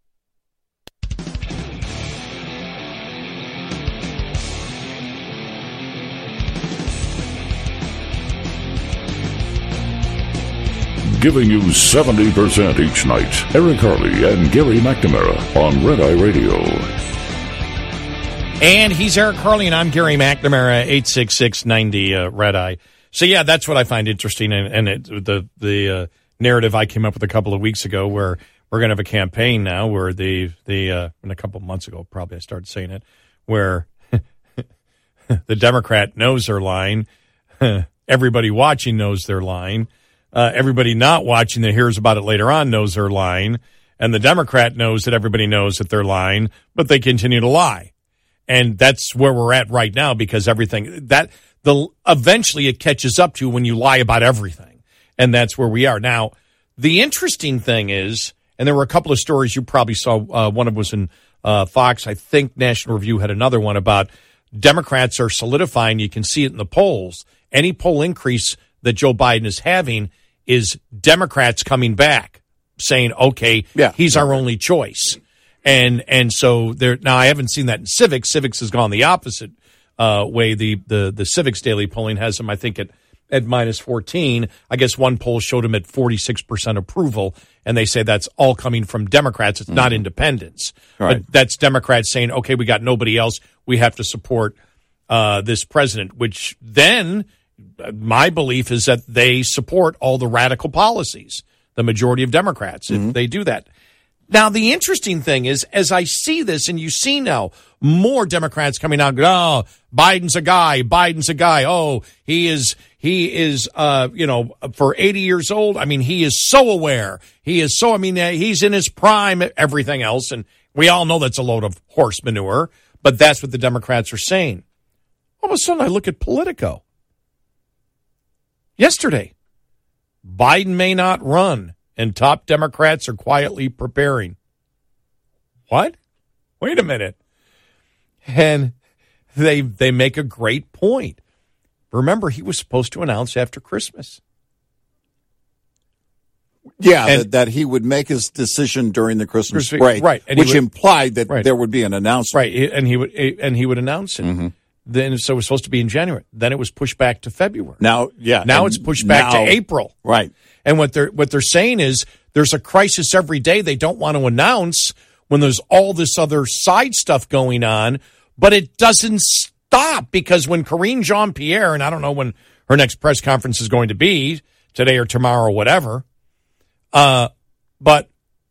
Giving you 70% each night. Eric Harley and Gary McNamara on Red Eye Radio. And he's Eric Harley, and I'm Gary McNamara, 866-90 Red Eye. So, yeah, that's what I find interesting, and the narrative I came up with a couple of weeks ago where we're going to have a campaign now where in a couple of months ago, probably I started saying it, where the Democrat knows they're lying, everybody watching knows they're lying, everybody not watching that hears about it later on knows they're lying, and the Democrat knows that everybody knows that they're lying, but they continue to lie. And that's where we're at right now because eventually it catches up to you when you lie about everything. And that's where we are. Now, the interesting thing is, and there were a couple of stories you probably saw, one of them was in Fox, I think National Review had another one about Democrats are solidifying, you can see it in the polls, any poll increase that Joe Biden is having is Democrats coming back, saying, okay, he's our only choice. And so there now I haven't seen that in Civics. Civics has gone the opposite way. The Civics daily polling has him, I think, at minus 14. I guess one poll showed him at 46% approval, and they say that's all coming from Democrats. It's not independents. Right. But that's Democrats saying, okay, we got nobody else. We have to support this president, which then my belief is that they support all the radical policies, the majority of Democrats, if they do that. Now, the interesting thing is, as I see this, and you see now more Democrats coming out, oh, Biden's a guy. Oh, he is, for 80 years old. I mean, he is so aware. He's in his prime, everything else. And we all know that's a load of horse manure, but that's what the Democrats are saying. All of a sudden, I look at Politico. Yesterday, Biden may not run, and top Democrats are quietly preparing. What? Wait a minute. And they make a great point. Remember, he was supposed to announce after Christmas. Yeah, that he would make his decision during the Christmas break, right? And which implied that there would be an announcement, right? And he would announce it. Mm-hmm. Then, so it was supposed to be in January. Then it was pushed back to February. Now it's pushed back to April. Right. And what they're saying is there's a crisis every day. They don't want to announce when there's all this other side stuff going on, but it doesn't stop because when Karine Jean-Pierre, and I don't know when her next press conference is going to be, today or tomorrow or whatever, but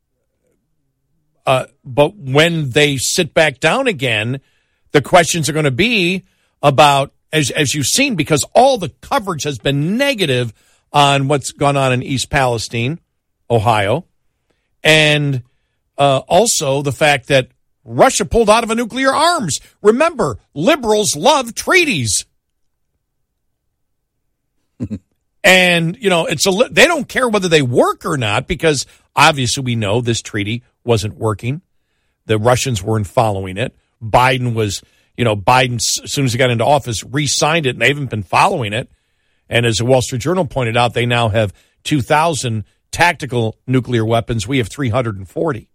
when they sit back down again, the questions are going to be about, as you've seen, because all the coverage has been negative on what's gone on in East Palestine, Ohio, and also the fact that Russia pulled out of a nuclear arms. Remember, liberals love treaties. And, they don't care whether they work or not because obviously we know this treaty wasn't working. The Russians weren't following it. Biden as soon as he got into office, re-signed it, and they haven't been following it. And as the Wall Street Journal pointed out, they now have 2,000 tactical nuclear weapons. We have 340.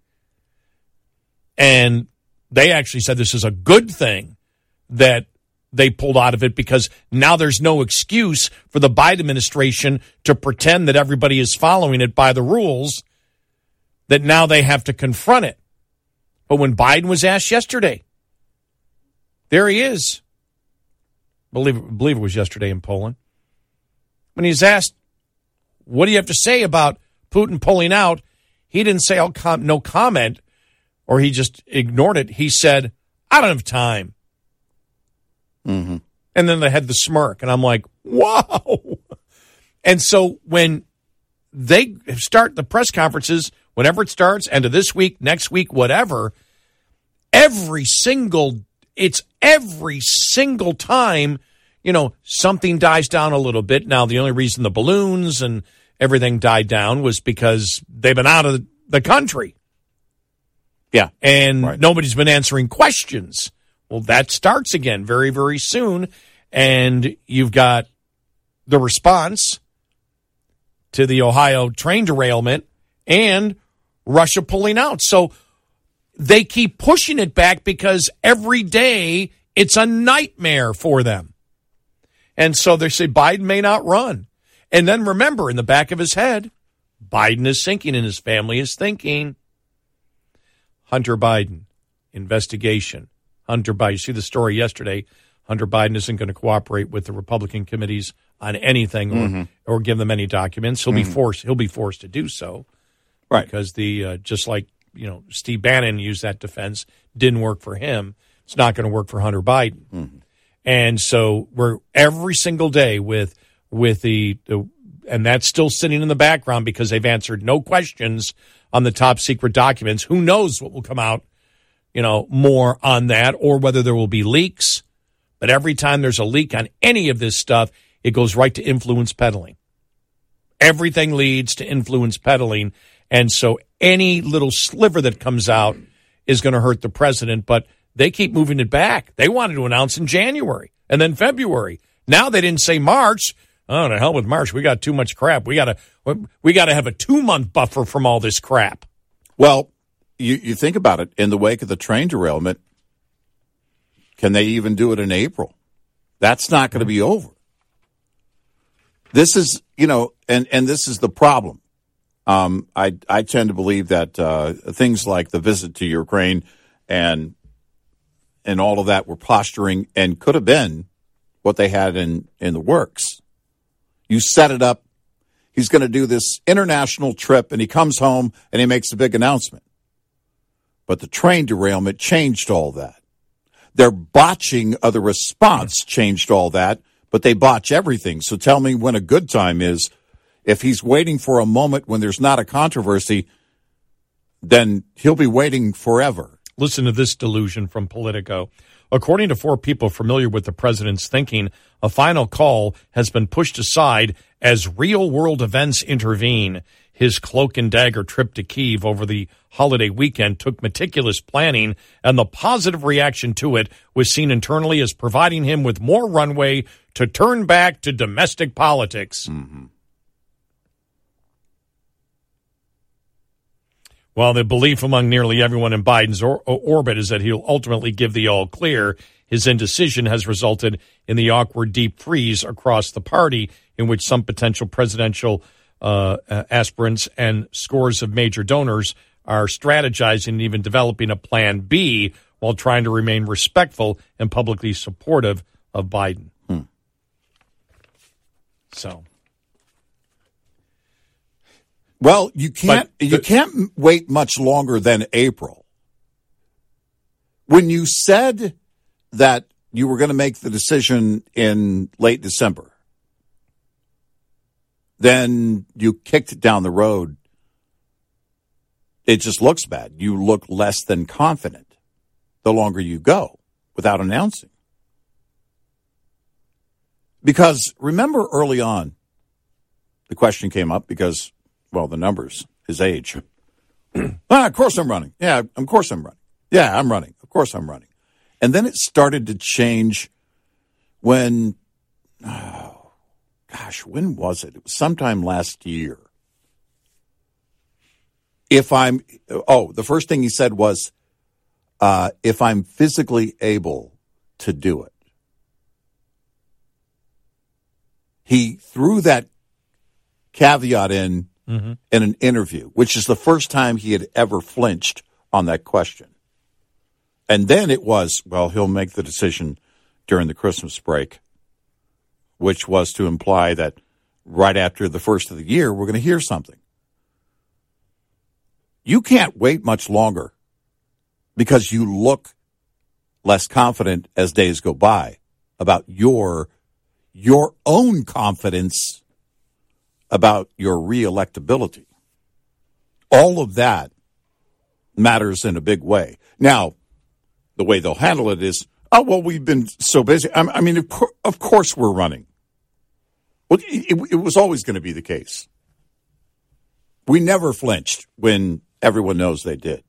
And they actually said this is a good thing that they pulled out of it because now there's no excuse for the Biden administration to pretend that everybody is following it by the rules, that now they have to confront it. But when Biden was asked yesterday, there he is. Believe it was yesterday in Poland. When he's asked, what do you have to say about Putin pulling out? He didn't say, no comment, or he just ignored it. He said, I don't have time. Mm-hmm. And then they had the smirk, and I'm like, wow. And so when they start the press conferences, whenever it starts, end of this week, next week, whatever, every single time, something dies down a little bit. Now, the only reason the balloons and everything died down was because they've been out of the country. Yeah. And nobody's been answering questions. Well, that starts again very, very soon. And you've got the response to the Ohio train derailment and Russia pulling out. So they keep pushing it back because every day it's a nightmare for them. And so they say Biden may not run. And then remember, in the back of his head, Biden is thinking and his family is thinking, Hunter Biden, investigation. Hunter Biden, you see the story yesterday, Hunter Biden isn't going to cooperate with the Republican committees on anything or give them any documents. He'll be forced to do so. Right. Because just like, Steve Bannon used that defense, didn't work for him. It's not going to work for Hunter Biden. And so we're every single day with the and that's still sitting in the background because they've answered no questions on the top secret documents. Who knows what will come out, more on that or whether there will be leaks. But every time there's a leak on any of this stuff, it goes right to influence peddling. Everything leads to influence peddling. And so any little sliver that comes out is going to hurt the president. But they keep moving it back. They wanted to announce in January and then February. Now they didn't say March. Oh, to hell with March. We got too much crap. We got to have a 2-month buffer from all this crap. Well, you think about it. In the wake of the train derailment, can they even do it in April? That's not going to be over. This is, and this is the problem. I tend to believe that things like the visit to Ukraine and all of that were posturing and could have been what they had in the works. You set it up. He's going to do this international trip, and he comes home and he makes a big announcement. But the train derailment changed all that. Their botching of the response changed all that, but they botch everything. So tell me when a good time is. If he's waiting for a moment when there's not a controversy, then he'll be waiting forever. Listen to this delusion from Politico. According to 4 people familiar with the president's thinking, a final call has been pushed aside as real-world events intervene. His cloak and dagger trip to Kyiv over the holiday weekend took meticulous planning, and the positive reaction to it was seen internally as providing him with more runway to turn back to domestic politics. While the belief among nearly everyone in Biden's orbit is that he'll ultimately give the all clear, his indecision has resulted in the awkward deep freeze across the party in which some potential presidential aspirants and scores of major donors are strategizing and even developing a plan B while trying to remain respectful and publicly supportive of Biden. So... Well, you can't wait much longer than April. When you said that you were going to make the decision in late December, then you kicked it down the road. It just looks bad. You look less than confident the longer you go without announcing. Because remember early on, the question came up because... Well, the numbers, his age. Of course I'm running. Yeah, of course I'm running. Yeah, I'm running. Of course I'm running. And then it started to change when, when was it? It was sometime last year. The first thing he said was, if I'm physically able to do it. He threw that caveat in an interview, which is the first time he had ever flinched on that question. And then it was, he'll make the decision during the Christmas break, which was to imply that right after the first of the year, we're going to hear something. You can't wait much longer because you look less confident as days go by about your own confidence about your reelectability. All of that matters in a big way. Now, the way they'll handle it is, we've been so busy. I mean, of course we're running. Well, it was always going to be the case. We never flinched when everyone knows they did.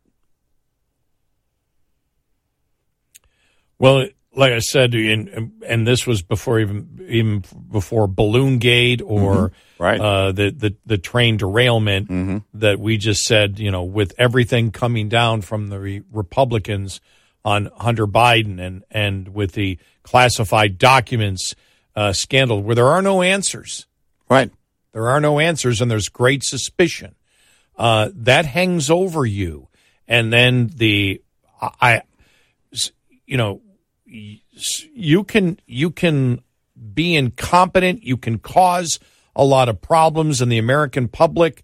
Well, like I said, and this was before even before Balloongate or the train derailment that we just said, with everything coming down from the Republicans on Hunter Biden and with the classified documents scandal, where there are no answers. Right. There are no answers, and there's great suspicion. That hangs over you. And then you can be incompetent. You can cause a lot of problems in the American public.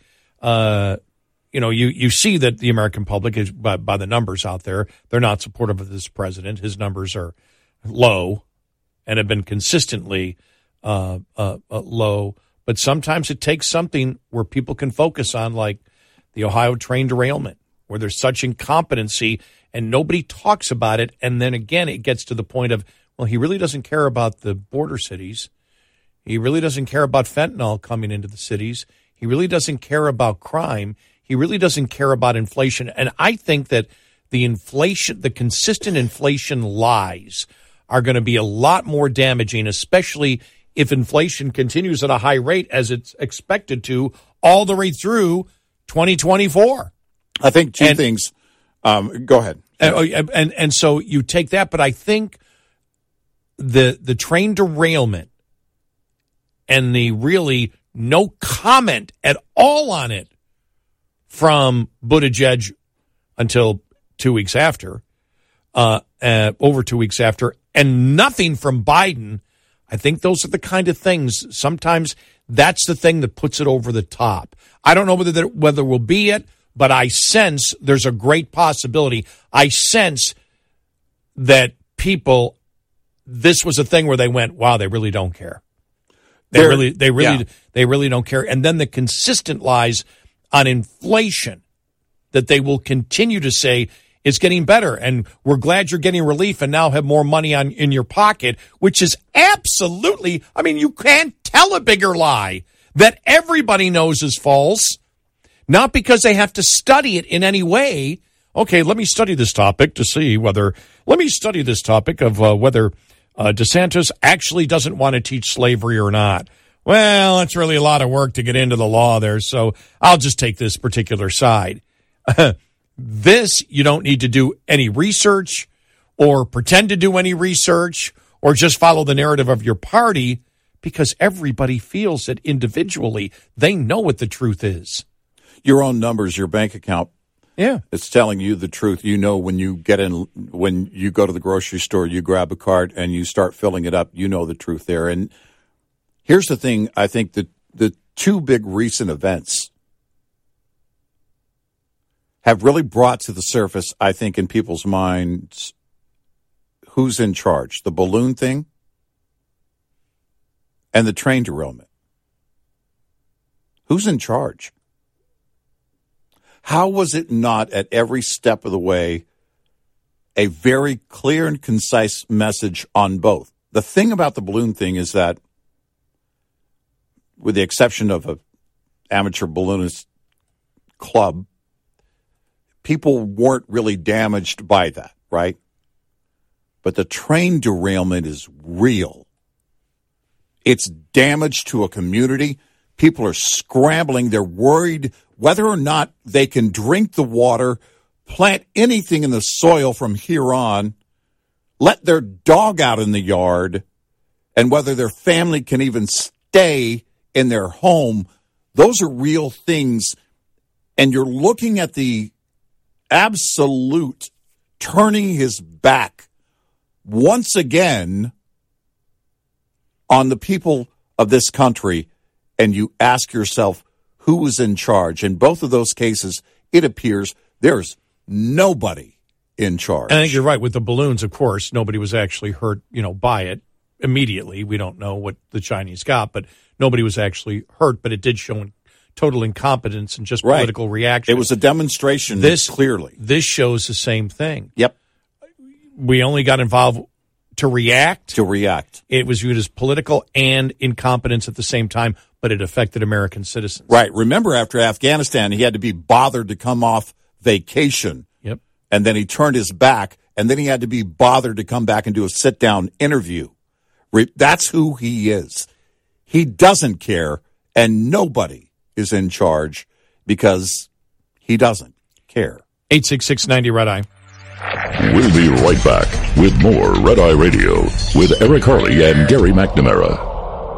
You see that the American public is, by the numbers out there, they're not supportive of this president. His numbers are low and have been consistently low. But sometimes it takes something where people can focus on, like the Ohio train derailment, where there's such incompetency and nobody talks about it. And then again, it gets to the point of, well, he really doesn't care about the border cities. He really doesn't care about fentanyl coming into the cities. He really doesn't care about crime. He really doesn't care about inflation. And I think that the consistent inflation lies are going to be a lot more damaging, especially if inflation continues at a high rate as it's expected to all the way through 2024. I think two things. Go ahead. And so you take that, but I think the train derailment and the really no comment at all on it from Buttigieg until 2 weeks after, over 2 weeks after, and nothing from Biden. I think those are the kind of things. Sometimes that's the thing that puts it over the top. I don't know whether we'll be it, but I sense there's a great possibility. I sense that this was a thing where they went, wow, they really don't care. They really don't care. And then the consistent lies on inflation that they will continue to say it's getting better, and we're glad you're getting relief and now have more money in your pocket, which is absolutely, you can't tell a bigger lie that everybody knows is false, not because they have to study it in any way. Okay, let me study this topic of whether DeSantis actually doesn't want to teach slavery or not. Well, it's really a lot of work to get into the law there, so I'll just take this particular side. This, you don't need to do any research or pretend to do any research or just follow the narrative of your party, because everybody feels it individually. They know what the truth is. Your own numbers, your bank account. Yeah. It's telling you the truth. When you go to the grocery store, you grab a cart and you start filling it up, you know the truth there. And here's the thing, I think that the two big recent events have really brought to the surface, I think, in people's minds, who's in charge. The balloon thing and the train derailment. Who's in charge? How was it not at every step of the way a very clear and concise message on both? The thing about the balloon thing is that, with the exception of an amateur balloonist club, people weren't really damaged by that, right? But the train derailment is real. It's damage to a community. People are scrambling. They're worried whether or not they can drink the water, plant anything in the soil from here on, let their dog out in the yard, and whether their family can even stay in their home. Those are real things. And you're looking at the absolute turning his back once again on the people of this country, and you ask yourself, who is in charge? In both of those cases, it appears there's nobody in charge. I think you're right. With the balloons, of course, nobody was actually hurt, by it immediately. We don't know what the Chinese got, but nobody was actually hurt. But it did show total incompetence and just political reaction. It was a demonstration, clearly. This shows the same thing. Yep. We only got involved to react. To react. It was viewed as political and incompetence at the same time, but it affected American citizens. Right. Remember, after Afghanistan, he had to be bothered to come off vacation. Yep. And then he turned his back, and then he had to be bothered to come back and do a sit-down interview. That's who he is. He doesn't care, and nobody is in charge because he doesn't care. 866-90-RED-EYE. We'll be right back with more Red Eye Radio with Eric Harley and Gary McNamara.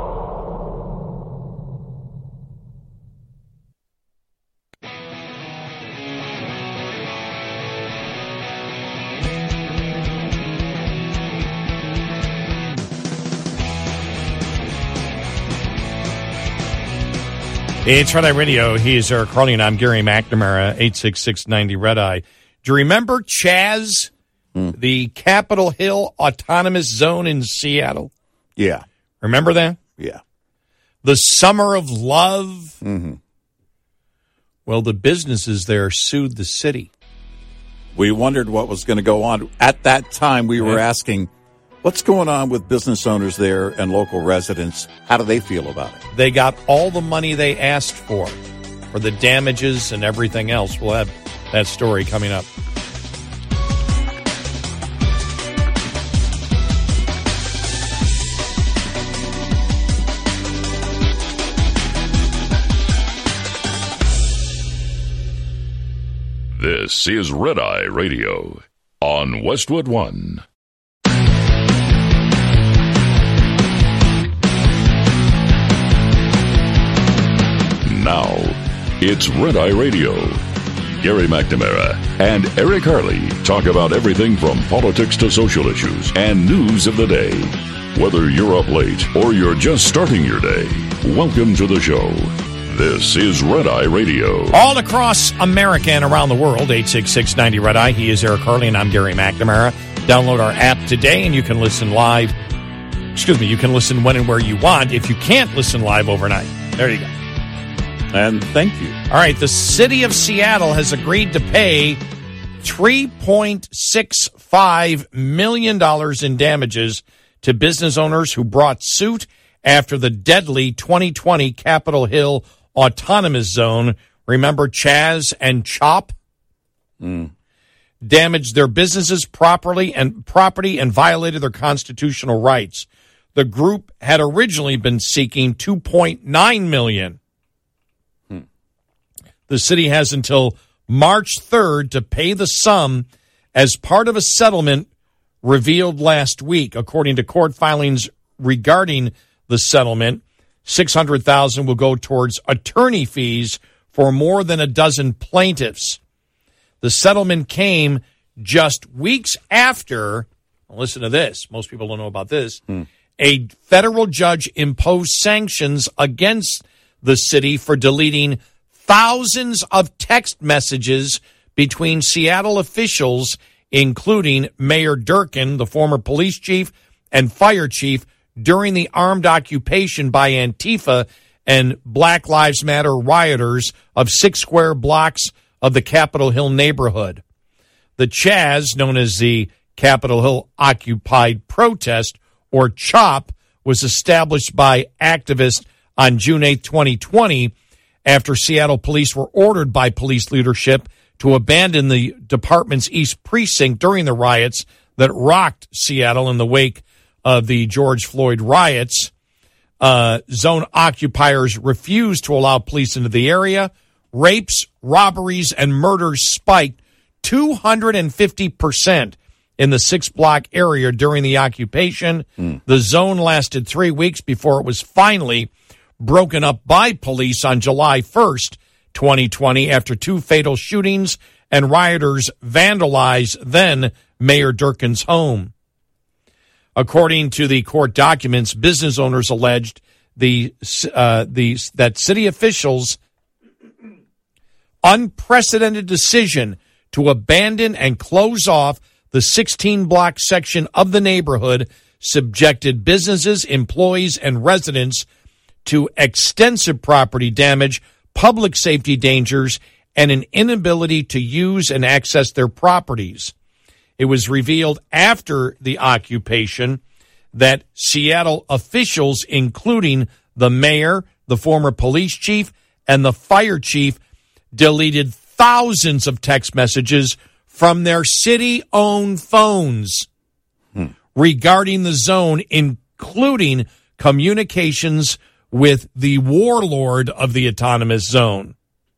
It's Red Eye Radio. He is Eric Harley, and I'm Gary McNamara, 866-90-RED-EYE. Do you remember Chaz, the Capitol Hill Autonomous Zone in Seattle? Yeah. Remember that? Yeah. The Summer of Love? Mm-hmm. Well, the businesses there sued the city. We wondered what was going to go on. At that time, we were asking, what's going on with business owners there and local residents? How do they feel about it? They got all the money they asked for the damages and everything else. We'll have that story coming up. This is Red Eye Radio on Westwood One. Now, it's Red Eye Radio. Gary McNamara and Eric Harley talk about everything from politics to social issues and news of the day. Whether you're up late or you're just starting your day, welcome to the show. This is Red Eye Radio. All across America and around the world, 866-90-RED-EYE. He is Eric Harley, and I'm Gary McNamara. Download our app today, and you can listen live. You can listen when and where you want if you can't listen live overnight. There you go. And thank you. All right, the city of Seattle has agreed to pay $3.65 million in damages to business owners who brought suit after the deadly 2020 Capitol Hill Autonomous Zone, remember Chaz and Chop, damaged their businesses property and violated their constitutional rights. The group had originally been seeking $2.9 million. The city has until March 3rd to pay the sum as part of a settlement revealed last week. According to court filings regarding the settlement, $600,000 will go towards attorney fees for more than a dozen plaintiffs. The settlement came just weeks after, listen to this, most people don't know about this, a federal judge imposed sanctions against the city for deleting thousands of text messages between Seattle officials, including Mayor Durkin, the former police chief and fire chief, during the armed occupation by Antifa and Black Lives Matter rioters of 6 square blocks of the Capitol Hill neighborhood. The Chaz, known as the Capitol Hill Occupied Protest, or CHOP, was established by activists on June 8, 2020, after Seattle police were ordered by police leadership to abandon the department's East Precinct during the riots that rocked Seattle in the wake of the George Floyd riots. Zone occupiers refused to allow police into the area. Rapes, robberies, and murders spiked 250% in the 6-block area during the occupation. The zone lasted 3 weeks before it was finally broken up by police on July 1st, 2020, after 2 fatal shootings and rioters vandalized then Mayor Durkin's home. According to the court documents, business owners alleged that city officials' unprecedented decision to abandon and close off the 16-block section of the neighborhood subjected businesses, employees, and residents to extensive property damage, public safety dangers, and an inability to use and access their properties. It was revealed after the occupation that Seattle officials, including the mayor, the former police chief, and the fire chief, deleted thousands of text messages from their city-owned phones regarding the zone, including communications with the warlord of the autonomous zone.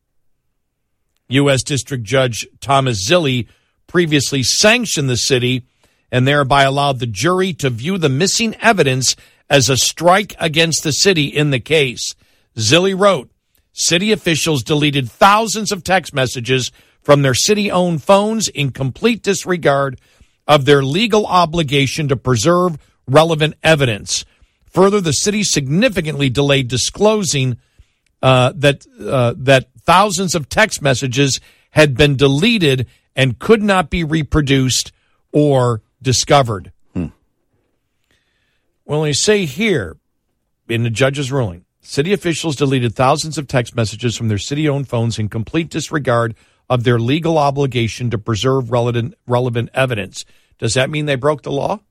U.S. District Judge Thomas Zille previously sanctioned the city and thereby allowed the jury to view the missing evidence as a strike against the city in the case. Zille wrote, city officials deleted thousands of text messages from their city-owned phones in complete disregard of their legal obligation to preserve relevant evidence. Further, the city significantly delayed disclosing that thousands of text messages had been deleted and could not be reproduced or discovered. Well, they say here in the judge's ruling, city officials deleted thousands of text messages from their city-owned phones in complete disregard of their legal obligation to preserve relevant evidence. Does that mean they broke the law?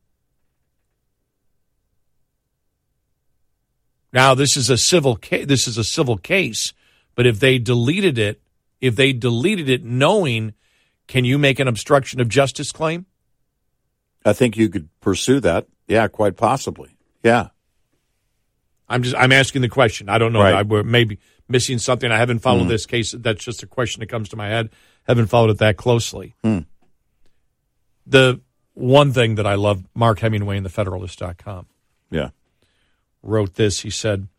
Now, this is a civil case, but if they deleted it knowing, can you make an obstruction of justice claim? I think you could pursue that. Yeah, quite possibly. Yeah. I'm asking the question. I don't know. Right. I may be missing something. I haven't followed this case. That's just a question that comes to my head. Haven't followed it that closely. The one thing that I love, Mark Hemingway in thefederalist.com. Yeah. Wrote this. He said,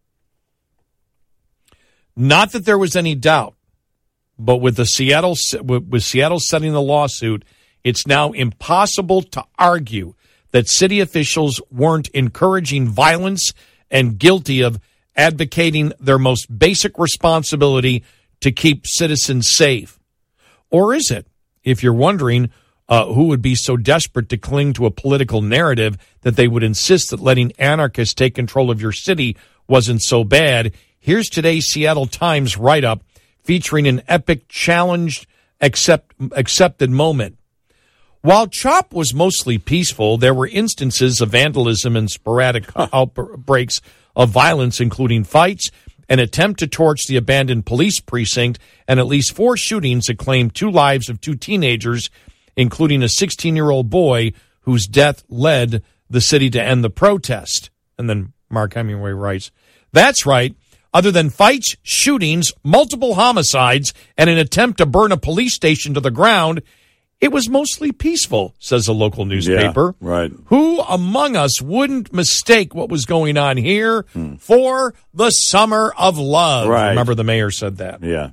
not that there was any doubt, but with Seattle setting the lawsuit, it's now impossible to argue that city officials weren't encouraging violence and guilty of advocating their most basic responsibility to keep citizens safe. Or is it? If you're wondering who would be so desperate to cling to a political narrative that they would insist that letting anarchists take control of your city wasn't so bad, here's today's Seattle Times write-up featuring an epic challenged accepted moment. While CHOP was mostly peaceful, there were instances of vandalism and sporadic outbreaks of violence, including fights, an attempt to torch the abandoned police precinct, and at least 4 shootings that claimed 2 lives of 2 teenagers, including a 16-year-old boy whose death led the city to end the protest. And then Mark Hemingway writes, that's right. Other than fights, shootings, multiple homicides, and an attempt to burn a police station to the ground, it was mostly peaceful, says a local newspaper. Yeah, right. Who among us wouldn't mistake what was going on here for the summer of love? Right. Remember the mayor said that. Yeah.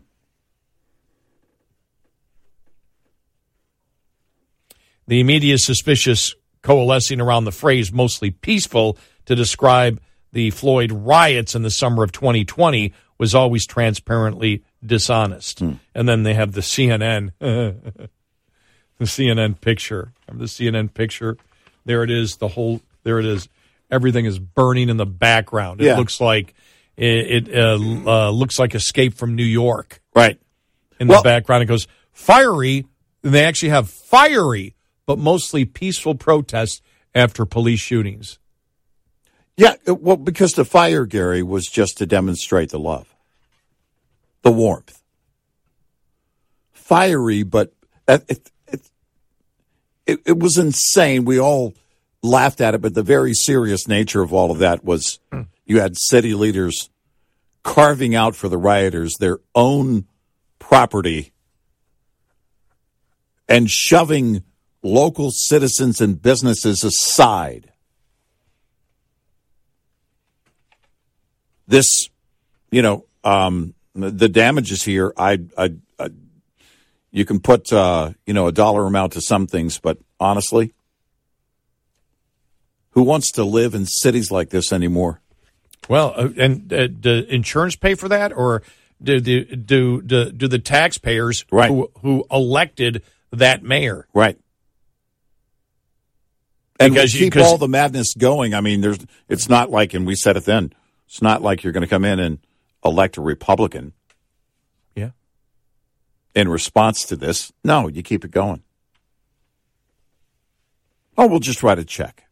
The media is suspicious, coalescing around the phrase mostly peaceful to describe the Floyd riots in the summer of 2020 was always transparently dishonest. And then they have the CNN, the CNN picture. Remember the CNN picture? There it is. There it is. Everything is burning in the background. It looks like looks like Escape from New York. Right. In the background, it goes fiery. And they actually have fiery, but mostly peaceful protests after police shootings. Yeah, well, because the fire, Gary, was just to demonstrate the love, the warmth. Fiery, but it was insane. We all laughed at it, but the very serious nature of all of that was you had city leaders carving out for the rioters their own property and shoving local citizens and businesses aside. This, the damages here, you can put, a dollar amount to some things, but honestly, who wants to live in cities like this anymore? Well, and do insurance pay for that, or do the taxpayers who elected that mayor? Right. And because keep all the madness going. I mean, it's not like, and we said it then, it's not like you're going to come in and elect a Republican. Yeah. In response to this, no, you keep it going. Oh, we'll just write a check.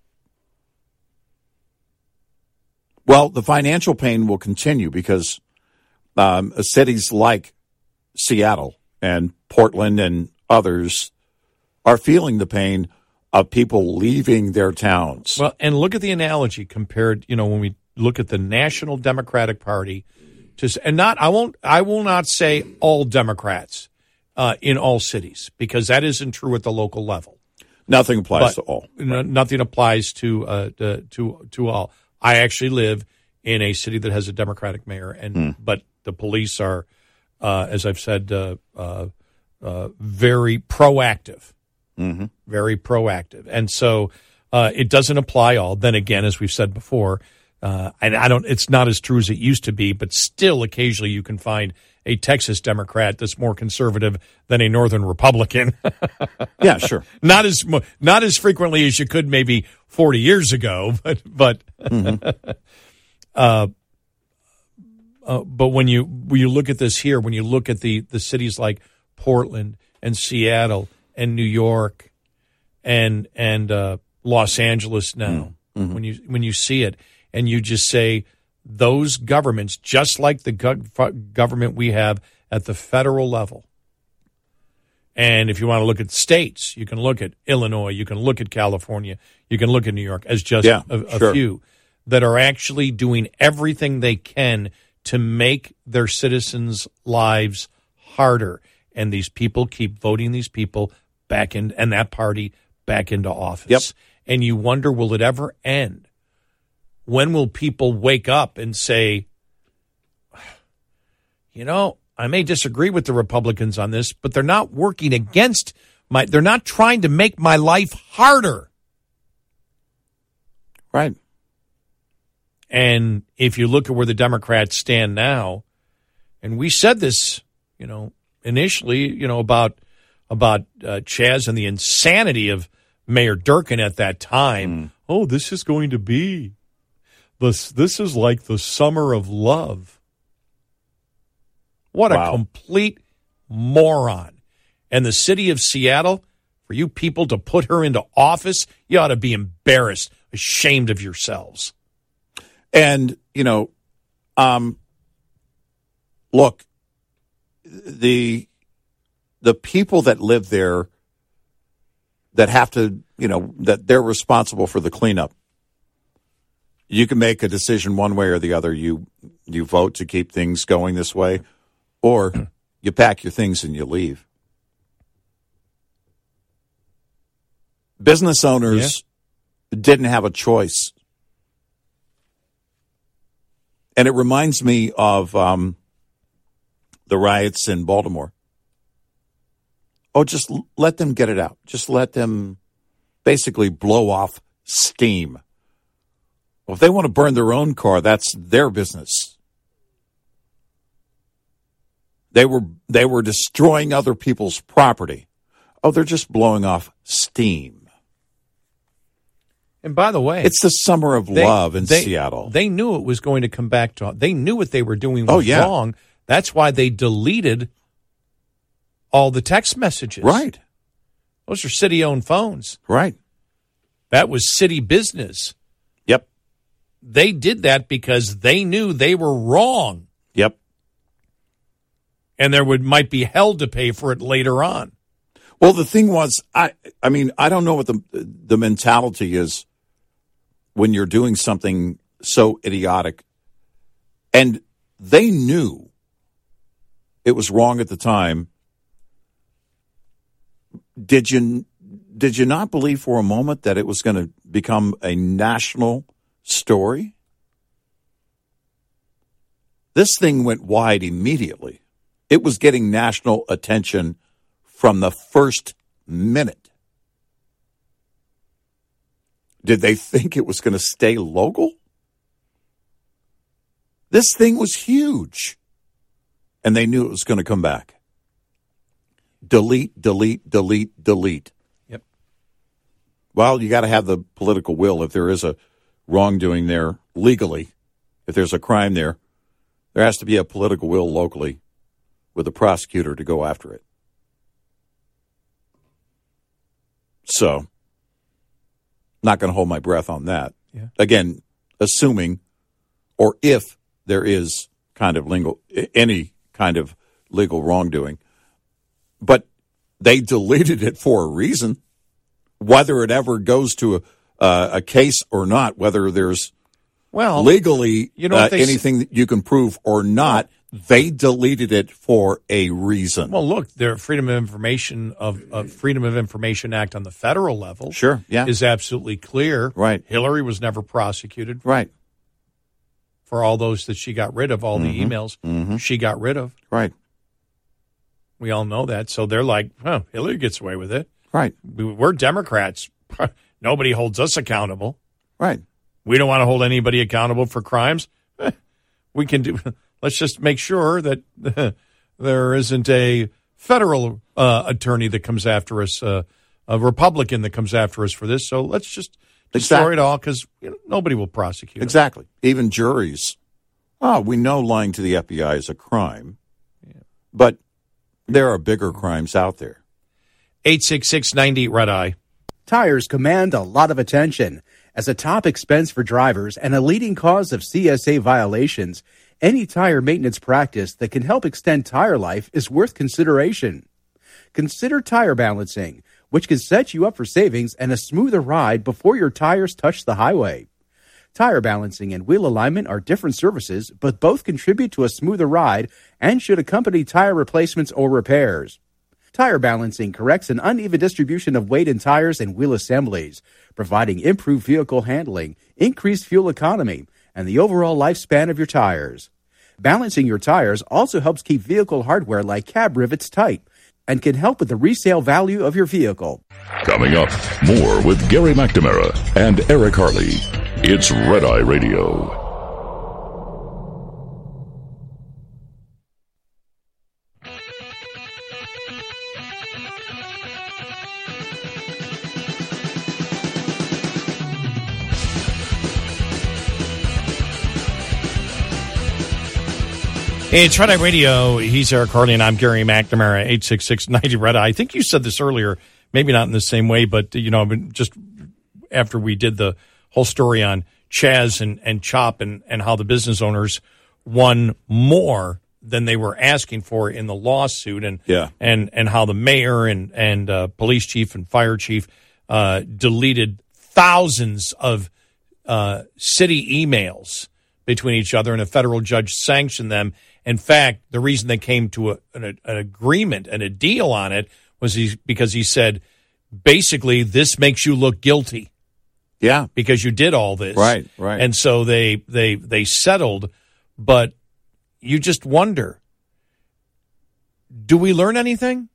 Well, the financial pain will continue because cities like Seattle and Portland and others are feeling the pain of people leaving their towns. Well, and look at the analogy compared, when we look at the National Democratic Party I will not say all Democrats in all cities, because that isn't true at the local level. Nothing applies to all. Nothing applies to all. I actually live in a city that has a Democratic mayor, but the police are, as I've said, very proactive. Mm-hmm. Very proactive. And so it doesn't apply all. Then again, as we've said before, and it's not as true as it used to be, but still occasionally you can find a Texas Democrat that's more conservative than a Northern Republican. Yeah, sure. Not as frequently as you could maybe 40 years ago, but Mm-hmm. but when you look at this here, when you look at the cities like Portland and Seattle and New York and Los Angeles now, Mm-hmm. when you see it and you just say those governments, just like the government we have at the federal level. And if you want to look at states, you can look at Illinois, you can look at California, you can look at New York as just a few that are actually doing everything they can to make their citizens' lives harder. And these people keep voting these people back in, and that party back into office. Yep. And you wonder, will it ever end? When will people wake up and say, I may disagree with the Republicans on this, but they're not working against they're not trying to make my life harder. Right. And if you look at where the Democrats stand now, and we said this, initially, about Chaz and the insanity of Mayor Durkin at that time. Oh, this is going to be this is like the summer of love. What a complete moron. And the city of Seattle, for you people to put her into office, you ought to be embarrassed, ashamed of yourselves. And, look, the people that live there that have to, that they're responsible for the cleanup. You can make a decision one way or the other. You vote to keep things going this way, or you pack your things and you leave. Business owners didn't have a choice. And it reminds me of the riots in Baltimore. Oh, just let them get it out. Just let them basically blow off steam. Well, if they want to burn their own car, that's their business. They were destroying other people's property. Oh, they're just blowing off steam. And by the way, it's the summer of love in Seattle. They knew it was going to come back to. They knew what they were doing was wrong. That's why they deleted all the text messages. Right. Those are city-owned phones. Right. That was city business. Yep. They did that because they knew they were wrong. Yep. And there might be hell to pay for it later on. Well, the thing was, I mean, I don't know what the mentality is when you're doing something so idiotic. And they knew it was wrong at the time. Did you not believe for a moment that it was going to become a national story? This thing went wide immediately. It was getting national attention from the first minute. Did they think it was going to stay local? This thing was huge. And they knew it was going to come back. Delete, delete, delete, delete. Yep. Well, you got to have the political will. If there is a wrongdoing there legally, if there's a crime there has to be a political will locally with a prosecutor to go after it. So, Not going to hold my breath on that. Yeah. Again, assuming or if there is any kind of legal wrongdoing. But they deleted it for a reason. Whether it ever goes to a case or not, whether there's legally anything that you can prove or not, they deleted it for a reason. Well, look, their Freedom of Information Act on the federal level, is absolutely clear. Right, Hillary was never prosecuted. Right, for all those that she got rid of, all the emails she got rid of. Right, we all know that. So they're like, Hillary gets away with it. Right, we're Democrats. Nobody holds us accountable. Right, we don't want to hold anybody accountable for crimes. We can do. Let's just make sure that there isn't a federal attorney that comes after us, a Republican that comes after us for this. So let's just destroy it all because nobody will prosecute. Exactly. Even juries. We know lying to the FBI is a crime, but there are bigger crimes out there. 866-98 Red Eye. Tires command a lot of attention. As a top expense for drivers and a leading cause of CSA violations, any tire maintenance practice that can help extend tire life is worth consideration. Consider tire balancing, which can set you up for savings and a smoother ride before your tires touch the highway. Tire balancing and wheel alignment are different services, but both contribute to a smoother ride and should accompany tire replacements or repairs. Tire balancing corrects an uneven distribution of weight in tires and wheel assemblies, providing improved vehicle handling, increased fuel economy, and the overall lifespan of your tires. Balancing your tires also helps keep vehicle hardware like cab rivets tight and can help with the resale value of your vehicle. Coming up, more with Gary McNamara and Eric Harley. It's Red Eye Radio. Hey, it's Red Eye Radio. He's Eric Harley, and I'm Gary McNamara, 866-90 Red Eye. I think you said this earlier, maybe not in the same way, but, just after we did the whole story on Chaz and Chop and how the business owners won more than they were asking for in the lawsuit and how the mayor and police chief and fire chief deleted thousands of city emails between each other, and a federal judge sanctioned them. In fact, the reason they came to an agreement and a deal on it was because he said, basically, this makes you look guilty. Yeah. Because you did all this. Right. And so they settled, but you just wonder, do we learn anything?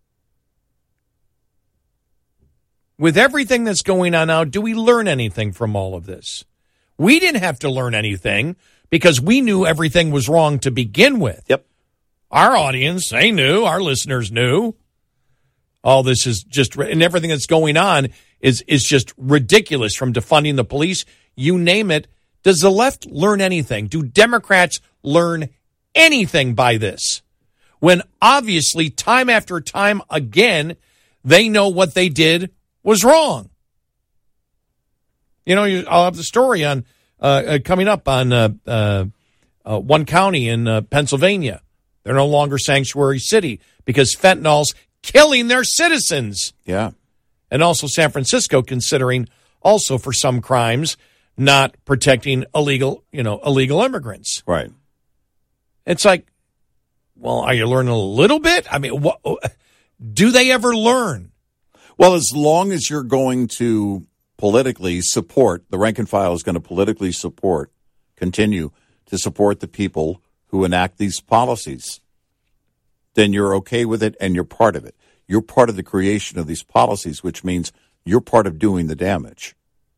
With everything that's going on now, do we learn anything from all of this? We didn't have to learn anything because we knew everything was wrong to begin with. Yep. Our audience, they knew. Our listeners knew. All this is just, and everything that's going on is just ridiculous, from defunding the police, you name it. Does the left learn anything? Do Democrats learn anything by this? When obviously, time after time again, they know what they did was wrong. I'll have the story on coming up on one county in Pennsylvania. They're no longer sanctuary city because fentanyl's killing their citizens. Yeah. And also San Francisco considering also for some crimes not protecting illegal immigrants. Right. It's like, well, are you learning a little bit? I mean, do they ever learn? Well, as long as you're going to politically support, the rank and file is going to continue to support the people who enact these policies, then you're okay with it and you're part of it. You're part of the creation of these policies, which means you're part of doing the damage.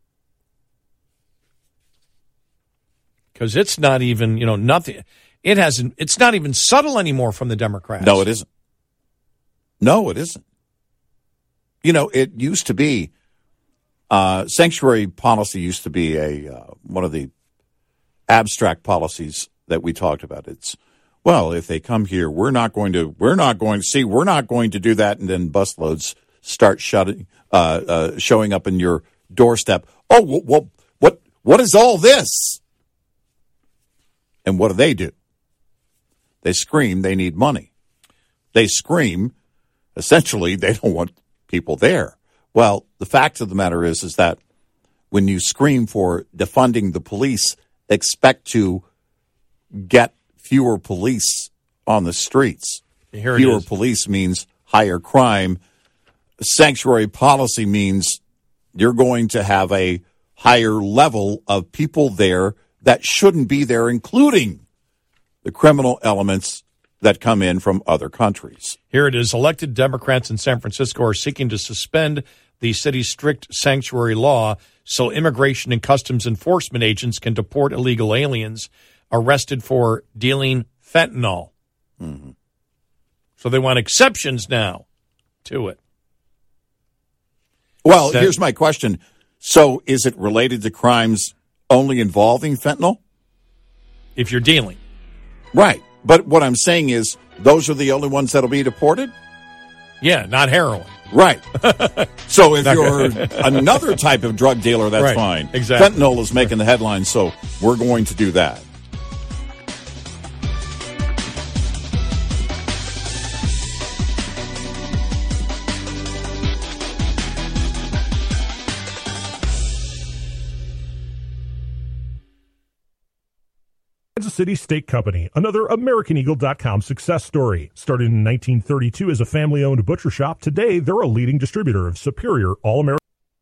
Because it's not even, nothing. It's not even subtle anymore from the Democrats. No, it isn't. No, it isn't. It used to be, sanctuary policy used to be one of the abstract policies that we talked about. It's, well, if they come here, we're not going to do that, and then busloads start showing up in your doorstep. Oh, well, what is all this? And what do? They scream they need money. They scream, essentially, they don't want people there. Well, the fact of the matter is that when you scream for defunding the police, expect to get fewer police on the streets. Fewer police means higher crime. Sanctuary policy means you're going to have a higher level of people there that shouldn't be there, including the criminal elements that come in from other countries. Here it is. Elected Democrats in San Francisco are seeking to suspend the city's strict sanctuary law so immigration and customs enforcement agents can deport illegal aliens arrested for dealing fentanyl. Mm-hmm. So they want exceptions now to it. Well, here's my question. So is it related to crimes only involving fentanyl? If you're dealing. Right. But what I'm saying is those are the only ones that'll be deported? Yeah, not heroin. Right. So if you're another type of drug dealer, that's right. fine. Exactly. Fentanyl is making the headlines, so we're going to do that. Kansas City Steak Company, another AmericanEagle.com success story. Started in 1932 as a family-owned butcher shop, today they're a leading distributor of superior all-American.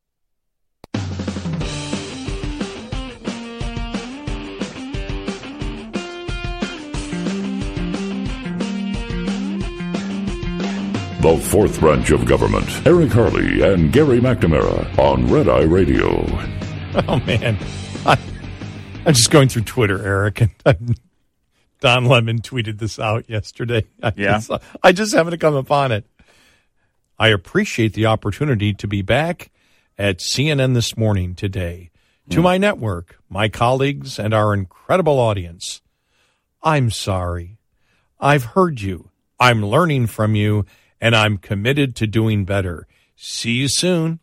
The fourth branch of government. Eric Harley and Gary McNamara on Red Eye Radio. Oh, man. I'm just going through Twitter, Eric, and Don Lemon tweeted this out yesterday. I just happened to come upon it. I appreciate the opportunity to be back at CNN This Morning today. To my network, my colleagues, and our incredible audience, I'm sorry. I've heard you. I'm learning from you, and I'm committed to doing better. See you soon.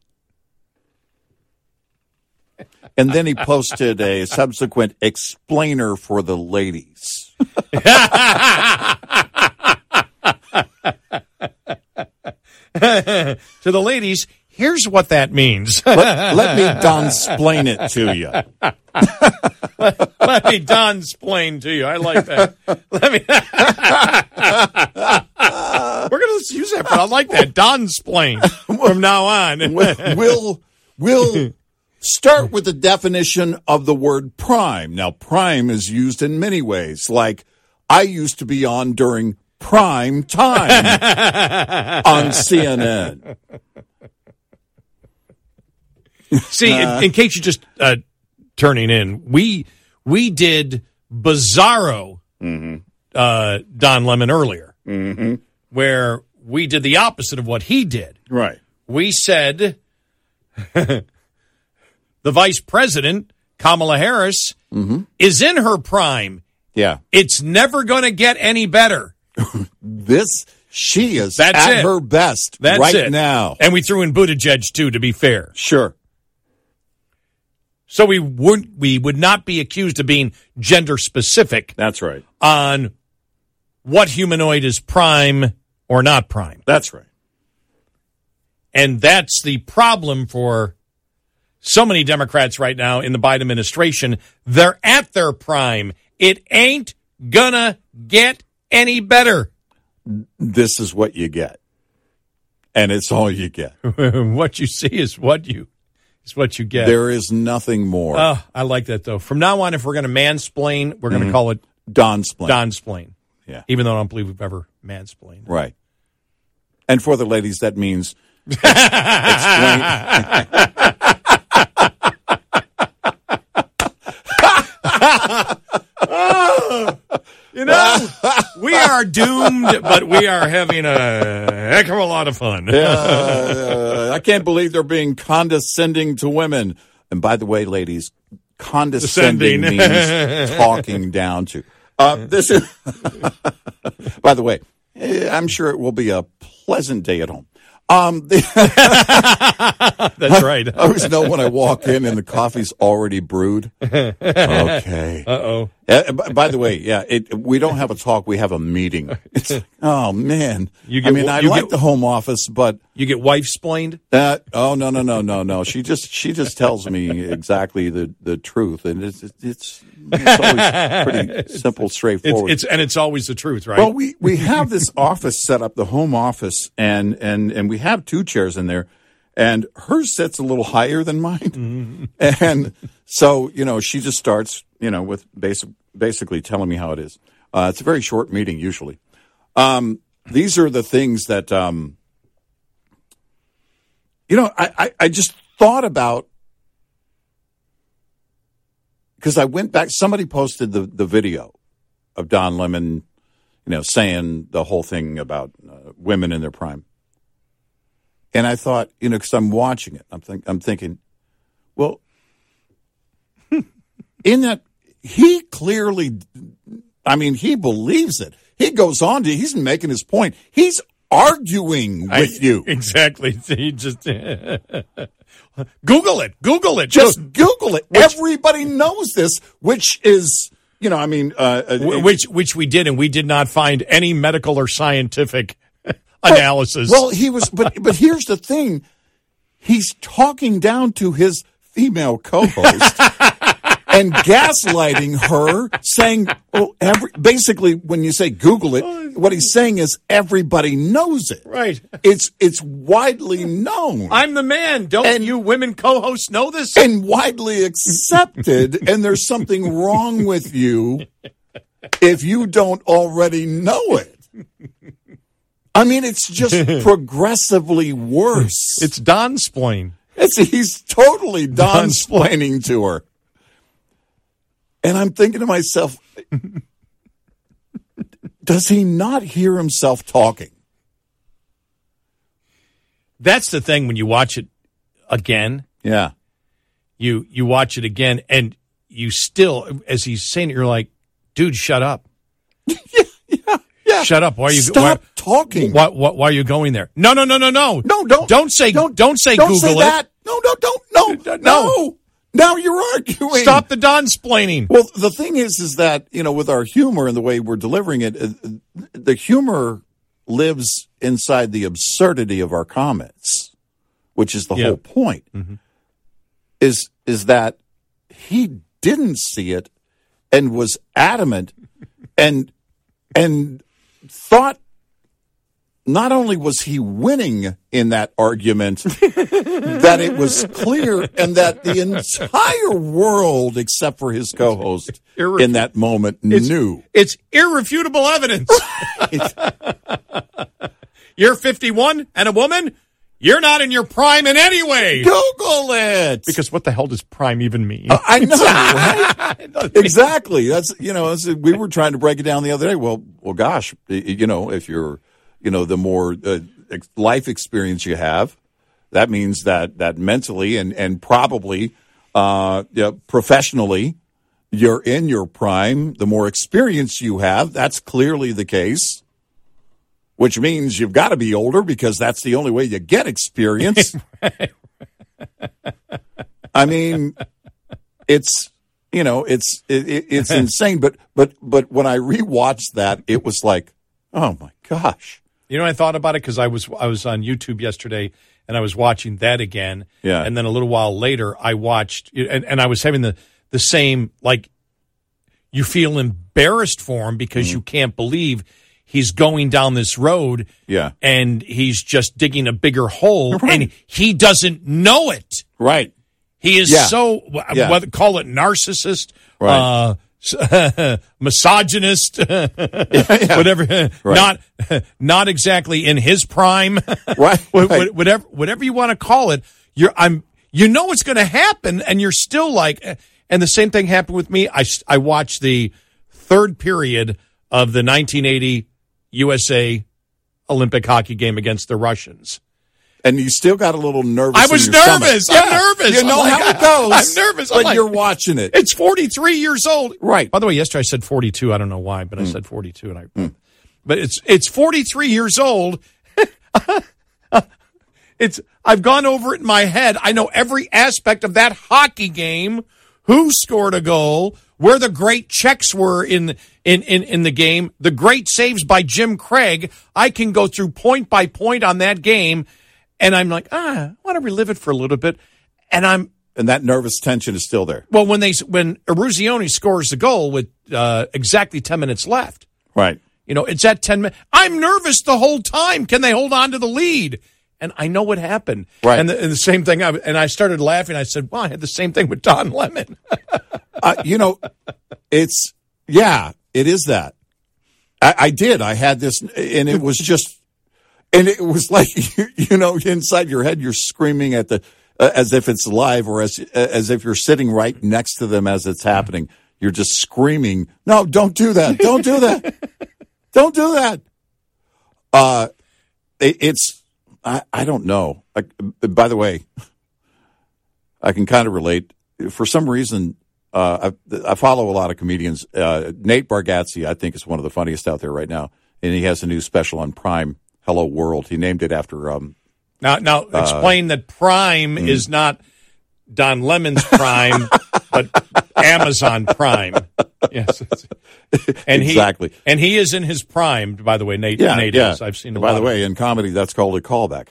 And then he posted a subsequent explainer for the ladies. To the ladies, here's what that means. Let me Don-splain it to you. Let me Don-splain to you. I like that. We're going to use that, but I like that. Don-splain from now on. We'll start with the definition of the word prime. Now, prime is used in many ways, like I used to be on during prime time on CNN. See, in case you're just turning in, we did Bizarro Don Lemon earlier, where we did the opposite of what he did. Right. We said the vice president, Kamala Harris, is in her prime. Yeah. It's never going to get any better. She is at her best right now. And we threw in Buttigieg, too, to be fair. Sure. So we would not be accused of being gender specific. That's right. On what humanoid is prime or not prime. That's right. And that's the problem for so many Democrats right now in the Biden administration. They're at their prime. It ain't gonna get any better. This is what you get. And it's all you get. What you see is what you get. There is nothing more. Oh, I like that, though. From now on, if we're going to mansplain, we're going to call it Don-splain. Don-splain. Yeah. Even though I don't believe we've ever mansplained. Right. And for the ladies, that means You know, we are doomed, but we are having a heck of a lot of fun. I can't believe they're being condescending to women. And by the way, ladies, condescending means talking down to. This is, by the way, I'm sure it will be a pleasant day at home. That's right. I always know when I walk in and the coffee's already brewed. Okay. Uh-oh. By the way, we don't have a talk. We have a meeting. It's oh man. I like the home office, but you get wife-splained. Oh no. She just tells me exactly the truth, and it's always pretty simple, straightforward. It's always the truth, right? Well, we have this office set up, the home office, and we have 2 chairs in there, and hers sits a little higher than mine, and so she just starts with basically telling me how it is. It's a very short meeting usually. These are the things that I just thought about. Because I went back, somebody posted the video of Don Lemon, saying the whole thing about women in their prime. And I thought, because I'm watching it, I'm thinking, well, in that, he clearly, he believes it. He goes on he's making his point. He's arguing with you. Exactly. He just... Google it. Just Google it. Everybody knows this, which is, which we did, and we did not find any medical or scientific analysis. Well, he was, but here's the thing. He's talking down to his female co-host and gaslighting her, saying, basically, when you say Google it, what he's saying is everybody knows it. Right. It's widely known. I'm the man. Don't you women co-hosts know this? And widely accepted, and there's something wrong with you if you don't already know it. It's just progressively worse. It's Don-splain. He's totally Don-splaining to her. And I'm thinking to myself, does he not hear himself talking? That's the thing when you watch it again. Yeah. You watch it again, and you still, as he's saying it, you're like, dude, shut up. Yeah. Shut up. Why are you talking? Why are you going there? No. No, don't say Google say that. No. Now you're arguing. Stop the Don-splaining. Well, the thing is that, with our humor and the way we're delivering it, the humor lives inside the absurdity of our comments, which is the whole point, is that he didn't see it and was adamant and thought not only was he winning in that argument, that it was clear and that the entire world, except for his co-host, in that moment knew. It's irrefutable evidence. You're 51 and a woman? You're not in your prime in any way. Google it. Because what the hell does prime even mean? I know, right? Exactly. That's, we were trying to break it down the other day. Well, gosh, if you're, the more life experience you have, that means that mentally and probably professionally, you're in your prime. The more experience you have, that's clearly the case, which means you've got to be older because that's the only way you get experience. It's it's insane. But when I rewatched that, it was like, oh my gosh. I thought about it because I was on YouTube yesterday and I was watching that again. Yeah. And then a little while later, I watched and I was having the same, like, you feel embarrassed for him because you can't believe he's going down this road. Yeah. And he's just digging a bigger hole and he doesn't know it. Right. He is call it narcissist. Right. Misogynist, whatever, not exactly in his prime, right? Whatever you want to call it, it's going to happen, and you're still like, and the same thing happened with me. I watched the third period of the 1980 USA Olympic hockey game against the Russians. And you still got a little nervous. I was nervous. I'm nervous. You know how it goes. I'm nervous. But you're watching it. It's 43 years old. Right. By the way, yesterday I said 42. I don't know why, but I said 42. But it's 43 years old. I've gone over it in my head. I know every aspect of that hockey game, who scored a goal, where the great checks were in the game, the great saves by Jim Craig. I can go through point by point on that game, and I'm like, I want to relive it for a little bit. And that nervous tension is still there. Well, when Eruzione scores the goal with exactly 10 minutes left. Right. It's at 10 minutes. I'm nervous the whole time. Can they hold on to the lead? And I know what happened. Right. And the same thing, and I started laughing. I said, well, I had the same thing with Don Lemon. It is that. I did. I had this, and it was just, and it was like, inside your head, you're screaming at as if it's live, or as if you're sitting right next to them as it's happening. You're just screaming, no, don't do that. Don't do that. Don't do that. I don't know. By the way, I can kind of relate. For some reason, I follow a lot of comedians. Nate Bargatze, I think, is one of the funniest out there right now. And he has a new special on Prime, Hello World. He named it after... Now explain that Prime is not Don Lemon's Prime, but Amazon Prime. Yes. And exactly. And he is in his prime, by the way, Nate is. I've seen him. By the way, in comedy, that's called a callback.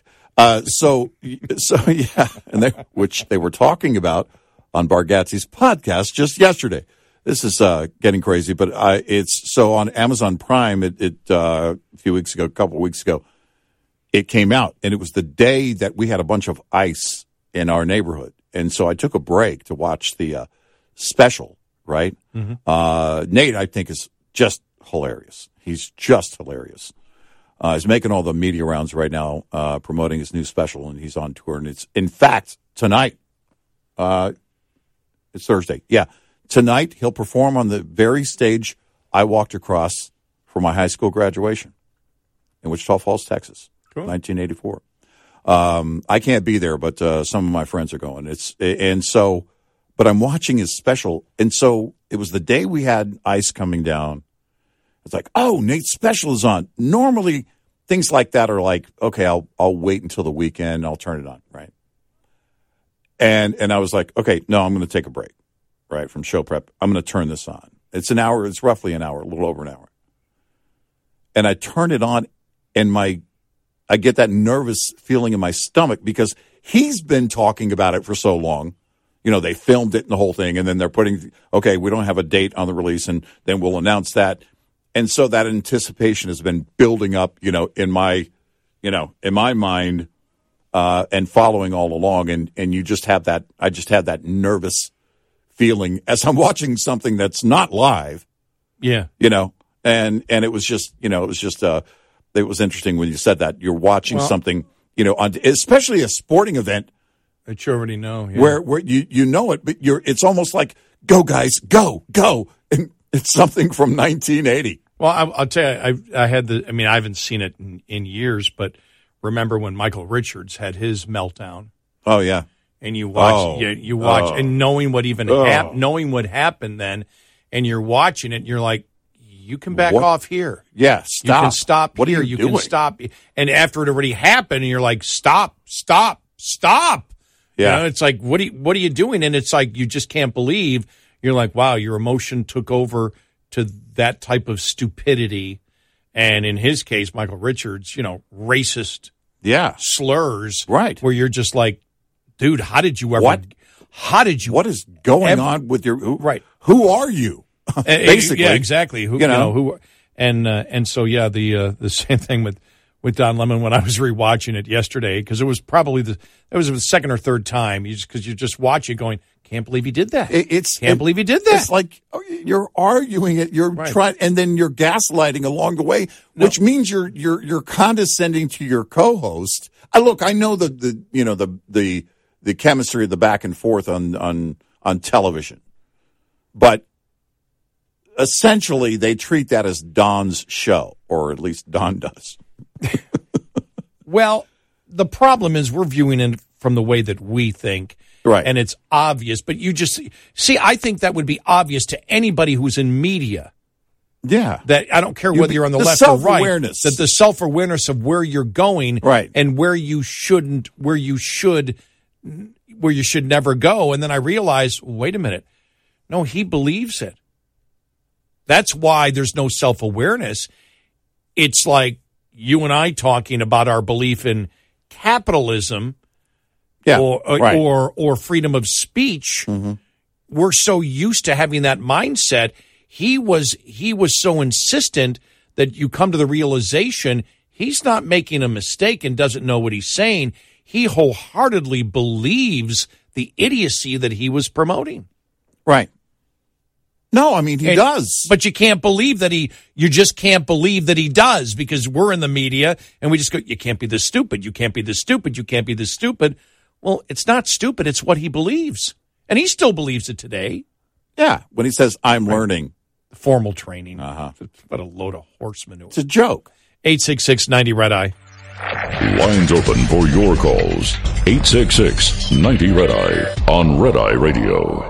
Which they were talking about on Bargatze's podcast just yesterday. This is getting crazy, but it's so on Amazon Prime. A couple of weeks ago, it came out, and it was the day that we had a bunch of ice in our neighborhood, and so I took a break to watch the special. Right? Mm-hmm. Nate, I think, is just hilarious. He's just hilarious. He's making all the media rounds right now, promoting his new special, and he's on tour. And it's, in fact, tonight. It's Thursday. Yeah. Tonight, he'll perform on the very stage I walked across for my high school graduation in Wichita Falls, Texas, 1984. I can't be there, but some of my friends are going. But I'm watching his special, and so it was the day we had ice coming down. It's like, oh, Nate's special is on. Normally, things like that are like, okay, I'll wait until the weekend, I'll turn it on, right? And I was like, okay, no, I'm going to take a break, right, from show prep. I'm going to turn this on. It's an hour. It's roughly an hour, a little over an hour. And I turn it on, and I get that nervous feeling in my stomach because he's been talking about it for so long. They filmed it and the whole thing, and then they're we don't have a date on the release, and then we'll announce that. And so that anticipation has been building up, in my mind, and following all along. And you just have that, I just had that nervous feeling as I'm watching something that's not live. Yeah. And it was just, it was interesting when you said that you're watching something, especially a sporting event. That you already know. Yeah. Where you know it, but it's almost like, go guys, go. And it's something from 1980. Well, I'll tell you, I haven't seen it in years, but remember when Michael Richards had his meltdown? Oh yeah. And you watch, and knowing what knowing what happened then, and you're watching it, and you're like, you can back off here. Yeah, stop. You can stop what here. Are you can stop. And after it already happened, and you're like, stop. Yeah. It's like, what are you doing? And it's like, you just can't believe. You're like, wow, your emotion took over to that type of stupidity. And in his case, Michael Richards, racist slurs. Right. Where you're just like, dude, how did you ever? What is going on with your? Who are you? Basically, yeah, exactly. Who? And so the same thing with Don Lemon when I was rewatching it yesterday, because it was probably the second or third time. Because you just watch it going, can't believe he did that. Can't believe he did that. It's like you're arguing it. You're trying, and then you're gaslighting along the way, which means you're condescending to your co-host. I know the chemistry of the back and forth on television, but essentially they treat that as Don's show, or at least Don does. Well, the problem is we're viewing it from the way that we think. Right. And it's obvious, but you just see, I think that would be obvious to anybody who's in media. Yeah. That I don't care whether you're on the left or right. That the self-awareness of where you're going, right, and where you should never go. And then I realized, wait a minute, no, he believes it. That's why there's no self-awareness. It's like you and I talking about our belief in capitalism, or freedom of speech. Mm-hmm. We're so used to having that mindset. He was so insistent that you come to the realization he's not making a mistake and doesn't know what he's saying. He wholeheartedly believes the idiocy that he was promoting. Right. No, I mean, he does. But you can't believe that you just can't believe that he does, because we're in the media and we just go, you can't be this stupid. You can't be this stupid. You can't be this stupid. Well, it's not stupid. It's what he believes. And he still believes it today. Yeah. When he says, I'm learning. Formal training. Uh-huh. What a load of horse manure. It's a joke. 866-90-RED-EYE. Lines open for your calls. 866-90-RED-EYE on Red Eye Radio.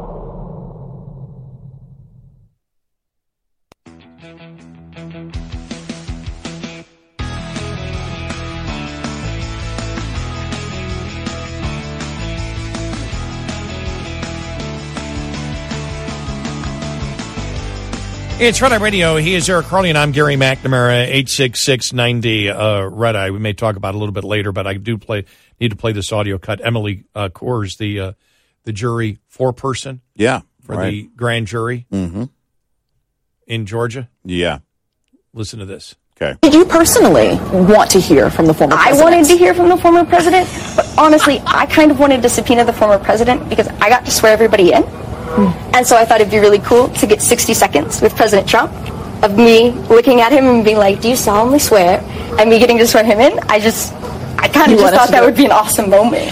It's Red Eye Radio. He is Eric Carly, and I'm Gary McNamara. 866-90 Red Eye. We may talk about it a little bit later, but I need to play this audio cut. Emily Coors, the jury foreperson, for the grand jury in Georgia. Yeah, listen to this. Okay. Did you personally want to hear from the former president? I wanted to hear from the former president, but honestly, I kind of wanted to subpoena the former president because I got to swear everybody in. And so I thought it'd be really cool to get 60 seconds with President Trump of me looking at him and being like, do you solemnly swear? And me getting to swear him in. I kind of just thought that would be an awesome moment.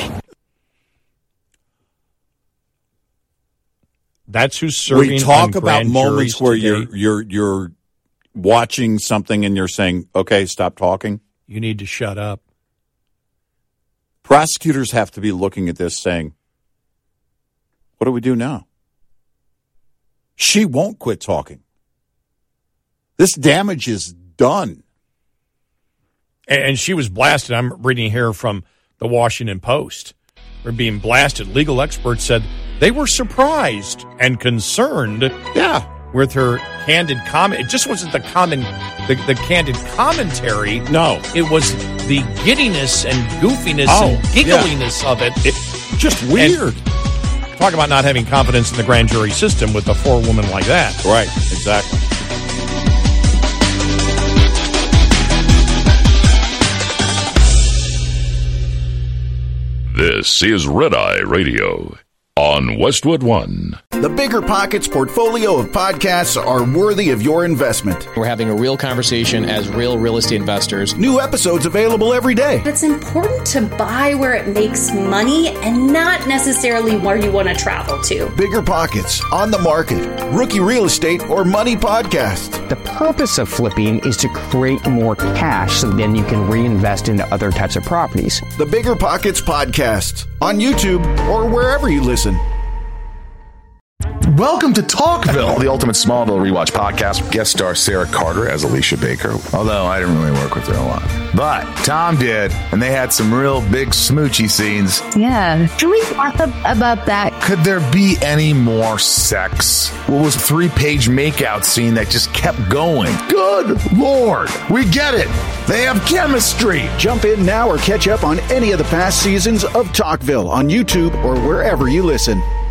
That's who's serving. We talk about grand moments where today. you're watching something and you're saying, okay, stop talking. You need to shut up. Prosecutors have to be looking at this saying, what do we do now? She won't quit talking. This damage is done. And she was blasted. I'm reading here from the Washington Post. We're being blasted. Legal experts said they were surprised and concerned with her candid comment. It just wasn't the candid commentary. No. It was the giddiness and goofiness and giggliness of it. It's just weird. Talk about not having confidence in the grand jury system with a forewoman like that. Right, exactly. This is Red Eye Radio on Westwood One. The Bigger Pockets portfolio of podcasts are worthy of your investment. We're having a real conversation as real estate investors. New episodes available every day. It's important to buy where it makes money and not necessarily where you want to travel to. Bigger Pockets, On the Market, Rookie Real Estate, or Money Podcast. The purpose of flipping is to create more cash so then you can reinvest into other types of properties. The Bigger Pockets Podcast on YouTube or wherever you listen. Welcome to Talkville, the ultimate Smallville rewatch podcast. Guest star Sarah Carter as Alicia Baker, although I didn't really work with her a lot. But Tom did, and they had some real big smoochy scenes. Yeah. Can we talk about that? Could there be any more sex? What was a 3-page makeout scene that just kept going? Good Lord. We get it. They have chemistry. Jump in now or catch up on any of the past seasons of Talkville on YouTube or wherever you listen.